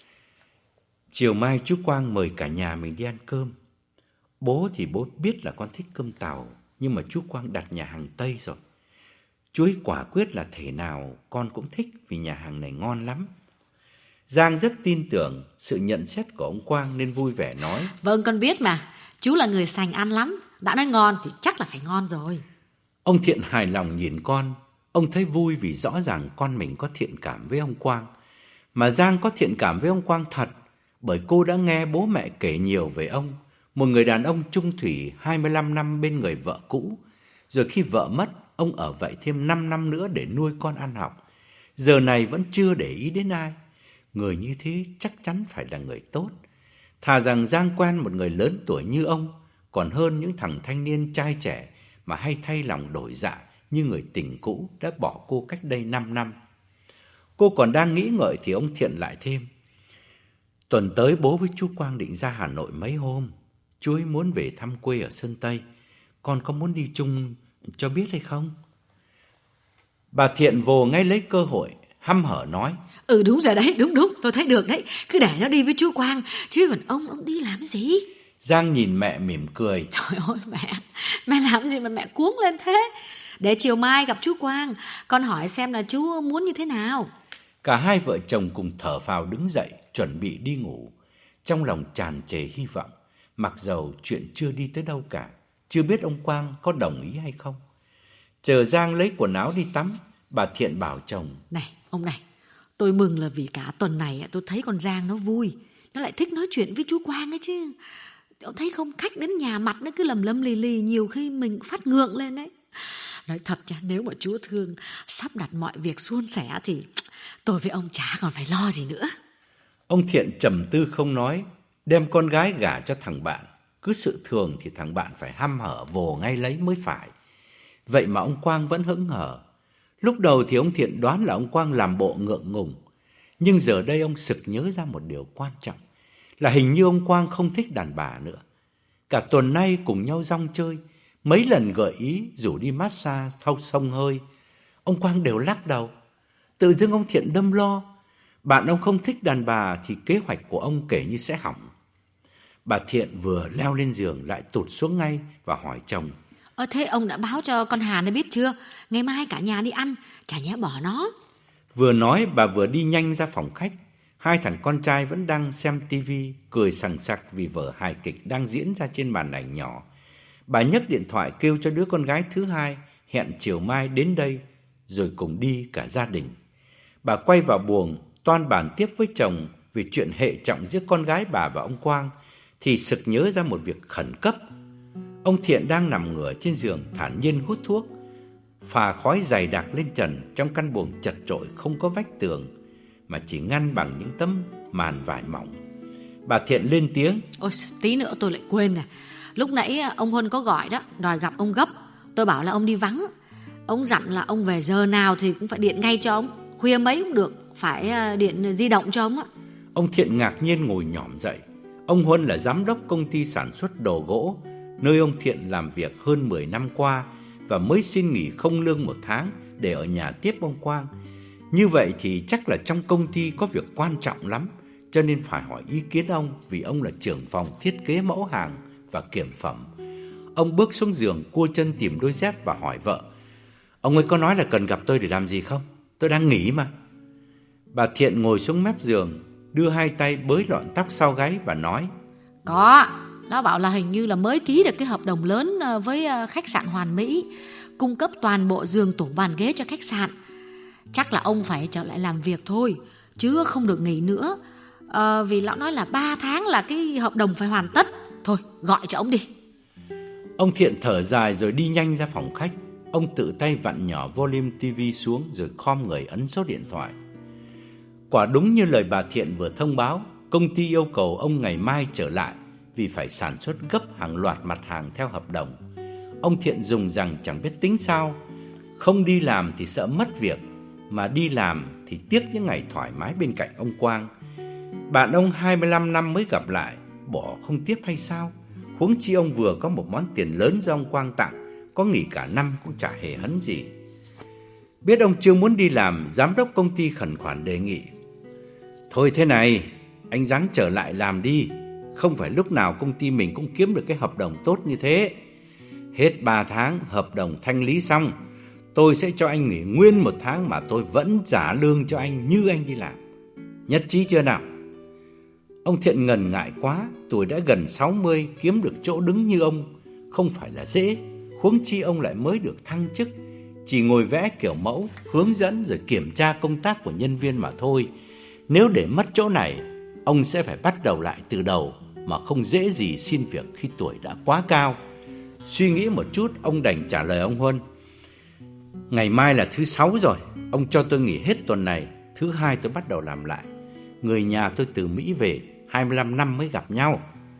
Chiều mai chú Quang mời cả nhà mình đi ăn cơm. Bố thì bố biết là con thích cơm tàu, nhưng mà chú Quang đặt nhà hàng Tây rồi. Chú ấy quả quyết là thể nào con cũng thích, vì nhà hàng này ngon lắm. Giang rất tin tưởng sự nhận xét của ông Quang nên vui vẻ nói. Vâng, con biết mà, chú là người sành ăn lắm. Đã nói ngon thì chắc là phải ngon rồi. Ông Thiện hài lòng nhìn con. Ông thấy vui vì rõ ràng con mình có thiện cảm với ông Quang. Mà Giang có thiện cảm với ông Quang thật, bởi cô đã nghe bố mẹ kể nhiều về ông. Một người đàn ông chung thủy hai mươi lăm năm bên người vợ cũ. Rồi khi vợ mất, ông ở vậy thêm năm năm nữa để nuôi con ăn học. Giờ này vẫn chưa để ý đến ai. Người như thế chắc chắn phải là người tốt. Thà rằng Giang quen một người lớn tuổi như ông, còn hơn những thằng thanh niên trai trẻ mà hay thay lòng đổi dạ như người tình cũ đã bỏ cô cách đây năm năm. Cô còn đang nghĩ ngợi thì ông Thiện lại thêm. Tuần tới bố với chú Quang định ra Hà Nội mấy hôm. Chú ấy muốn về thăm quê ở Sơn Tây. Con có muốn đi chung cho biết hay không? Bà Thiện vồ ngay lấy cơ hội, hăm hở nói. Ừ đúng rồi đấy, đúng đúng, tôi thấy được đấy. Cứ để nó đi với chú Quang, chứ còn ông, ông đi làm gì? Giang nhìn mẹ mỉm cười. Trời ơi mẹ, mẹ làm gì mà mẹ cuống lên thế? Để chiều mai gặp chú Quang, con hỏi xem là chú muốn như thế nào. Cả hai vợ chồng cùng thở phào đứng dậy, chuẩn bị đi ngủ. Trong lòng tràn trề hy vọng, mặc dầu chuyện chưa đi tới đâu cả, chưa biết ông Quang có đồng ý hay không. Chờ Giang lấy quần áo đi tắm, bà Thiện bảo chồng. Này, ông này, tôi mừng là vì cả tuần này tôi thấy con Giang nó vui. Nó lại thích nói chuyện với chú Quang ấy chứ. Ông thấy không, khách đến nhà mặt nó cứ lầm lầm lì lì, nhiều khi mình phát ngượng lên đấy. Nói thật nha, nếu mà Chúa thương sắp đặt mọi việc suôn sẻ thì tôi với ông chả còn phải lo gì nữa. Ông Thiện trầm tư không nói, đem con gái gả cho thằng bạn. Cứ sự thường thì thằng bạn phải hăm hở vồ ngay lấy mới phải. Vậy mà ông Quang vẫn hững hờ. Lúc đầu thì ông Thiện đoán là ông Quang làm bộ ngượng ngùng. Nhưng giờ đây ông sực nhớ ra một điều quan trọng, là hình như ông Quang không thích đàn bà nữa. Cả tuần nay cùng nhau rong chơi, mấy lần gợi ý rủ đi massage thâu sông hơi, ông Quang đều lắc đầu. Tự dưng ông Thiện đâm lo. Bạn ông không thích đàn bà thì kế hoạch của ông kể như sẽ hỏng. Bà Thiện vừa leo lên giường lại tụt xuống ngay và hỏi chồng. Ờ thế ông đã báo cho con Hà nó biết chưa? Ngày mai cả nhà đi ăn, chả nhẽ bỏ nó. Vừa nói bà vừa đi nhanh ra phòng khách. Hai thằng con trai vẫn đang xem tivi, cười sằng sặc vì vở hài kịch đang diễn ra trên màn ảnh nhỏ. Bà nhấc điện thoại kêu cho đứa con gái thứ hai, hẹn chiều mai đến đây rồi cùng đi cả gia đình. Bà quay vào buồng toan bàn tiếp với chồng về chuyện hệ trọng giữa con gái bà và ông Quang thì sực nhớ ra một việc khẩn cấp. Ông Thiện đang nằm ngửa trên giường thản nhiên hút thuốc, phà khói dày đặc lên trần trong căn buồng chật chội không có vách tường mà chỉ ngăn bằng những tấm màn vải mỏng. Bà Thiện lên tiếng: Ôi, tí nữa tôi lại quên nè. Lúc nãy ông Huân có gọi đó, đòi gặp ông gấp. Tôi bảo là ông đi vắng. Ông dặn là ông về giờ nào thì cũng phải điện ngay cho ông. Khuya mấy cũng được, phải điện di động cho ông á. Ông Thiện ngạc nhiên ngồi nhỏm dậy. Ông Huân là giám đốc công ty sản xuất đồ gỗ, nơi ông Thiện làm việc hơn mười năm qua và mới xin nghỉ không lương một tháng để ở nhà tiếp ông Quang. Như vậy thì chắc là trong công ty có việc quan trọng lắm, cho nên phải hỏi ý kiến ông, vì ông là trưởng phòng thiết kế mẫu hàng và kiểm phẩm. Ông bước xuống giường, cua chân tìm đôi dép và hỏi vợ: Ông ấy có nói là cần gặp tôi để làm gì không? Tôi đang nghỉ mà. Bà Thiện ngồi xuống mép giường, đưa hai tay bới lọn tóc sau gáy và nói: Có, nó bảo là hình như là mới ký được cái hợp đồng lớn với khách sạn Hoàn Mỹ, cung cấp toàn bộ giường tủ bàn ghế cho khách sạn. Chắc là ông phải trở lại làm việc thôi, chứ không được nghỉ nữa. à, Vì lão nói là ba tháng là cái hợp đồng phải hoàn tất. Thôi, gọi cho ông đi. Ông Thiện thở dài rồi đi nhanh ra phòng khách. Ông tự tay vặn nhỏ volume tivi xuống rồi khom người ấn số điện thoại. Quả đúng như lời bà Thiện vừa thông báo, công ty yêu cầu ông ngày mai trở lại vì phải sản xuất gấp hàng loạt mặt hàng theo hợp đồng. Ông Thiện dùng rằng chẳng biết tính sao, không đi làm thì sợ mất việc, mà đi làm thì tiếc những ngày thoải mái bên cạnh ông Quang. Bạn ông hai mươi lăm năm mới gặp lại, bỏ không tiếp hay sao? Huống chi ông vừa có một món tiền lớn do ông Quang tặng, có nghỉ cả năm cũng chả hề hấn gì. Biết ông chưa muốn đi làm, giám đốc công ty khẩn khoản đề nghị: Thôi thế này, anh ráng trở lại làm đi. Không phải lúc nào công ty mình cũng kiếm được cái hợp đồng tốt như thế. Hết ba tháng hợp đồng thanh lý xong, tôi sẽ cho anh nghỉ nguyên một tháng mà tôi vẫn trả lương cho anh như anh đi làm. Nhất trí chưa nào? Ông Thiện ngần ngại quá, tuổi đã gần sáu mươi, kiếm được chỗ đứng như ông không phải là dễ. Huống chi ông lại mới được thăng chức, chỉ ngồi vẽ kiểu mẫu, hướng dẫn rồi kiểm tra công tác của nhân viên mà thôi. Nếu để mất chỗ này, ông sẽ phải bắt đầu lại từ đầu, mà không dễ gì xin việc khi tuổi đã quá cao. Suy nghĩ một chút, ông đành trả lời ông Huân: Ngày mai là thứ sáu rồi, ông cho tôi nghỉ hết tuần này, thứ hai tôi bắt đầu làm lại. Người nhà tôi từ Mỹ về, hai mươi lăm năm mới gặp nhau.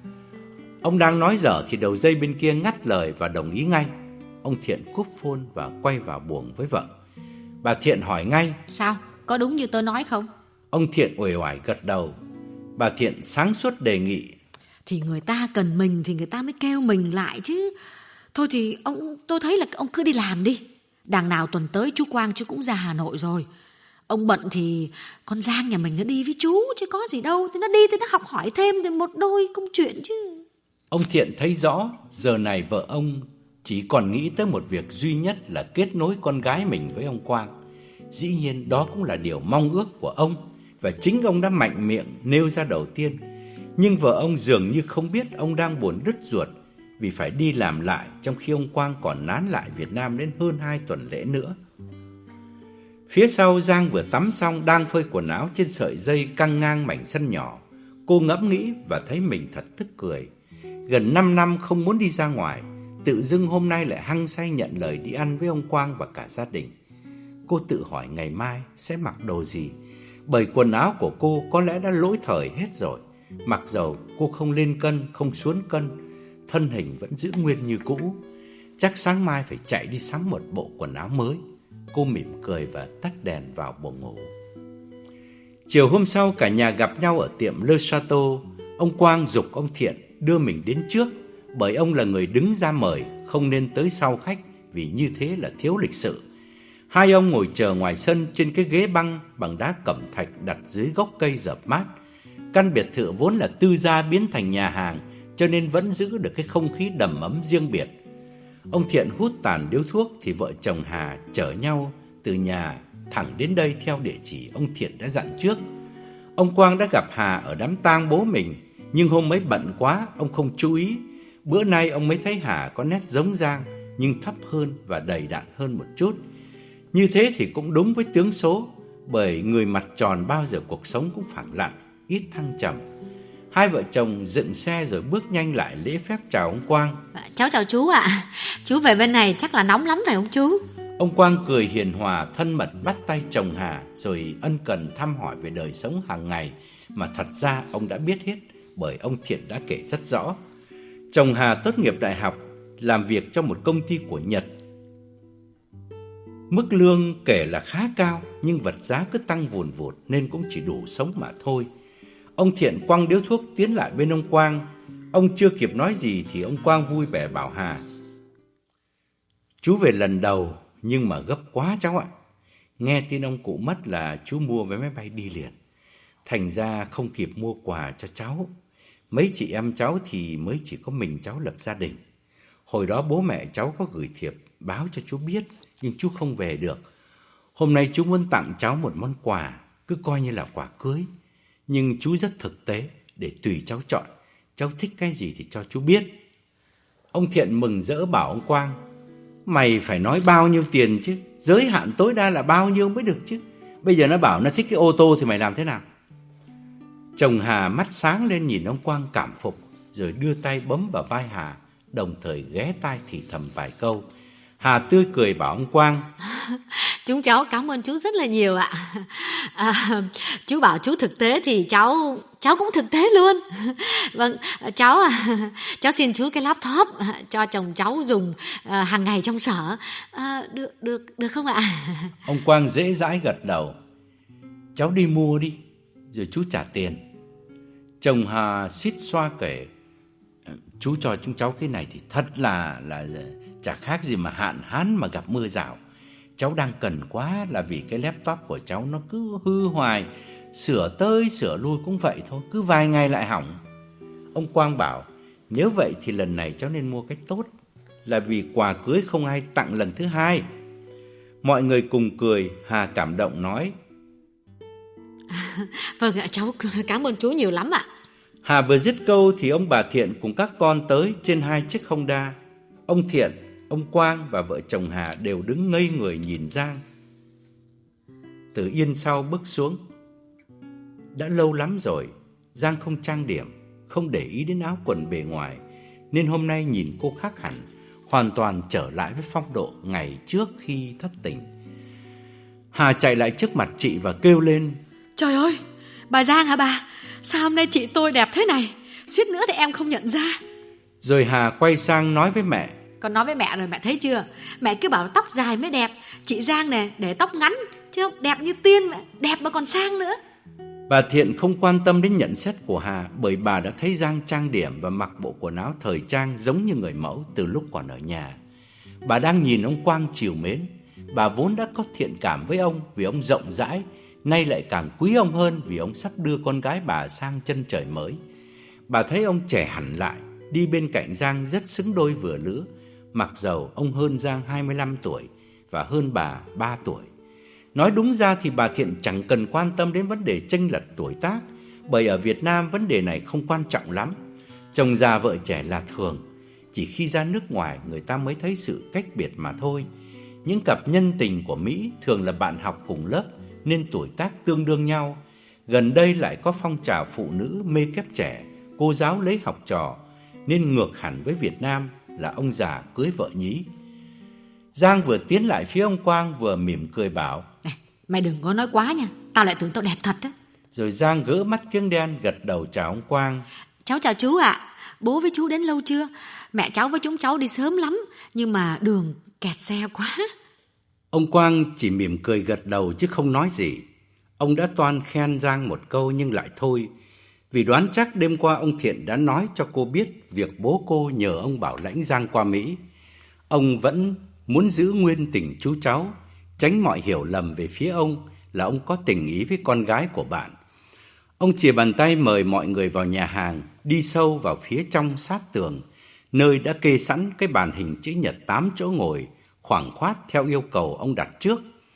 Ông đang nói dở thì đầu dây bên kia ngắt lời và đồng ý ngay. Ông Thiện cúp phone và quay vào buồng với vợ. Bà Thiện hỏi ngay: Sao, có đúng như tôi nói không? Ông Thiện uể oải gật đầu. Bà Thiện sáng suốt đề nghị: Thì người ta cần mình thì người ta mới kêu mình lại chứ. Thôi thì ông, tôi thấy là ông cứ đi làm đi. Đằng nào tuần tới chú Quang chú cũng ra Hà Nội rồi. Ông bận thì con Giang nhà mình nó đi với chú chứ có gì đâu. Thì nó đi thì nó học hỏi thêm thì một đôi công chuyện chứ. Ông Thiện thấy rõ giờ này vợ ông chỉ còn nghĩ tới một việc duy nhất là kết nối con gái mình với ông Quang. Dĩ nhiên đó cũng là điều mong ước của ông, và chính ông đã mạnh miệng nêu ra đầu tiên. Nhưng vợ ông dường như không biết ông đang buồn đứt ruột vì phải đi làm lại, trong khi ông Quang còn nán lại Việt Nam đến hơn hai tuần lễ nữa. Phía sau, Giang vừa tắm xong đang phơi quần áo trên sợi dây căng ngang mảnh sân nhỏ. Cô ngẫm nghĩ và thấy mình thật tức cười. Gần năm năm không muốn đi ra ngoài, tự dưng hôm nay lại hăng say nhận lời đi ăn với ông Quang và cả gia đình. Cô tự hỏi ngày mai sẽ mặc đồ gì, bởi quần áo của cô có lẽ đã lỗi thời hết rồi. Mặc dầu cô không lên cân, không xuống cân, thân hình vẫn giữ nguyên như cũ. Chắc sáng mai phải chạy đi sắm một bộ quần áo mới. Cô mỉm cười và tắt đèn vào buồng ngủ. Chiều hôm sau cả nhà gặp nhau ở tiệm Le Chateau. Ông Quang giục ông Thiện đưa mình đến trước, bởi ông là người đứng ra mời, không nên tới sau khách, vì như thế là thiếu lịch sự. Hai ông ngồi chờ ngoài sân trên cái ghế băng bằng đá cẩm thạch đặt dưới gốc cây dợp mát. Căn biệt thự vốn là tư gia biến thành nhà hàng, cho nên vẫn giữ được cái không khí đầm ấm riêng biệt. Ông Thiện hút tàn điếu thuốc thì vợ chồng Hà chở nhau từ nhà thẳng đến đây theo địa chỉ ông Thiện đã dặn trước. Ông Quang đã gặp Hà ở đám tang bố mình, nhưng hôm ấy bận quá, ông không chú ý. Bữa nay ông mới thấy Hà có nét giống Giang, nhưng thấp hơn và đầy đặn hơn một chút. Như thế thì cũng đúng với tướng số, bởi người mặt tròn bao giờ cuộc sống cũng phẳng lặng, ít thăng trầm. Hai vợ chồng dựng xe rồi bước nhanh lại lễ phép chào ông Quang. Cháu chào chú ạ. À. Chú về bên này chắc là nóng lắm phải không chú? Ông Quang cười hiền hòa, thân mật bắt tay chồng Hà, rồi ân cần thăm hỏi về đời sống hàng ngày mà thật ra ông đã biết hết, bởi ông Thiện đã kể rất rõ. Chồng Hà tốt nghiệp đại học, làm việc cho một công ty của Nhật. Mức lương kể là khá cao, nhưng vật giá cứ tăng vùn vụt nên cũng chỉ đủ sống mà thôi. Ông Thiện quăng điếu thuốc tiến lại bên ông Quang. Ông chưa kịp nói gì thì ông Quang vui vẻ bảo Hà: chú về lần đầu nhưng mà gấp quá cháu ạ. Nghe tin ông cụ mất là chú mua vé máy bay đi liền, thành ra không kịp mua quà cho cháu. Mấy chị em cháu thì mới chỉ có mình cháu lập gia đình. Hồi đó bố mẹ cháu có gửi thiệp báo cho chú biết, nhưng chú không về được. Hôm nay chú muốn tặng cháu một món quà, cứ coi như là quà cưới. Nhưng chú rất thực tế, để tùy cháu chọn. Cháu thích cái gì thì cho chú biết. Ông Thiện mừng rỡ bảo ông Quang: mày phải nói bao nhiêu tiền chứ, giới hạn tối đa là bao nhiêu mới được chứ. Bây giờ nó bảo nó thích cái ô tô thì mày làm thế nào? Chồng Hà mắt sáng lên nhìn ông Quang cảm phục, rồi đưa tay bấm vào vai Hà, đồng thời ghé tai thì thầm vài câu. Hà tươi cười bảo ông Quang: Chúng cháu cảm ơn chú rất là nhiều ạ. À, chú bảo chú thực tế thì cháu cháu cũng thực tế luôn. Vâng, cháu cháu xin chú cái laptop cho chồng cháu dùng à, hàng ngày trong sở. À, được được được không ạ? Ông Quang dễ dãi gật đầu. Cháu đi mua đi, rồi chú trả tiền. Chồng Hà xít xoa kể: chú cho chúng cháu cái này thì thật là là chả khác gì mà hạn hán mà gặp mưa rào. Cháu đang cần quá là vì cái laptop của cháu nó cứ hư hoài, sửa tới sửa lui cũng vậy thôi, cứ vài ngày lại hỏng. Ông Quang bảo: nếu vậy thì lần này cháu nên mua cái tốt, là vì quà cưới không ai tặng lần thứ hai. Mọi người cùng cười. Hà cảm động nói: Vâng ạ, cháu cảm ơn chú nhiều lắm ạ. Hà vừa dứt câu thì ông bà Thiện cùng các con tới trên hai chiếc Honda. Ông Thiện, ông Quang và vợ chồng Hà đều đứng ngây người nhìn Giang. Từ yên sau bước xuống. Đã lâu lắm rồi Giang không trang điểm, không để ý đến áo quần bề ngoài, nên hôm nay nhìn cô khác hẳn, hoàn toàn trở lại với phong độ ngày trước khi thất tình. Hà chạy lại trước mặt chị và kêu lên: Trời ơi, bà Giang hả bà? Sao hôm nay chị tôi đẹp thế này? Suýt nữa thì em không nhận ra. Rồi Hà quay sang nói với mẹ: Con nói với mẹ rồi, mẹ thấy chưa? Mẹ cứ bảo tóc dài mới đẹp. Chị Giang này để tóc ngắn chứ không, đẹp như tiên mẹ, đẹp mà còn sang nữa. Bà Thiện không quan tâm đến nhận xét của Hà, bởi bà đã thấy Giang trang điểm và mặc bộ quần áo thời trang giống như người mẫu từ lúc còn ở nhà. Bà đang nhìn ông Quang trìu mến. Bà vốn đã có thiện cảm với ông vì ông rộng rãi, nay lại càng quý ông hơn vì ông sắp đưa con gái bà sang chân trời mới. Bà thấy ông trẻ hẳn lại, đi bên cạnh Giang rất xứng đôi vừa lứa, mặc dầu ông hơn Giang hai mươi lăm tuổi và hơn bà ba tuổi. Nói đúng ra thì bà Thiện chẳng cần quan tâm đến vấn đề chênh lệch tuổi tác, bởi ở Việt Nam vấn đề này không quan trọng lắm. Chồng già vợ trẻ là thường, chỉ khi ra nước ngoài người ta mới thấy sự cách biệt mà thôi. Những cặp nhân tình của Mỹ thường là bạn học cùng lớp nên tuổi tác tương đương nhau. Gần đây lại có phong trào phụ nữ mê kép trẻ, cô giáo lấy học trò, nên ngược hẳn với Việt Nam là ông già cưới vợ nhí. Giang vừa tiến lại phía ông Quang vừa mỉm cười bảo: Này, mày đừng có nói quá nha, tao lại tưởng tao đẹp thật á. Rồi Giang gỡ mắt kiếng đen gật đầu chào ông Quang. Cháu chào chú ạ. À. Bố với chú đến lâu chưa? Mẹ cháu với chúng cháu đi sớm lắm, nhưng mà đường kẹt xe quá. Ông Quang chỉ mỉm cười gật đầu chứ không nói gì. Ông đã toan khen Giang một câu nhưng lại thôi, vì đoán chắc đêm qua ông Thiện đã nói cho cô biết việc bố cô nhờ ông bảo lãnh Giang qua Mỹ. Ông vẫn muốn giữ nguyên tình chú cháu, tránh mọi hiểu lầm về phía ông là ông có tình ý với con gái của bạn. Ông chìa bàn tay mời mọi người vào nhà hàng, đi sâu vào phía trong sát tường, nơi đã kê sẵn cái bàn hình chữ nhật tám chỗ ngồi, khoảng khoát theo yêu cầu ông đặt trước.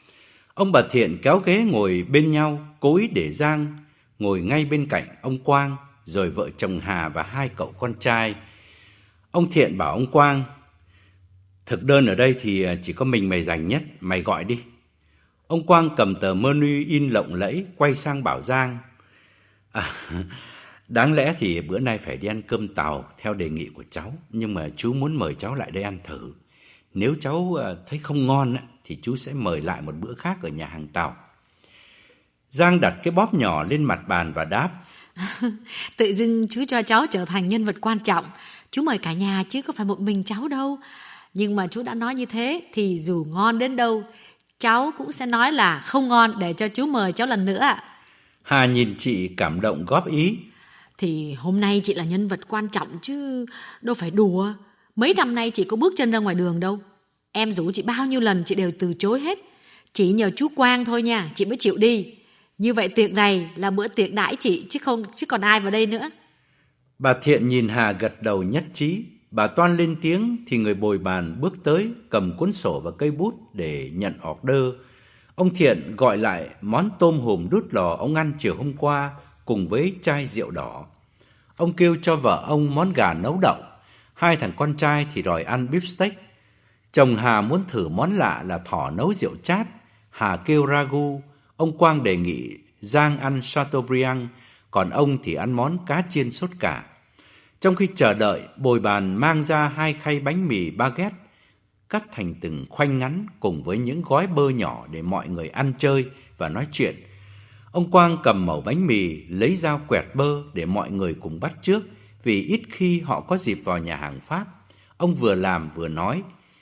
Ông bà Thiện kéo ghế ngồi bên nhau, cố ý để Giang ngồi ngay bên cạnh ông Quang, rồi vợ chồng Hà và hai cậu con trai. Ông Thiện bảo ông Quang: Thực đơn ở đây thì chỉ có mình mày rành nhất, mày gọi đi. Ông Quang cầm tờ menu in lộng lẫy, quay sang bảo Giang. À, đáng lẽ thì bữa nay phải đi ăn cơm tàu theo đề nghị của cháu, nhưng mà chú muốn mời cháu lại đây ăn thử. Nếu cháu thấy không ngon thì chú sẽ mời lại một bữa khác ở nhà hàng Tàu. Giang đặt cái bóp nhỏ lên mặt bàn và đáp. Tự dưng chú cho cháu trở thành nhân vật quan trọng. Chú mời cả nhà chứ có phải một mình cháu đâu. Nhưng mà chú đã nói như thế thì dù ngon đến đâu, cháu cũng sẽ nói là không ngon để cho chú mời cháu lần nữa ạ. Hà nhìn chị cảm động góp ý. Thì hôm nay chị là nhân vật quan trọng chứ đâu phải đùa. Mấy năm nay chị có bước chân ra ngoài đường đâu. Em rủ chị bao nhiêu lần chị đều từ chối hết. Chỉ nhờ chú Quang thôi nha, chị mới chịu đi. Như vậy tiệc này là bữa tiệc đãi chị chứ không chứ còn ai vào đây nữa. Bà Thiện nhìn Hà gật đầu nhất trí. Bà toan lên tiếng thì người bồi bàn bước tới, cầm cuốn sổ và cây bút để nhận order. Ông Thiện gọi lại món tôm hùm đút lò ông ăn chiều hôm qua cùng với chai rượu đỏ. Ông kêu cho vợ ông món gà nấu đậu. Hai thằng con trai thì đòi ăn beef steak. Chồng Hà muốn thử món lạ là thỏ nấu rượu chát. Hà kêu ragu. Ông Quang đề nghị Giang ăn Chateaubriand, còn ông thì ăn món cá chiên sốt cả. Trong khi chờ đợi, bồi bàn mang ra hai khay bánh mì baguette cắt thành từng khoanh ngắn cùng với những gói bơ nhỏ để mọi người ăn chơi và nói chuyện. Ông Quang cầm mẩu bánh mì, lấy dao quẹt bơ để mọi người cùng bắt chước, vì ít khi họ có dịp vào nhà hàng Pháp. Ông vừa làm vừa nói.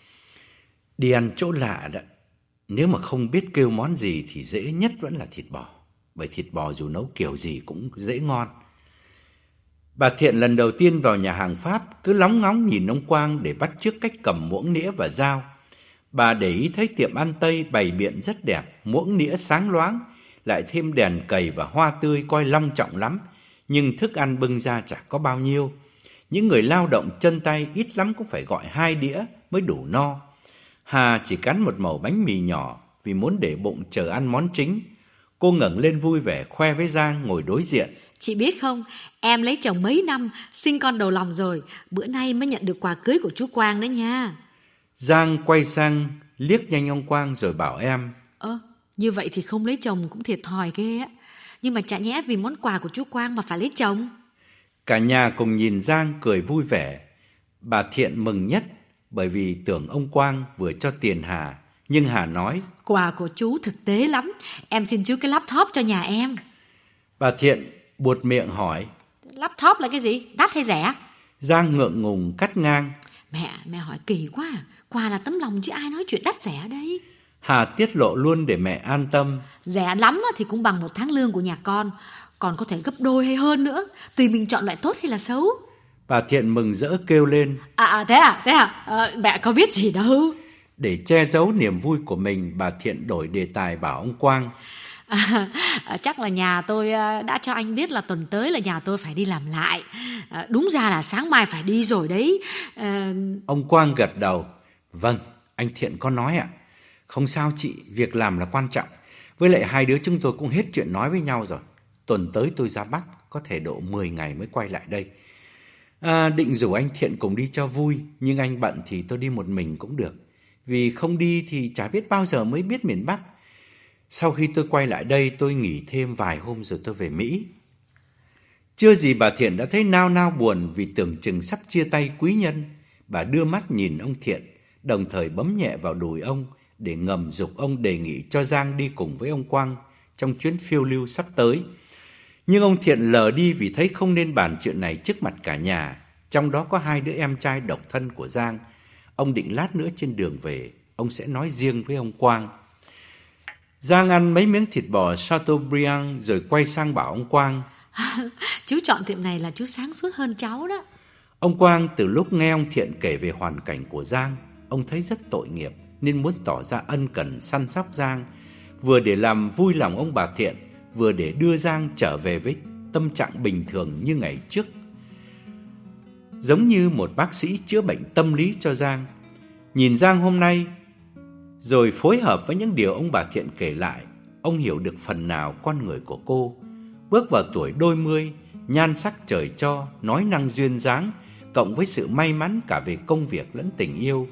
Đi ăn chỗ lạ đó, nếu mà không biết kêu món gì thì dễ nhất vẫn là thịt bò, bởi thịt bò dù nấu kiểu gì cũng dễ ngon. Bà Thiện lần đầu tiên vào nhà hàng Pháp cứ lóng ngóng nhìn ông Quang để bắt chước cách cầm muỗng nĩa và dao. Bà để ý thấy tiệm ăn Tây bày biện rất đẹp, muỗng nĩa sáng loáng, lại thêm đèn cầy và hoa tươi coi long trọng lắm, nhưng thức ăn bưng ra chả có bao nhiêu. Những người lao động chân tay ít lắm cũng phải gọi hai đĩa mới đủ no. Hà chỉ cắn một mẩu bánh mì nhỏ vì muốn để bụng chờ ăn món chính. Cô ngẩng lên vui vẻ khoe với Giang ngồi đối diện. Chị biết không, em lấy chồng mấy năm, sinh con đầu lòng rồi, bữa nay mới nhận được quà cưới của chú Quang đấy nha. Giang quay sang liếc nhanh ông Quang rồi bảo em. Ơ, như vậy thì không lấy chồng cũng thiệt thòi ghê á. Nhưng mà chả nhẽ vì món quà của chú Quang mà phải lấy chồng. Cả nhà cùng nhìn Giang cười vui vẻ. Bà Thiện mừng nhất bởi vì tưởng ông Quang vừa cho tiền Hà. Nhưng Hà nói, quà của chú thực tế lắm, em xin chú cái laptop cho nhà em. Bà Thiện buột miệng hỏi, laptop là cái gì? Đắt hay rẻ? Giang ngượng ngùng cắt ngang, Mẹ, mẹ hỏi kỳ quá à. Quà là tấm lòng chứ ai nói chuyện đắt rẻ đây. Hà tiết lộ luôn để mẹ an tâm. Rẻ lắm thì cũng bằng một tháng lương của nhà con, còn có thể gấp đôi hay hơn nữa, tùy mình chọn loại tốt hay là xấu. Bà Thiện mừng rỡ kêu lên, À, à thế à, thế à, à mẹ có biết gì đâu. Để che giấu niềm vui của mình, bà Thiện đổi đề tài bảo ông Quang, à, chắc là nhà tôi đã cho anh biết là tuần tới là nhà tôi phải đi làm lại. à, Đúng ra là sáng mai phải đi rồi đấy. à... Ông Quang gật đầu, vâng, anh Thiện có nói ạ. Không sao chị, việc làm là quan trọng. Với lại hai đứa chúng tôi cũng hết chuyện nói với nhau rồi. Tuần tới tôi ra Bắc, có thể độ mười ngày mới quay lại đây. à, Định rủ anh Thiện cùng đi cho vui, nhưng anh bận thì tôi đi một mình cũng được. Vì không đi thì chả biết bao giờ mới biết miền Bắc. Sau khi tôi quay lại đây, tôi nghỉ thêm vài hôm rồi tôi về Mỹ. Chưa gì bà Thiện đã thấy nao nao buồn vì tưởng chừng sắp chia tay quý nhân. Bà đưa mắt nhìn ông Thiện, đồng thời bấm nhẹ vào đùi ông để ngầm giục ông đề nghị cho Giang đi cùng với ông Quang trong chuyến phiêu lưu sắp tới. Nhưng ông Thiện lờ đi vì thấy không nên bàn chuyện này trước mặt cả nhà, trong đó có hai đứa em trai độc thân của Giang. Ông định lát nữa trên đường về, ông sẽ nói riêng với ông Quang. Giang ăn mấy miếng thịt bò Chateaubriand rồi quay sang bảo ông Quang, chú chọn tiệm này là chú sáng suốt hơn cháu đó. Ông Quang từ lúc nghe ông Thiện kể về hoàn cảnh của Giang, ông thấy rất tội nghiệp nên muốn tỏ ra ân cần săn sóc Giang, vừa để làm vui lòng ông bà Thiện, vừa để đưa Giang trở về với tâm trạng bình thường như ngày trước. Giống như một bác sĩ chữa bệnh tâm lý cho Giang. Nhìn Giang hôm nay, rồi phối hợp với những điều ông bà Thiện kể lại, ông hiểu được phần nào con người của cô. Bước vào tuổi đôi mươi, nhan sắc trời cho, nói năng duyên dáng, cộng với sự may mắn cả về công việc lẫn tình yêu,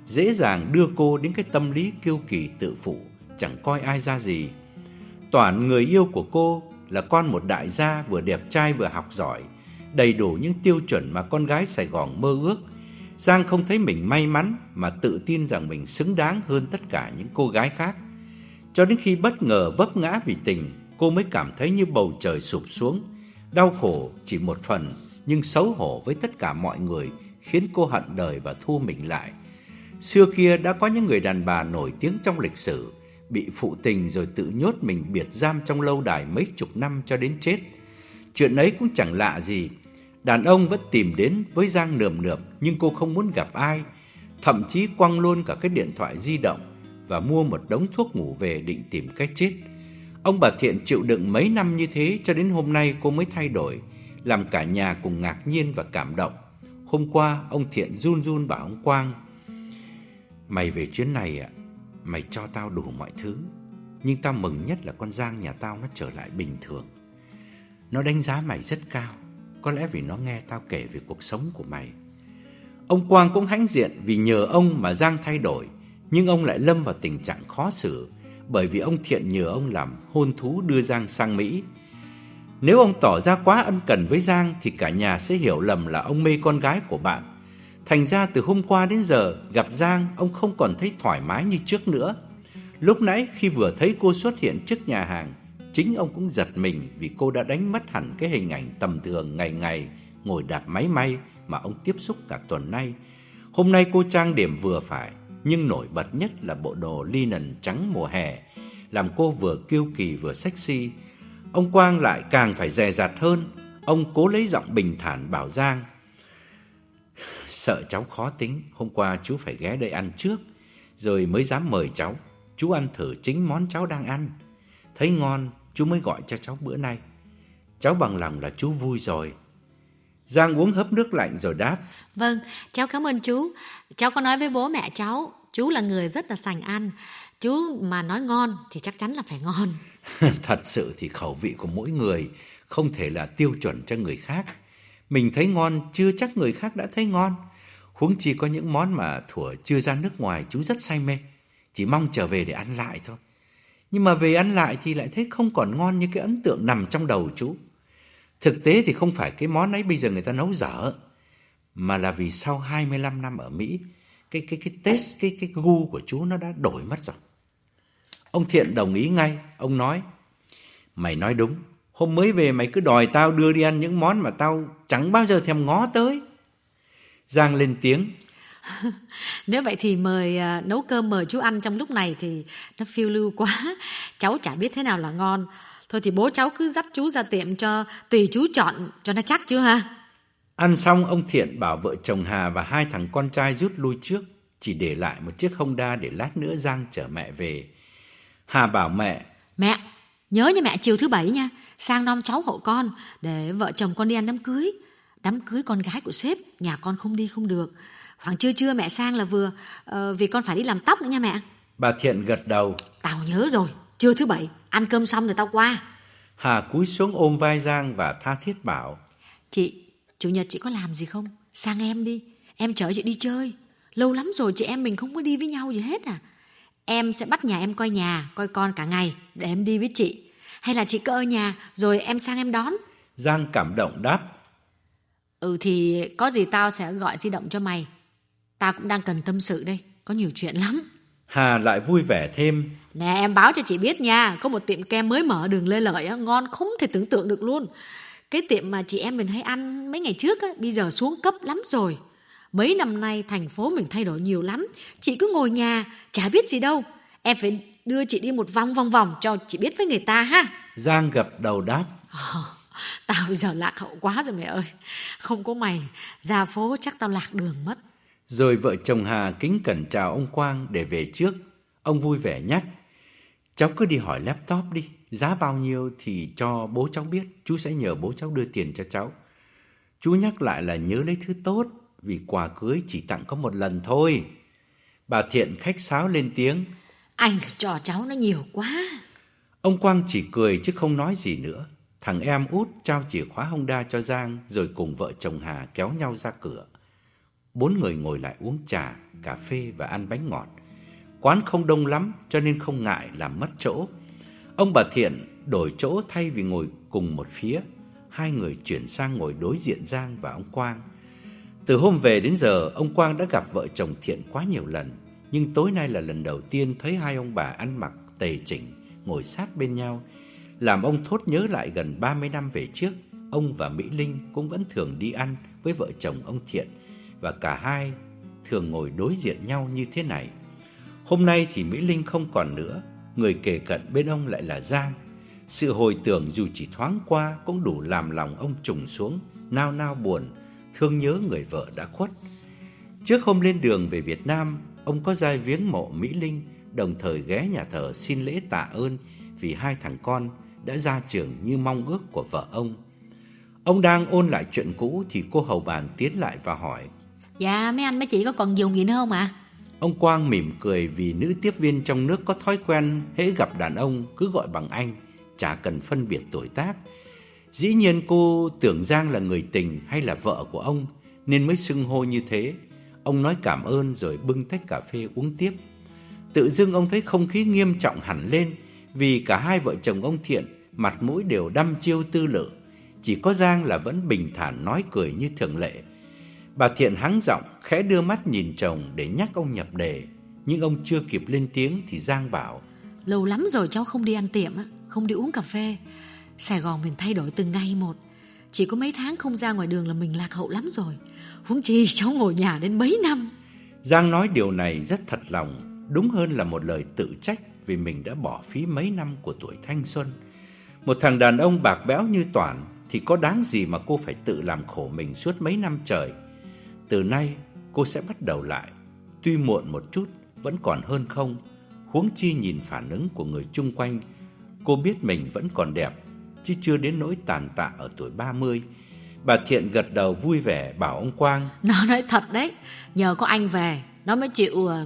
dễ dàng đưa cô đến cái tâm lý kiêu kỳ tự phụ, chẳng coi ai ra gì. Toản, người yêu của cô, là con một đại gia vừa đẹp trai vừa học giỏi, đầy đủ những tiêu chuẩn mà con gái Sài Gòn mơ ước. Giang không thấy mình may mắn mà tự tin rằng mình xứng đáng hơn tất cả những cô gái khác. Cho đến khi bất ngờ vấp ngã vì tình, cô mới cảm thấy như bầu trời sụp xuống. Đau khổ chỉ một phần, nhưng xấu hổ với tất cả mọi người khiến cô hận đời và thu mình lại. Xưa kia đã có những người đàn bà nổi tiếng trong lịch sử bị phụ tình rồi tự nhốt mình biệt giam trong lâu đài mấy chục năm cho đến chết. Chuyện ấy cũng chẳng lạ gì. Đàn ông vẫn tìm đến với Giang nườm nượp, nhưng cô không muốn gặp ai, thậm chí quăng luôn cả cái điện thoại di động và mua một đống thuốc ngủ về định tìm cái chết. Ông bà Thiện chịu đựng mấy năm như thế cho đến hôm nay cô mới thay đổi, làm cả nhà cùng ngạc nhiên và cảm động. Hôm qua ông Thiện run run bảo ông Quang: "Mày về chuyến này ạ, mày cho tao đủ mọi thứ, nhưng tao mừng nhất là con Giang nhà tao nó trở lại bình thường. Nó đánh giá mày rất cao, có lẽ vì nó nghe tao kể về cuộc sống của mày." Ông Quang cũng hãnh diện vì nhờ ông mà Giang thay đổi, nhưng ông lại lâm vào tình trạng khó xử, bởi vì ông Thiện nhờ ông làm hôn thú đưa Giang sang Mỹ. Nếu ông tỏ ra quá ân cần với Giang thì cả nhà sẽ hiểu lầm là ông mê con gái của bạn. Thành ra từ hôm qua đến giờ gặp Giang, ông không còn thấy thoải mái như trước nữa. Lúc nãy khi vừa thấy cô xuất hiện trước nhà hàng, chính ông cũng giật mình vì cô đã đánh mất hẳn cái hình ảnh tầm thường ngày ngày ngồi đạp máy may mà ông tiếp xúc cả tuần nay. Hôm nay cô trang điểm vừa phải, nhưng nổi bật nhất là bộ đồ linen trắng mùa hè, làm cô vừa kiêu kỳ vừa sexy. Ông Quang lại càng phải dè dặt hơn. Ông cố lấy giọng bình thản bảo Giang: "Sợ cháu khó tính, hôm qua chú phải ghé đây ăn trước, rồi mới dám mời cháu. Chú ăn thử chính món cháu đang ăn. Thấy ngon, chú mới gọi cho cháu bữa nay. Cháu bằng lòng là chú vui rồi." Giang uống hớp nước lạnh rồi đáp: "Vâng, cháu cảm ơn chú. Cháu có nói với bố mẹ cháu, chú là người rất là sành ăn. Chú mà nói ngon thì chắc chắn là phải ngon." Thật sự thì khẩu vị của mỗi người không thể là tiêu chuẩn cho người khác. Mình thấy ngon chưa chắc người khác đã thấy ngon. Huống chi có những món mà thuở chưa ra nước ngoài chú rất say mê, chỉ mong trở về để ăn lại thôi. Nhưng mà về ăn lại thì lại thấy không còn ngon như cái ấn tượng nằm trong đầu chú. Thực tế thì không phải cái món ấy bây giờ người ta nấu dở, mà là vì sau hai mươi lăm năm ở Mỹ, cái cái cái taste, cái cái gu của chú nó đã đổi mất rồi. Ông Thiện đồng ý ngay. Ông nói: "Mày nói đúng. Hôm mới về mày cứ đòi tao đưa đi ăn những món mà tao chẳng bao giờ thèm ngó tới." Giang lên tiếng: "Nếu vậy thì mời uh, nấu cơm mời chú ăn trong lúc này thì nó phiêu lưu quá. Cháu chả biết thế nào là ngon. Thôi thì bố cháu cứ dắt chú ra tiệm cho tùy chú chọn cho nó chắc chứ ha." Ăn xong, ông Thiện bảo vợ chồng Hà và hai thằng con trai rút lui trước, chỉ để lại một chiếc Honda để lát nữa Giang chở mẹ về. Hà bảo mẹ: "Mẹ, nhớ nha mẹ, chiều thứ bảy nha, sang nom cháu hộ con để vợ chồng con đi ăn đám cưới. Đám cưới con gái của sếp, nhà con không đi không được. Khoảng trưa trưa mẹ sang là vừa, uh, vì con phải đi làm tóc nữa nha mẹ." Bà Thiện gật đầu: "Tao nhớ rồi, trưa thứ bảy, ăn cơm xong rồi tao qua." Hà cúi xuống ôm vai Giang và tha thiết bảo: "Chị, chủ nhật chị có làm gì không? Sang em đi, em chở chị đi chơi. Lâu lắm rồi chị em mình không có đi với nhau gì hết à. Em sẽ bắt nhà em coi nhà, coi con cả ngày để em đi với chị. Hay là chị cứ ở nhà rồi em sang em đón?" Giang cảm động đáp: "Ừ thì có gì tao sẽ gọi di động cho mày. Tao cũng đang cần tâm sự đây, có nhiều chuyện lắm." Hà lại vui vẻ thêm: "Nè em báo cho chị biết nha, có một tiệm kem mới mở đường Lê Lợi á, ngon không thể tưởng tượng được luôn. Cái tiệm mà chị em mình hay ăn mấy ngày trước á, bây giờ xuống cấp lắm rồi. Mấy năm nay thành phố mình thay đổi nhiều lắm. Chị cứ ngồi nhà, chả biết gì đâu. Em phải đưa chị đi một vòng vòng vòng cho chị biết với người ta ha." Giang gật đầu đáp: "Ồ, tao bây giờ lạc hậu quá rồi mẹ ơi. Không có mày, ra phố chắc tao lạc đường mất." Rồi vợ chồng Hà kính cẩn chào ông Quang để về trước. Ông vui vẻ nhắc: "Cháu cứ đi hỏi laptop đi, giá bao nhiêu thì cho bố cháu biết, chú sẽ nhờ bố cháu đưa tiền cho cháu. Chú nhắc lại là nhớ lấy thứ tốt, vì quà cưới chỉ tặng có một lần thôi." Bà Thiện khách sáo lên tiếng: "Anh cho cháu nó nhiều quá." Ông Quang chỉ cười chứ không nói gì nữa. Thằng em út trao chìa khóa Honda cho Giang rồi cùng vợ chồng Hà kéo nhau ra cửa. bốn người ngồi lại uống trà, cà phê và ăn bánh ngọt. Quán không đông lắm cho nên không ngại làm mất chỗ. Ông bà Thiện đổi chỗ, thay vì ngồi cùng một phía, hai người chuyển sang ngồi đối diện Giang và ông Quang. Từ hôm về đến giờ, ông Quang đã gặp vợ chồng Thiện quá nhiều lần, nhưng tối nay là lần đầu tiên thấy hai ông bà ăn mặc tề chỉnh, ngồi sát bên nhau, làm ông thốt nhớ lại gần ba mươi năm về trước, ông và Mỹ Linh cũng vẫn thường đi ăn với vợ chồng ông Thiện, và cả hai thường ngồi đối diện nhau như thế này. Hôm nay thì Mỹ Linh không còn nữa, người kề cận bên ông lại là Giang. Sự hồi tưởng dù chỉ thoáng qua cũng đủ làm lòng ông trùng xuống, nao nao buồn, thương nhớ người vợ đã khuất. Trước hôm lên đường về Việt Nam, ông có ra viếng mộ Mỹ Linh, đồng thời ghé nhà thờ xin lễ tạ ơn vì hai thằng con đã ra trường như mong ước của vợ ông. Ông đang ôn lại chuyện cũ thì cô hầu bàn tiến lại và hỏi: Dạ mấy anh mấy chị có còn dùng gì nữa không ạ? À? Ông Quang mỉm cười vì nữ tiếp viên trong nước có thói quen hễ gặp đàn ông cứ gọi bằng anh, chả cần phân biệt tuổi tác. Dĩ nhiên cô tưởng Giang là người tình hay là vợ của ông nên mới xưng hô như thế. Ông nói cảm ơn rồi bưng tách cà phê uống tiếp. Tự dưng ông thấy không khí nghiêm trọng hẳn lên, vì cả hai vợ chồng ông Thiện mặt mũi đều đăm chiêu tư lự, chỉ có Giang là vẫn bình thản nói cười như thường lệ. Bà Thiện hắng giọng khẽ đưa mắt nhìn chồng để nhắc ông nhập đề, nhưng ông chưa kịp lên tiếng thì Giang bảo: Lâu lắm rồi cháu không đi ăn tiệm, không đi uống cà phê. Sài Gòn mình thay đổi từng ngày một, chỉ có mấy tháng không ra ngoài đường là mình lạc hậu lắm rồi, huống chi cháu ngồi nhà đến mấy năm. Giang nói điều này rất thật lòng, đúng hơn là một lời tự trách vì mình đã bỏ phí mấy năm của tuổi thanh xuân. Một thằng đàn ông bạc bẽo như Toản thì có đáng gì mà cô phải tự làm khổ mình suốt mấy năm trời. Từ nay cô sẽ bắt đầu lại, tuy muộn một chút vẫn còn hơn không. Huống chi nhìn phản ứng của người chung quanh, cô biết mình vẫn còn đẹp, chứ chưa đến nỗi tàn tạ ở tuổi ba mươi. Bà Thiện gật đầu vui vẻ bảo ông Quang: Nó nói thật đấy, nhờ có anh về nó mới chịu uh,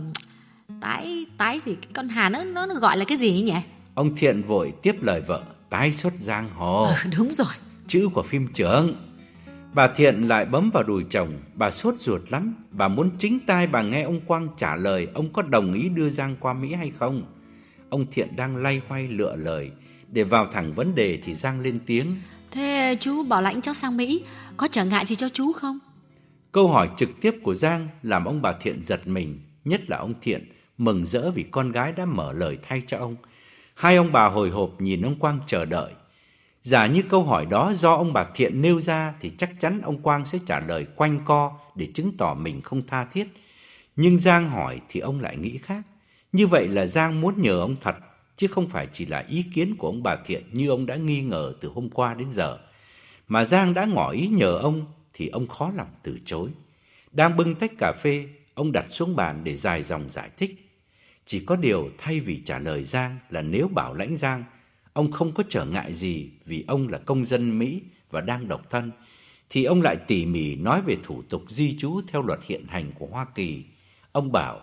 tái tái gì cái con Hà nó nó nó gọi là cái gì nhỉ? Ông Thiện vội tiếp lời vợ: Tái xuất giang hồ. Ừ, đúng rồi, chữ của phim trưởng. Bà Thiện lại bấm vào đùi chồng, bà sốt ruột lắm, bà muốn chính tai bà nghe ông Quang trả lời ông có đồng ý đưa Giang qua Mỹ hay không. Ông Thiện đang loay hoay lựa lời để vào thẳng vấn đề thì Giang lên tiếng: Thế chú bảo lãnh cháu sang Mỹ, có trở ngại gì cho chú không? Câu hỏi trực tiếp của Giang làm ông bà Thiện giật mình, nhất là ông Thiện mừng rỡ vì con gái đã mở lời thay cho ông. Hai ông bà hồi hộp nhìn ông Quang chờ đợi. Giả như câu hỏi đó do ông bà Thiện nêu ra thì chắc chắn ông Quang sẽ trả lời quanh co để chứng tỏ mình không tha thiết. Nhưng Giang hỏi thì ông lại nghĩ khác. Như vậy là Giang muốn nhờ ông thật, chứ không phải chỉ là ý kiến của ông bà Thiện như ông đã nghi ngờ từ hôm qua đến giờ. Mà Giang đã ngỏ ý nhờ ông thì ông khó lòng từ chối. Đang bưng tách cà phê, ông đặt xuống bàn để dài dòng giải thích. Chỉ có điều thay vì trả lời Giang là nếu bảo lãnh Giang, ông không có trở ngại gì vì ông là công dân Mỹ và đang độc thân, thì ông lại tỉ mỉ nói về thủ tục di trú theo luật hiện hành của Hoa Kỳ. Ông bảo,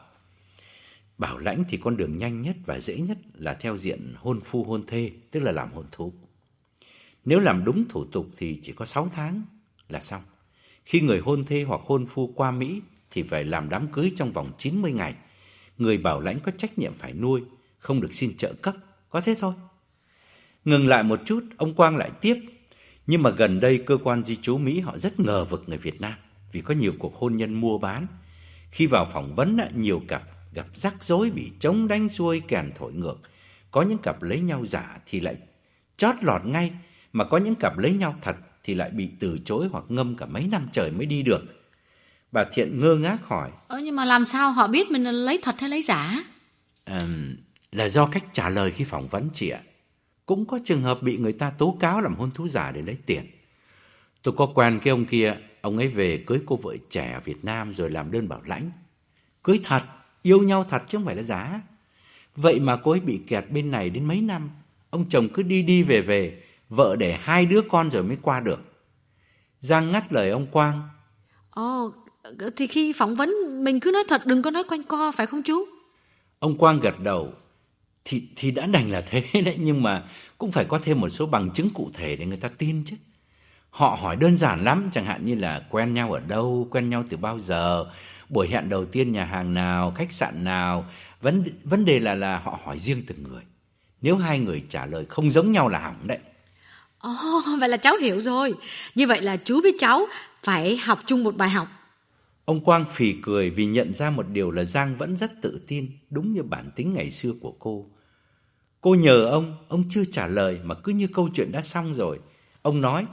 bảo lãnh thì con đường nhanh nhất và dễ nhất là theo diện hôn phu hôn thê, tức là làm hôn thú. Nếu làm đúng thủ tục thì chỉ có sáu tháng là xong. Khi người hôn thê hoặc hôn phu qua Mỹ thì phải làm đám cưới trong vòng chín mươi ngày. Người bảo lãnh có trách nhiệm phải nuôi, không được xin trợ cấp, có thế thôi. Ngừng lại một chút, ông Quang lại tiếp. Nhưng mà gần đây cơ quan di trú Mỹ họ rất ngờ vực người Việt Nam vì có nhiều cuộc hôn nhân mua bán. Khi vào phỏng vấn, nhiều cặp gặp rắc rối vì chống đánh xuôi kèn thổi ngược. Có những cặp lấy nhau giả thì lại chót lọt ngay, mà có những cặp lấy nhau thật thì lại bị từ chối hoặc ngâm cả mấy năm trời mới đi được. Bà Thiện ngơ ngác hỏi: Ờ, nhưng mà làm sao họ biết mình lấy thật hay lấy giả? À, là do cách trả lời khi phỏng vấn chị ạ. Cũng có trường hợp bị người ta tố cáo làm hôn thú giả để lấy tiền. Tôi có quen cái ông kia, ông ấy về cưới cô vợ trẻ ở Việt Nam rồi làm đơn bảo lãnh. Cưới thật, yêu nhau thật chứ không phải là giả. Vậy mà cô ấy bị kẹt bên này đến mấy năm. Ông chồng cứ đi đi về về, vợ đẻ hai đứa con rồi mới qua được. Giang ngắt lời ông Quang: Ồ, thì khi phỏng vấn mình cứ nói thật, đừng có nói quanh co, phải không chú? Ông Quang gật đầu. Thì, thì đã đành là thế đấy, nhưng mà cũng phải có thêm một số bằng chứng cụ thể để người ta tin chứ. Họ hỏi đơn giản lắm, chẳng hạn như là quen nhau ở đâu, quen nhau từ bao giờ, buổi hẹn đầu tiên nhà hàng nào, khách sạn nào. Vấn, vấn đề là là họ hỏi riêng từng người. Nếu hai người trả lời không giống nhau là hỏng đấy. Ồ, oh, vậy là cháu hiểu rồi. Như vậy là chú với cháu phải học chung một bài học. Ông Quang phì cười vì nhận ra một điều là Giang vẫn rất tự tin, đúng như bản tính ngày xưa của cô. Cô nhờ ông, ông chưa trả lời mà cứ như câu chuyện đã xong rồi. Ông nói,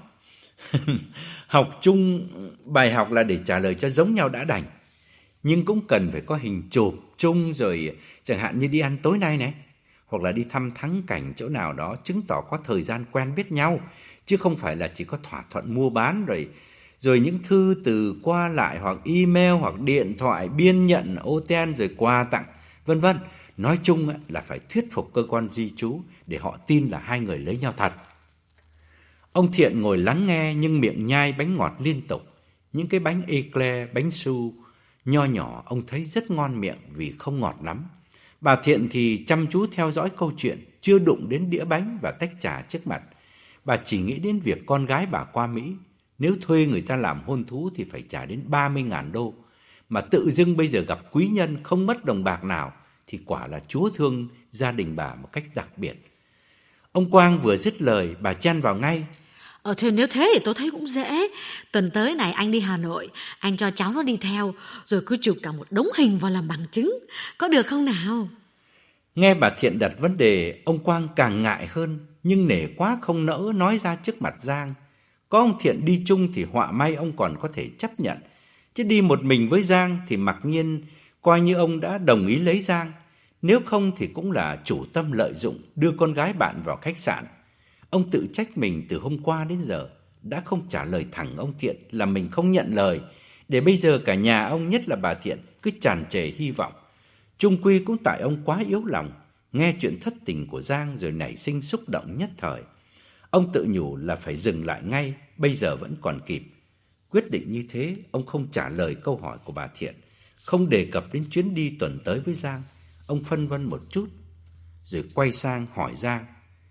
học chung bài học là để trả lời cho giống nhau đã đành. Nhưng cũng cần phải có hình chụp chung rồi, chẳng hạn như đi ăn tối nay này, hoặc là đi thăm thắng cảnh chỗ nào đó, chứng tỏ có thời gian quen biết nhau, chứ không phải là chỉ có thỏa thuận mua bán rồi rồi những thư từ qua lại, hoặc email, hoặc điện thoại, biên nhận, ô tê en, rồi quà tặng, vân vân. Nói chung là phải thuyết phục cơ quan di trú để họ tin là hai người lấy nhau thật. Ông Thiện ngồi lắng nghe nhưng miệng nhai bánh ngọt liên tục. Những cái bánh eclair, bánh su nho nhỏ ông thấy rất ngon miệng vì không ngọt lắm. Bà Thiện thì chăm chú theo dõi câu chuyện, chưa đụng đến đĩa bánh và tách trà trước mặt. Bà chỉ nghĩ đến việc con gái bà qua Mỹ, nếu thuê người ta làm hôn thú thì phải trả đến ba mươi ngàn đô. Mà tự dưng bây giờ gặp quý nhân không mất đồng bạc nào thì quả là Chúa thương gia đình bà một cách đặc biệt. Ông Quang vừa dứt lời, bà chen vào ngay. Ờ thế nếu thế thì tôi thấy cũng dễ. Tuần tới này anh đi Hà Nội, anh cho cháu nó đi theo, rồi cứ chụp cả một đống hình vào làm bằng chứng. Có được không nào? Nghe bà Thiện đặt vấn đề, ông Quang càng ngại hơn, nhưng nể quá không nỡ nói ra trước mặt Giang. Có ông Thiện đi chung thì họa may ông còn có thể chấp nhận, chứ đi một mình với Giang thì mặc nhiên coi như ông đã đồng ý lấy Giang. Nếu không thì cũng là chủ tâm lợi dụng, đưa con gái bạn vào khách sạn. Ông tự trách mình từ hôm qua đến giờ đã không trả lời thẳng ông Thiện là mình không nhận lời, để bây giờ cả nhà ông, nhất là bà Thiện, cứ tràn trề hy vọng. Chung quy cũng tại ông quá yếu lòng, nghe chuyện thất tình của Giang rồi nảy sinh xúc động nhất thời. Ông tự nhủ là phải dừng lại ngay, bây giờ vẫn còn kịp. Quyết định như thế, ông không trả lời câu hỏi của bà Thiện, không đề cập đến chuyến đi tuần tới với Giang. Ông phân vân một chút, rồi quay sang hỏi Giang.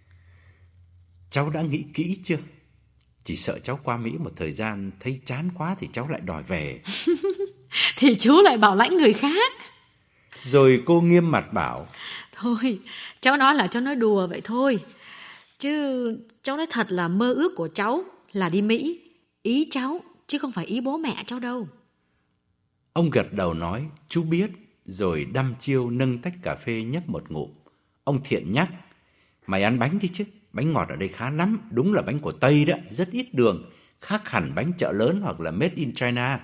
Cháu đã nghĩ kỹ chưa? Chỉ sợ cháu qua Mỹ một thời gian thấy chán quá thì cháu lại đòi về. Thì chú lại bảo lãnh người khác. Rồi cô nghiêm mặt bảo. Thôi, cháu nói là cháu nói đùa vậy thôi. Chứ cháu nói thật là mơ ước của cháu là đi Mỹ. Ý cháu, chứ không phải ý bố mẹ cháu đâu. Ông gật đầu nói, chú biết. Rồi đăm chiêu nâng tách cà phê nhấp một ngụm. Ông Thiện nhắc, mày ăn bánh đi chứ, bánh ngọt ở đây khá lắm. Đúng là bánh của Tây đó, rất ít đường, khác hẳn bánh chợ lớn hoặc là made in China.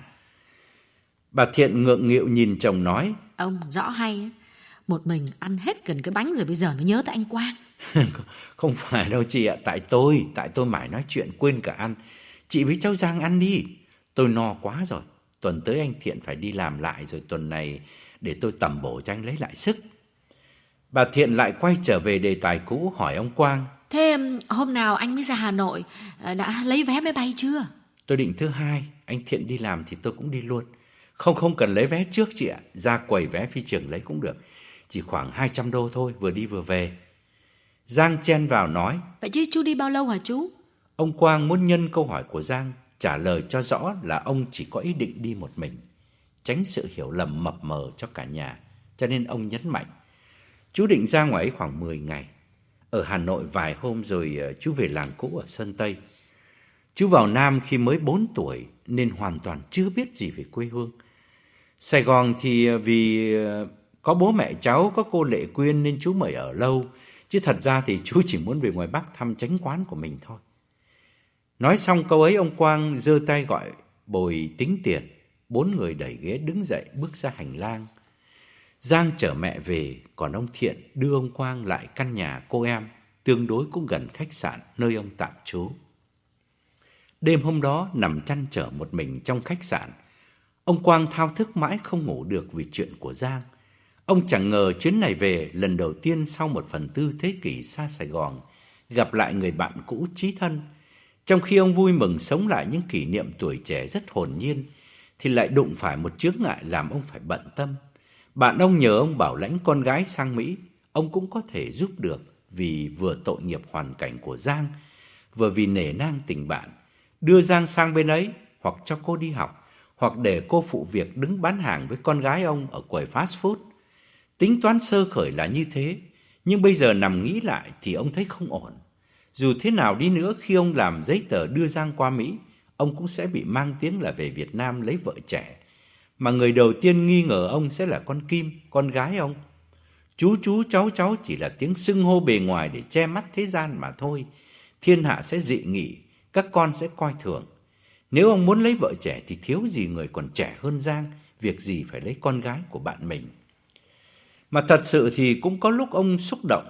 Bà Thiện ngượng nghịu nhìn chồng nói, ông rõ hay, một mình ăn hết gần cái bánh rồi bây giờ mới nhớ tới anh Quang. Không phải đâu chị ạ, tại tôi, tại tôi mải nói chuyện quên cả ăn. Chị với cháu Giang ăn đi, tôi no quá rồi. Tuần tới anh Thiện phải đi làm lại, rồi tuần này để tôi tầm bổ cho anh lấy lại sức. Bà Thiện lại quay trở về đề tài cũ, hỏi ông Quang. Thế hôm nào anh mới ra Hà Nội, đã lấy vé máy bay chưa? Tôi định thứ hai, anh Thiện đi làm thì tôi cũng đi luôn. Không không cần lấy vé trước chị ạ, ra quầy vé phi trường lấy cũng được. Chỉ khoảng hai trăm đô thôi, vừa đi vừa về. Giang chen vào nói. Vậy chứ chú đi bao lâu hả chú? Ông Quang muốn nhân câu hỏi của Giang, trả lời cho rõ là ông chỉ có ý định đi một mình, tránh sự hiểu lầm mập mờ cho cả nhà. Cho nên ông nhấn mạnh, chú định ra ngoài ấy khoảng mười ngày, ở Hà Nội vài hôm rồi chú về làng cũ ở Sơn Tây. Chú vào Nam khi mới bốn tuổi nên hoàn toàn chưa biết gì về quê hương. Sài Gòn thì vì có bố mẹ cháu, có cô Lệ Quyên nên chú mời ở lâu, chứ thật ra thì chú chỉ muốn về ngoài Bắc thăm chánh quán của mình thôi. Nói xong câu ấy, ông Quang giơ tay gọi bồi tính tiền. Bốn người đẩy ghế đứng dậy bước ra hành lang. Giang chở mẹ về, còn ông Thiện đưa ông Quang lại căn nhà cô em, tương đối cũng gần khách sạn nơi ông tạm trú. Đêm hôm đó nằm trăn trở một mình trong khách sạn, ông Quang thao thức mãi không ngủ được vì chuyện của Giang. Ông chẳng ngờ chuyến này về lần đầu tiên sau một phần tư thế kỷ xa Sài Gòn, gặp lại người bạn cũ chí thân. Trong khi ông vui mừng sống lại những kỷ niệm tuổi trẻ rất hồn nhiên, thì lại đụng phải một chướng ngại làm ông phải bận tâm. Bạn ông nhờ ông bảo lãnh con gái sang Mỹ, ông cũng có thể giúp được vì vừa tội nghiệp hoàn cảnh của Giang, vừa vì nể nang tình bạn. đưa Giang sang bên ấy, hoặc cho cô đi học, hoặc để cô phụ việc đứng bán hàng với con gái ông ở quầy fast food. Tính toán sơ khởi là như thế, nhưng bây giờ nằm nghĩ lại thì ông thấy không ổn. Dù thế nào đi nữa, khi ông làm giấy tờ đưa Giang qua Mỹ, ông cũng sẽ bị mang tiếng là về Việt Nam lấy vợ trẻ. Mà người đầu tiên nghi ngờ ông sẽ là con Kim, con gái ông. Chú chú cháu cháu chỉ là tiếng xưng hô bề ngoài để che mắt thế gian mà thôi. Thiên hạ sẽ dị nghị, các con sẽ coi thường. Nếu ông muốn lấy vợ trẻ thì thiếu gì người còn trẻ hơn Giang, việc gì phải lấy con gái của bạn mình. Mà thật sự thì cũng có lúc ông xúc động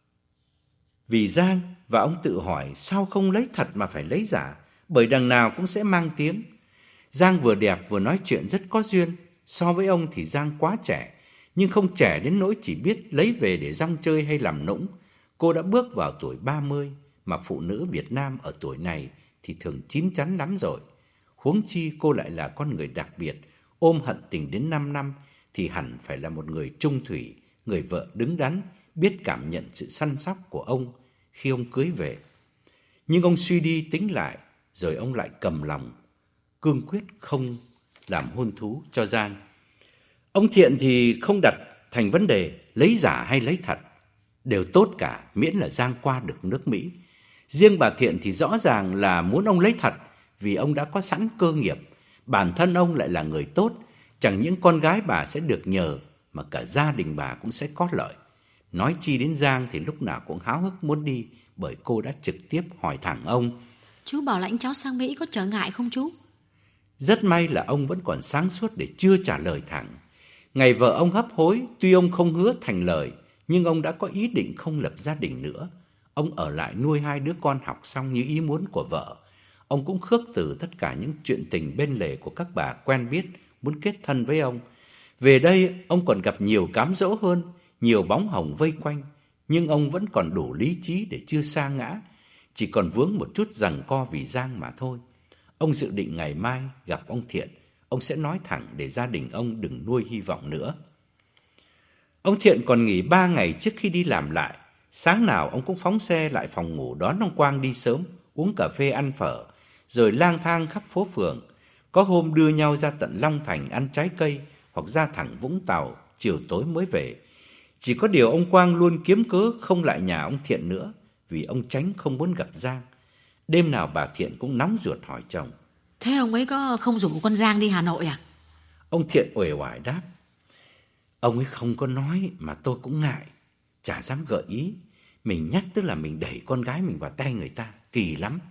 vì Giang, và ông tự hỏi sao không lấy thật mà phải lấy giả, bởi đằng nào cũng sẽ mang tiếng. Giang vừa đẹp vừa nói chuyện rất có duyên. So với ông thì Giang quá trẻ, nhưng không trẻ đến nỗi chỉ biết lấy về để rong chơi hay làm nũng. Cô đã bước vào tuổi ba mươi, mà phụ nữ Việt Nam ở tuổi này thì thường chín chắn lắm rồi. Huống chi cô lại là con người đặc biệt, ôm hận tình đến năm năm thì hẳn phải là một người trung thủy, người vợ đứng đắn, biết cảm nhận sự săn sóc của ông khi ông cưới về. Nhưng ông suy đi tính lại, rồi ông lại cầm lòng, cương quyết không làm hôn thú cho Giang. Ông Thiện thì không đặt thành vấn đề lấy giả hay lấy thật, đều tốt cả, miễn là Giang qua được nước Mỹ. Riêng bà Thiện thì rõ ràng là muốn ông lấy thật, vì ông đã có sẵn cơ nghiệp, bản thân ông lại là người tốt, chẳng những con gái bà sẽ được nhờ, mà cả gia đình bà cũng sẽ có lợi. Nói chi đến Giang thì lúc nào cũng háo hức muốn đi, bởi cô đã trực tiếp hỏi thẳng ông: Chú bảo lãnh cháu sang Mỹ có trở ngại không chú? Rất may là ông vẫn còn sáng suốt để chưa trả lời thẳng. Ngày vợ ông hấp hối, tuy ông không hứa thành lời, nhưng ông đã có ý định không lập gia đình nữa. Ông ở lại nuôi hai đứa con học xong như ý muốn của vợ. Ông cũng khước từ tất cả những chuyện tình bên lề của các bà quen biết muốn kết thân với ông. Về đây ông còn gặp nhiều cám dỗ hơn, nhiều bóng hồng vây quanh, nhưng ông vẫn còn đủ lý trí để chưa sa ngã, chỉ còn vướng một chút giằng co vì Giang mà thôi. Ông dự định ngày mai gặp ông Thiện, ông sẽ nói thẳng để gia đình ông đừng nuôi hy vọng nữa. Ông Thiện còn nghỉ ba ngày trước khi đi làm lại. Sáng nào ông cũng phóng xe lại phòng ngủ đón ông Quang đi sớm, uống cà phê ăn phở, rồi lang thang khắp phố phường. Có hôm đưa nhau ra tận Long Thành ăn trái cây, hoặc ra thẳng Vũng Tàu, chiều tối mới về. Chỉ có điều ông Quang luôn kiếm cớ không lại nhà ông Thiện nữa, vì ông tránh không muốn gặp Giang. Đêm nào bà Thiện cũng nóng ruột hỏi chồng: Thế ông ấy có không rủ con Giang đi Hà Nội à? Ông Thiện uể oải đáp: Ông ấy không có nói mà tôi cũng ngại, chả dám gợi ý. Mình nhắc tức là mình đẩy con gái mình vào tay người ta, kỳ lắm.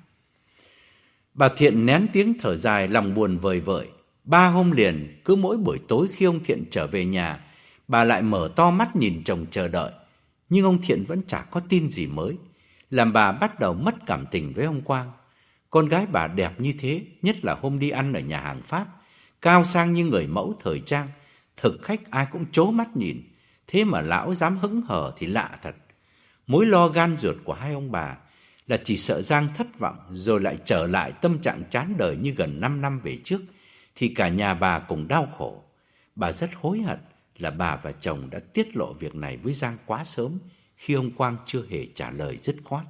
Bà Thiện nén tiếng thở dài, lòng buồn vời vợi. Ba hôm liền, cứ mỗi buổi tối khi ông Thiện trở về nhà, bà lại mở to mắt nhìn chồng chờ đợi. Nhưng ông Thiện vẫn chả có tin gì mới, làm bà bắt đầu mất cảm tình với ông Quang. Con gái bà đẹp như thế, nhất là hôm đi ăn ở nhà hàng Pháp, cao sang như người mẫu thời trang, thực khách ai cũng trố mắt nhìn. Thế mà lão dám hững hờ thì lạ thật. Mối lo gan ruột của hai ông bà là chỉ sợ Giang thất vọng, rồi lại trở lại tâm trạng chán đời như gần năm năm về trước, thì cả nhà bà cùng đau khổ. Bà rất hối hận là bà và chồng đã tiết lộ việc này với Giang quá sớm, khi ông Quang chưa hề trả lời dứt khoát.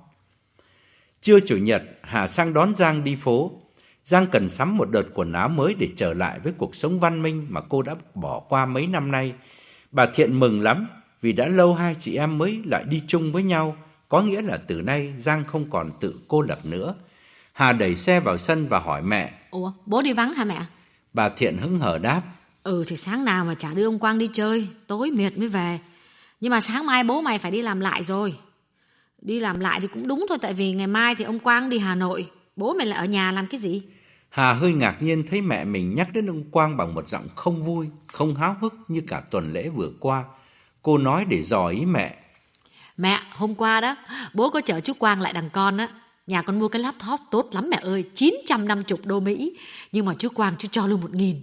Trưa Chủ nhật, Hà sang đón Giang đi phố. Giang cần sắm một đợt quần áo mới để trở lại với cuộc sống văn minh mà cô đã bỏ qua mấy năm nay. Bà Thiện mừng lắm, vì đã lâu hai chị em mới lại đi chung với nhau, có nghĩa là từ nay Giang không còn tự cô lập nữa. Hà đẩy xe vào sân và hỏi mẹ: Ủa, bố đi vắng hả mẹ? Bà Thiện hững hờ đáp: Ừ thì sáng nào mà chả đưa ông Quang đi chơi, tối mệt mới về. Nhưng mà sáng mai bố mày phải đi làm lại rồi. Đi làm lại thì cũng đúng thôi, tại vì ngày mai thì ông Quang đi Hà Nội, bố mày lại ở nhà làm cái gì? Hà hơi ngạc nhiên thấy mẹ mình nhắc đến ông Quang bằng một giọng không vui, không háo hức như cả tuần lễ vừa qua. Cô nói để dò ý mẹ: Mẹ, hôm qua đó, bố có chở chú Quang lại đằng con á. Nhà con mua cái laptop tốt lắm mẹ ơi, chín trăm năm mươi đô Mỹ. Nhưng mà chú Quang chú cho luôn một nghìn.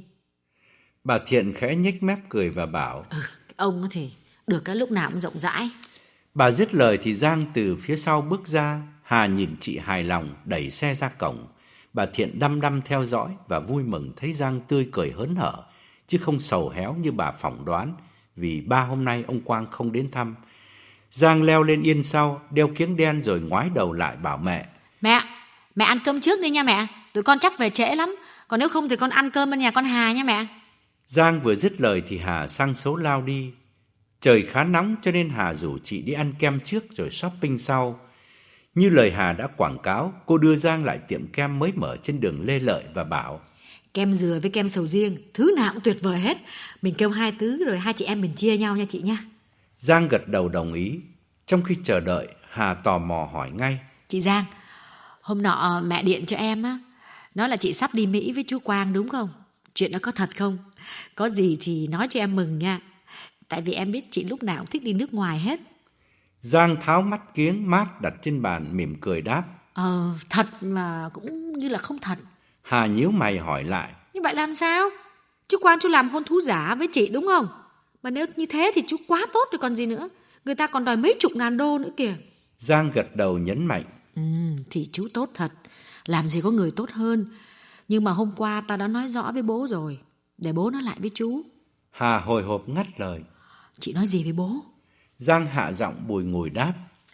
Bà Thiện khẽ nhếch mép cười và bảo: Ừ, ông thì được cái lúc nào cũng rộng rãi. Bà dứt lời thì Giang từ phía sau bước ra. Hà nhìn chị hài lòng đẩy xe ra cổng. Bà Thiện đăm đăm theo dõi và vui mừng thấy Giang tươi cười hớn hở, chứ không sầu héo như bà phỏng đoán, vì ba hôm nay ông Quang không đến thăm. Giang leo lên yên sau, đeo kiếng đen rồi ngoái đầu lại bảo mẹ: Mẹ, Mẹ ăn cơm trước đi nha mẹ, tụi con chắc về trễ lắm. Còn nếu không thì con ăn cơm bên nhà con Hà nha mẹ. Giang vừa dứt lời thì Hà sang số lao đi. Trời khá nóng cho nên Hà rủ chị đi ăn kem trước rồi shopping sau. Như lời Hà đã quảng cáo, cô đưa Giang lại tiệm kem mới mở trên đường Lê Lợi và bảo: Kem dừa với kem sầu riêng, thứ nào cũng tuyệt vời hết. Mình kêu hai thứ rồi hai chị em mình chia nhau nha chị nha. Giang gật đầu đồng ý. Trong khi chờ đợi, Hà tò mò hỏi ngay: Chị Giang, hôm nọ mẹ điện cho em á, nói là chị sắp đi Mỹ với chú Quang đúng không? Chuyện đó có thật không? Có gì thì nói cho em mừng nha. Tại vì em biết chị lúc nào cũng thích đi nước ngoài hết. Giang tháo mắt kiếng mát đặt trên bàn mỉm cười đáp: Ờ, thật mà cũng như là không thật. Hà nhíu mày hỏi lại: Như vậy làm sao? Chú Quang chú làm hôn thú giả với chị đúng không? Mà nếu như thế thì chú quá tốt rồi còn gì nữa. Người ta còn đòi mấy chục ngàn đô nữa kìa. Giang gật đầu nhấn mạnh: Ừ, thì chú tốt thật. Làm gì có người tốt hơn. Nhưng mà hôm qua ta đã nói rõ với bố rồi, để bố nói lại với chú. Hà hồi hộp ngắt lời: Chị nói gì với bố? Giang hạ giọng bùi ngùi đáp: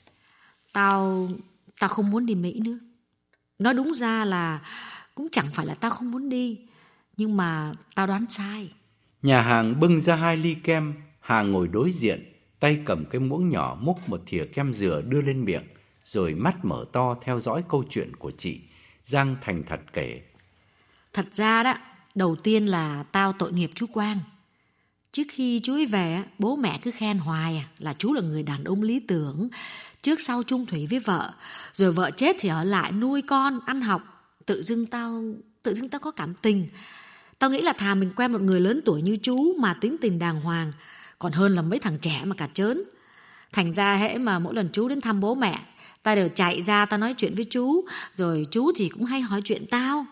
Tao, tao không muốn đi Mỹ nữa. Nói đúng ra là cũng chẳng phải là tao không muốn đi, nhưng mà tao đoán sai. Nhà hàng bưng ra hai ly kem. Hà ngồi đối diện, tay cầm cái muỗng nhỏ múc một thìa kem dừa đưa lên miệng, rồi mắt mở to theo dõi câu chuyện của chị. Giang thành thật kể: Thật ra đó, đầu tiên là tao tội nghiệp chú Quang. Trước khi chú ấy về, bố mẹ cứ khen hoài là chú là người đàn ông lý tưởng, trước sau chung thủy với vợ, rồi vợ chết thì ở lại nuôi con, ăn học. Tự dưng tao, tự dưng tao có cảm tình. Tao nghĩ là thà mình quen một người lớn tuổi như chú mà tính tình đàng hoàng, còn hơn là mấy thằng trẻ mà cả trớn. Thành ra hễ mà mỗi lần chú đến thăm bố mẹ, tao đều chạy ra tao nói chuyện với chú, rồi chú thì cũng hay hỏi chuyện tao.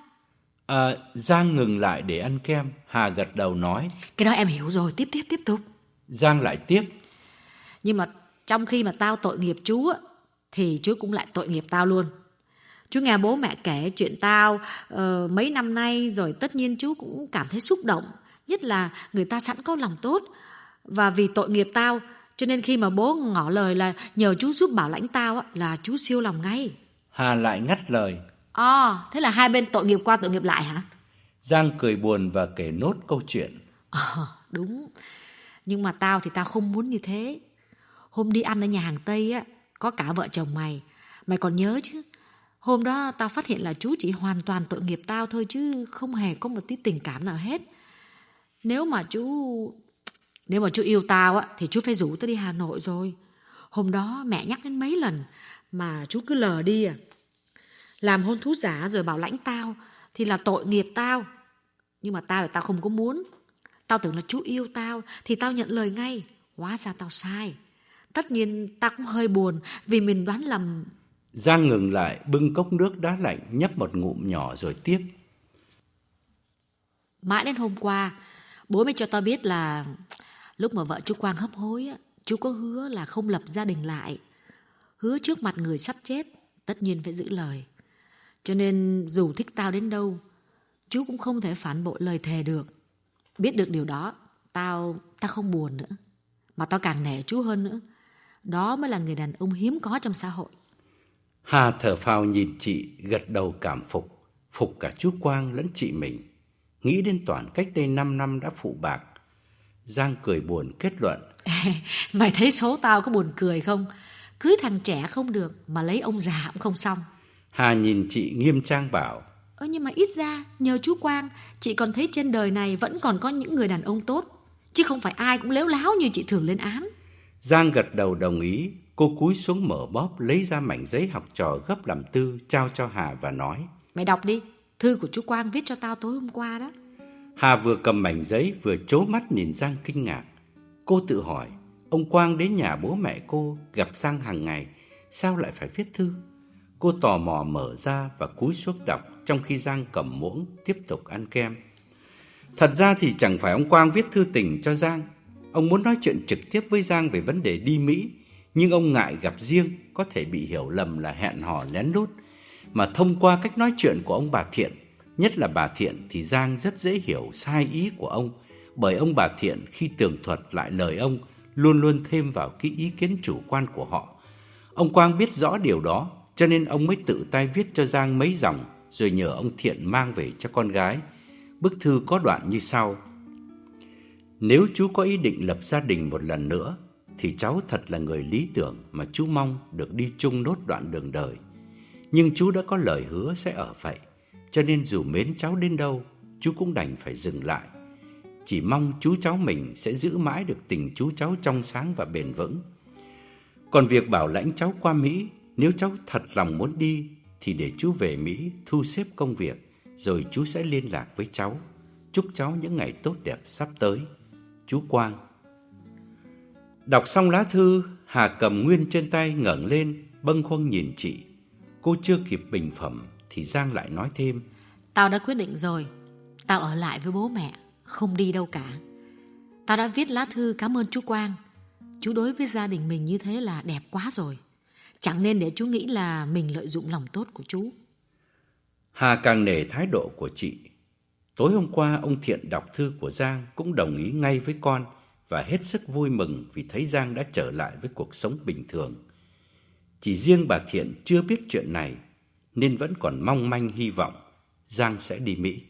À, Giang ngừng lại để ăn kem. Hà gật đầu nói: Cái đó em hiểu rồi, tiếp tiếp tiếp tục. Giang lại tiếp: Nhưng mà trong khi mà tao tội nghiệp chú á, thì chú cũng lại tội nghiệp tao luôn. Chú nghe bố mẹ kể chuyện tao uh, mấy năm nay rồi, tất nhiên chú cũng cảm thấy xúc động. Nhất là người ta sẵn có lòng tốt. Và vì tội nghiệp tao, cho nên khi mà bố ngỏ lời là nhờ chú giúp bảo lãnh tao á, là chú siêu lòng ngay. Hà lại ngắt lời: À, thế là hai bên tội nghiệp qua tội nghiệp lại hả? Giang cười buồn và kể nốt câu chuyện. Ờ, đúng. Nhưng mà tao thì tao không muốn như thế. Hôm đi ăn ở nhà hàng Tây á, có cả vợ chồng mày. Mày còn nhớ chứ? Hôm đó tao phát hiện là chú chỉ hoàn toàn tội nghiệp tao thôi, chứ không hề có một tí tình cảm nào hết. Nếu mà chú... Nếu mà chú yêu tao á, thì chú phải rủ tao đi Hà Nội rồi. Hôm đó mẹ nhắc đến mấy lần mà chú cứ lờ đi à. Làm hôn thú giả rồi bảo lãnh tao thì là tội nghiệp tao. Nhưng mà tao thì tao không có muốn. Tao tưởng là chú yêu tao thì tao nhận lời ngay. Hóa ra tao sai. Tất nhiên tao cũng hơi buồn vì mình đoán lầm. Giang ngừng lại, bưng cốc nước đá lạnh nhấp một ngụm nhỏ rồi tiếp: Mãi đến hôm qua, bố mới cho tao biết là lúc mà vợ chú Quang hấp hối á, chú có hứa là không lập gia đình lại. Hứa trước mặt người sắp chết, tất nhiên phải giữ lời. Cho nên dù thích tao đến đâu, chú cũng không thể phản bội lời thề được. Biết được điều đó, tao tao không buồn nữa, mà tao càng nể chú hơn nữa. Đó mới là người đàn ông hiếm có trong xã hội. Hà thở phào nhìn chị, gật đầu cảm phục. Phục cả chú Quang lẫn chị mình. Nghĩ đến Toản cách đây năm năm đã phụ bạc. Giang cười buồn kết luận: Mày thấy số tao có buồn cười không? Cưới thằng trẻ không được mà lấy ông già cũng không xong. Hà nhìn chị nghiêm trang bảo: Ơ nhưng mà ít ra nhờ chú Quang, chị còn thấy trên đời này vẫn còn có những người đàn ông tốt, chứ không phải ai cũng lếu láo như chị thường lên án. Giang gật đầu đồng ý. Cô cúi xuống mở bóp, lấy ra mảnh giấy học trò gấp làm tư, trao cho Hà và nói: Mày đọc đi, thư của chú Quang viết cho tao tối hôm qua đó. Hà vừa cầm mảnh giấy vừa trố mắt nhìn Giang kinh ngạc. Cô tự hỏi, ông Quang đến nhà bố mẹ cô gặp Giang hàng ngày, sao lại phải viết thư? Cô tò mò mở ra và cúi xuống đọc, trong khi Giang cầm muỗng tiếp tục ăn kem. Thật ra thì chẳng phải ông Quang viết thư tình cho Giang. Ông muốn nói chuyện trực tiếp với Giang về vấn đề đi Mỹ, nhưng ông ngại gặp riêng có thể bị hiểu lầm là hẹn hò lén lút. Mà thông qua cách nói chuyện của ông bà Thiện, nhất là bà Thiện, thì Giang rất dễ hiểu sai ý của ông. Bởi ông bà Thiện khi tường thuật lại lời ông luôn luôn thêm vào cái ý kiến chủ quan của họ. Ông Quang biết rõ điều đó, cho nên ông mới tự tay viết cho Giang mấy dòng rồi nhờ ông Thiện mang về cho con gái. Bức thư có đoạn như sau: Nếu chú có ý định lập gia đình một lần nữa thì cháu thật là người lý tưởng mà chú mong được đi chung nốt đoạn đường đời. Nhưng chú đã có lời hứa sẽ ở vậy, cho nên dù mến cháu đến đâu, chú cũng đành phải dừng lại. Chỉ mong chú cháu mình sẽ giữ mãi được tình chú cháu trong sáng và bền vững. Còn việc bảo lãnh cháu qua Mỹ, nếu cháu thật lòng muốn đi thì để chú về Mỹ thu xếp công việc, rồi chú sẽ liên lạc với cháu. Chúc cháu những ngày tốt đẹp sắp tới. Chú Quang. Đọc xong lá thư, Hà cầm nguyên trên tay ngẩng lên, bâng khuâng nhìn chị. Cô chưa kịp bình phẩm thì Giang lại nói thêm: Tao đã quyết định rồi. Tao ở lại với bố mẹ, không đi đâu cả. Tao đã viết lá thư cảm ơn chú Quang. Chú đối với gia đình mình như thế là đẹp quá rồi. Chẳng nên để chú nghĩ là mình lợi dụng lòng tốt của chú. Hà càng nể thái độ của chị. Tối hôm qua ông Thiện đọc thư của Giang cũng đồng ý ngay với con và hết sức vui mừng vì thấy Giang đã trở lại với cuộc sống bình thường. Chỉ riêng bà Thiện chưa biết chuyện này nên vẫn còn mong manh hy vọng Giang sẽ đi Mỹ.